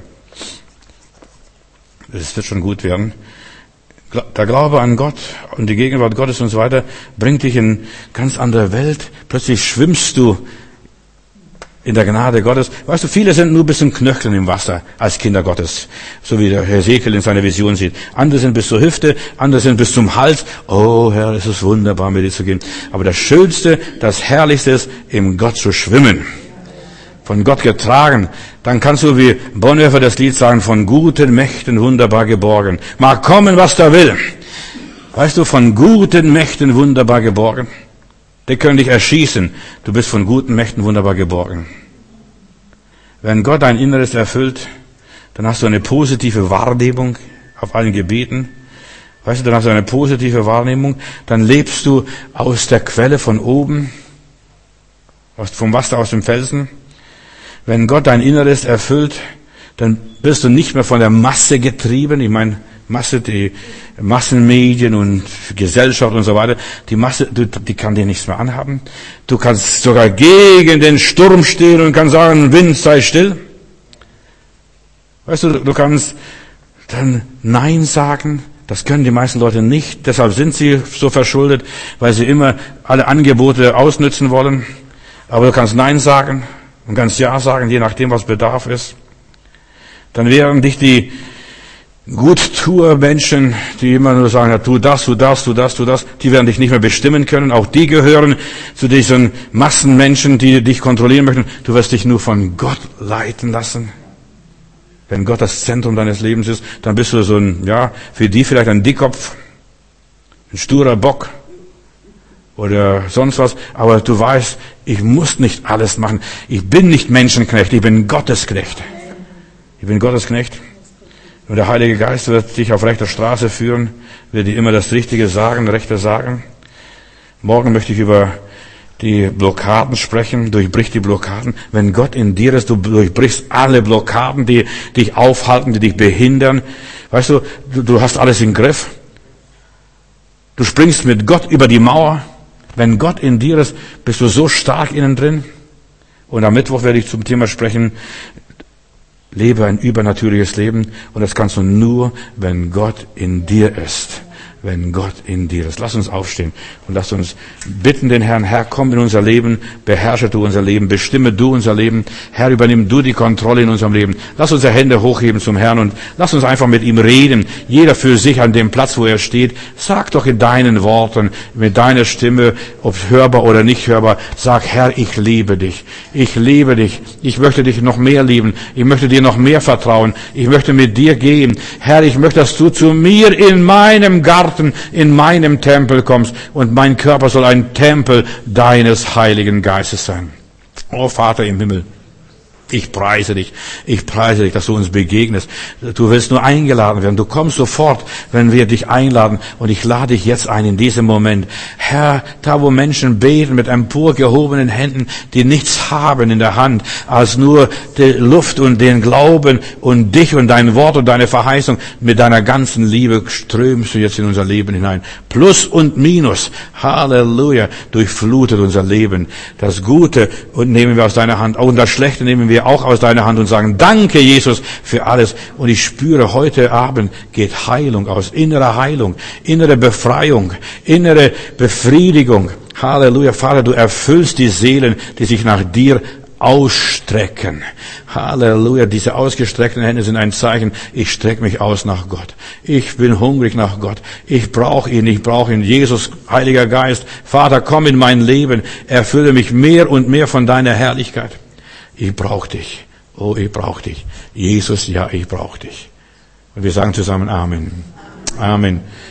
Das wird schon gut werden. Der Glaube an Gott und die Gegenwart Gottes und so weiter bringt dich in ganz andere Welt. Plötzlich schwimmst du in der Gnade Gottes. Weißt du, viele sind nur bis zum Knöcheln im Wasser als Kinder Gottes, so wie der Hesekiel in seiner Vision sieht. Andere sind bis zur Hüfte, andere sind bis zum Hals. Oh Herr, es ist wunderbar, mit dir zu gehen. Aber das Schönste, das Herrlichste ist, im Gott zu schwimmen. Von Gott getragen. Dann kannst du, wie Bonhoeffer das Lied sagen, von guten Mächten wunderbar geborgen. Mag kommen, was da will. Weißt du, von guten Mächten wunderbar geborgen. Die können dich erschießen. Du bist von guten Mächten wunderbar geborgen. Wenn Gott dein Inneres erfüllt, dann hast du eine positive Wahrnehmung auf allen Gebieten. Weißt du, dann hast du eine positive Wahrnehmung. Dann lebst du aus der Quelle von oben, vom Wasser aus dem Felsen. Wenn Gott dein Inneres erfüllt, Dann wirst du nicht mehr von der Masse getrieben. Ich meine, Masse, die Massenmedien und Gesellschaft und so weiter, die Masse, die, die kann dir nichts mehr anhaben. Du kannst sogar gegen den Sturm stehen und kannst sagen, Wind, sei still. Weißt du, du kannst dann Nein sagen. Das können die meisten Leute nicht. Deshalb sind sie so verschuldet, weil sie immer alle Angebote ausnützen wollen. Aber du kannst Nein sagen und kannst Ja sagen, je nachdem, was Bedarf ist. Dann wären dich die Guttuer-Menschen, die immer nur sagen, ja, tu das, tu das, tu das, tu das, die werden dich nicht mehr bestimmen können. Auch die gehören zu diesen Massenmenschen, die dich kontrollieren möchten. Du wirst dich nur von Gott leiten lassen. Wenn Gott das Zentrum deines Lebens ist, dann bist du so ein, ja, für die vielleicht ein Dickkopf, ein sturer Bock oder sonst was. Aber du weißt, ich muss nicht alles machen. Ich bin nicht Menschenknecht, ich bin Gottesknecht. Ich bin Gottesknecht. Und der Heilige Geist wird dich auf rechter Straße führen, wird dir immer das Richtige sagen, Rechte sagen. Morgen möchte ich über die Blockaden sprechen, durchbrich die Blockaden. Wenn Gott in dir ist, du durchbrichst alle Blockaden, die dich aufhalten, die dich behindern. Weißt du, du, du hast alles im Griff. Du springst mit Gott über die Mauer. Wenn Gott in dir ist, bist du so stark innen drin. Und am Mittwoch werde ich zum Thema sprechen, lebe ein übernatürliches Leben. Und das kannst du nur, wenn Gott in dir ist. Wenn Gott in dir ist. Lass uns aufstehen und lass uns bitten den Herrn, Herr, komm in unser Leben, beherrsche du unser Leben, bestimme du unser Leben. Herr, übernimm du die Kontrolle in unserem Leben. Lass unsere Hände hochheben zum Herrn und lass uns einfach mit ihm reden. Jeder für sich an dem Platz, wo er steht. Sag doch in deinen Worten, mit deiner Stimme, ob hörbar oder nicht hörbar, sag, Herr, ich liebe dich. Ich liebe dich. Ich möchte dich noch mehr lieben. Ich möchte dir noch mehr vertrauen. Ich möchte mit dir gehen. Herr, ich möchte, dass du zu mir in meinem Garten, in meinem Tempel kommst und mein Körper soll ein Tempel deines Heiligen Geistes sein. Oh Vater im Himmel, ich preise dich, ich preise dich, dass du uns begegnest. Du willst nur eingeladen werden. Du kommst sofort, wenn wir dich einladen. Und ich lade dich jetzt ein in diesem Moment. Herr, da wo Menschen beten mit emporgehobenen Händen, die nichts haben in der Hand, als nur die Luft und den Glauben und dich und dein Wort und deine Verheißung, mit deiner ganzen Liebe strömst du jetzt in unser Leben hinein. Plus und Minus, Halleluja, durchflutet unser Leben. Das Gute und nehmen wir aus deiner Hand, und das Schlechte nehmen wir auch aus deiner Hand und sagen, danke Jesus für alles. Und ich spüre, heute Abend geht Heilung aus, innere Heilung, innere Befreiung, innere Befriedigung. Halleluja, Vater, du erfüllst die Seelen, die sich nach dir ausstrecken. Halleluja, diese ausgestreckten Hände sind ein Zeichen, ich strecke mich aus nach Gott. Ich bin hungrig nach Gott. Ich brauche ihn, ich brauche ihn. Jesus, Heiliger Geist, Vater, komm in mein Leben, erfülle mich mehr und mehr von deiner Herrlichkeit. Ich brauche dich. Oh, ich brauche dich. Jesus, ja, ich brauche dich. Und wir sagen zusammen Amen. Amen.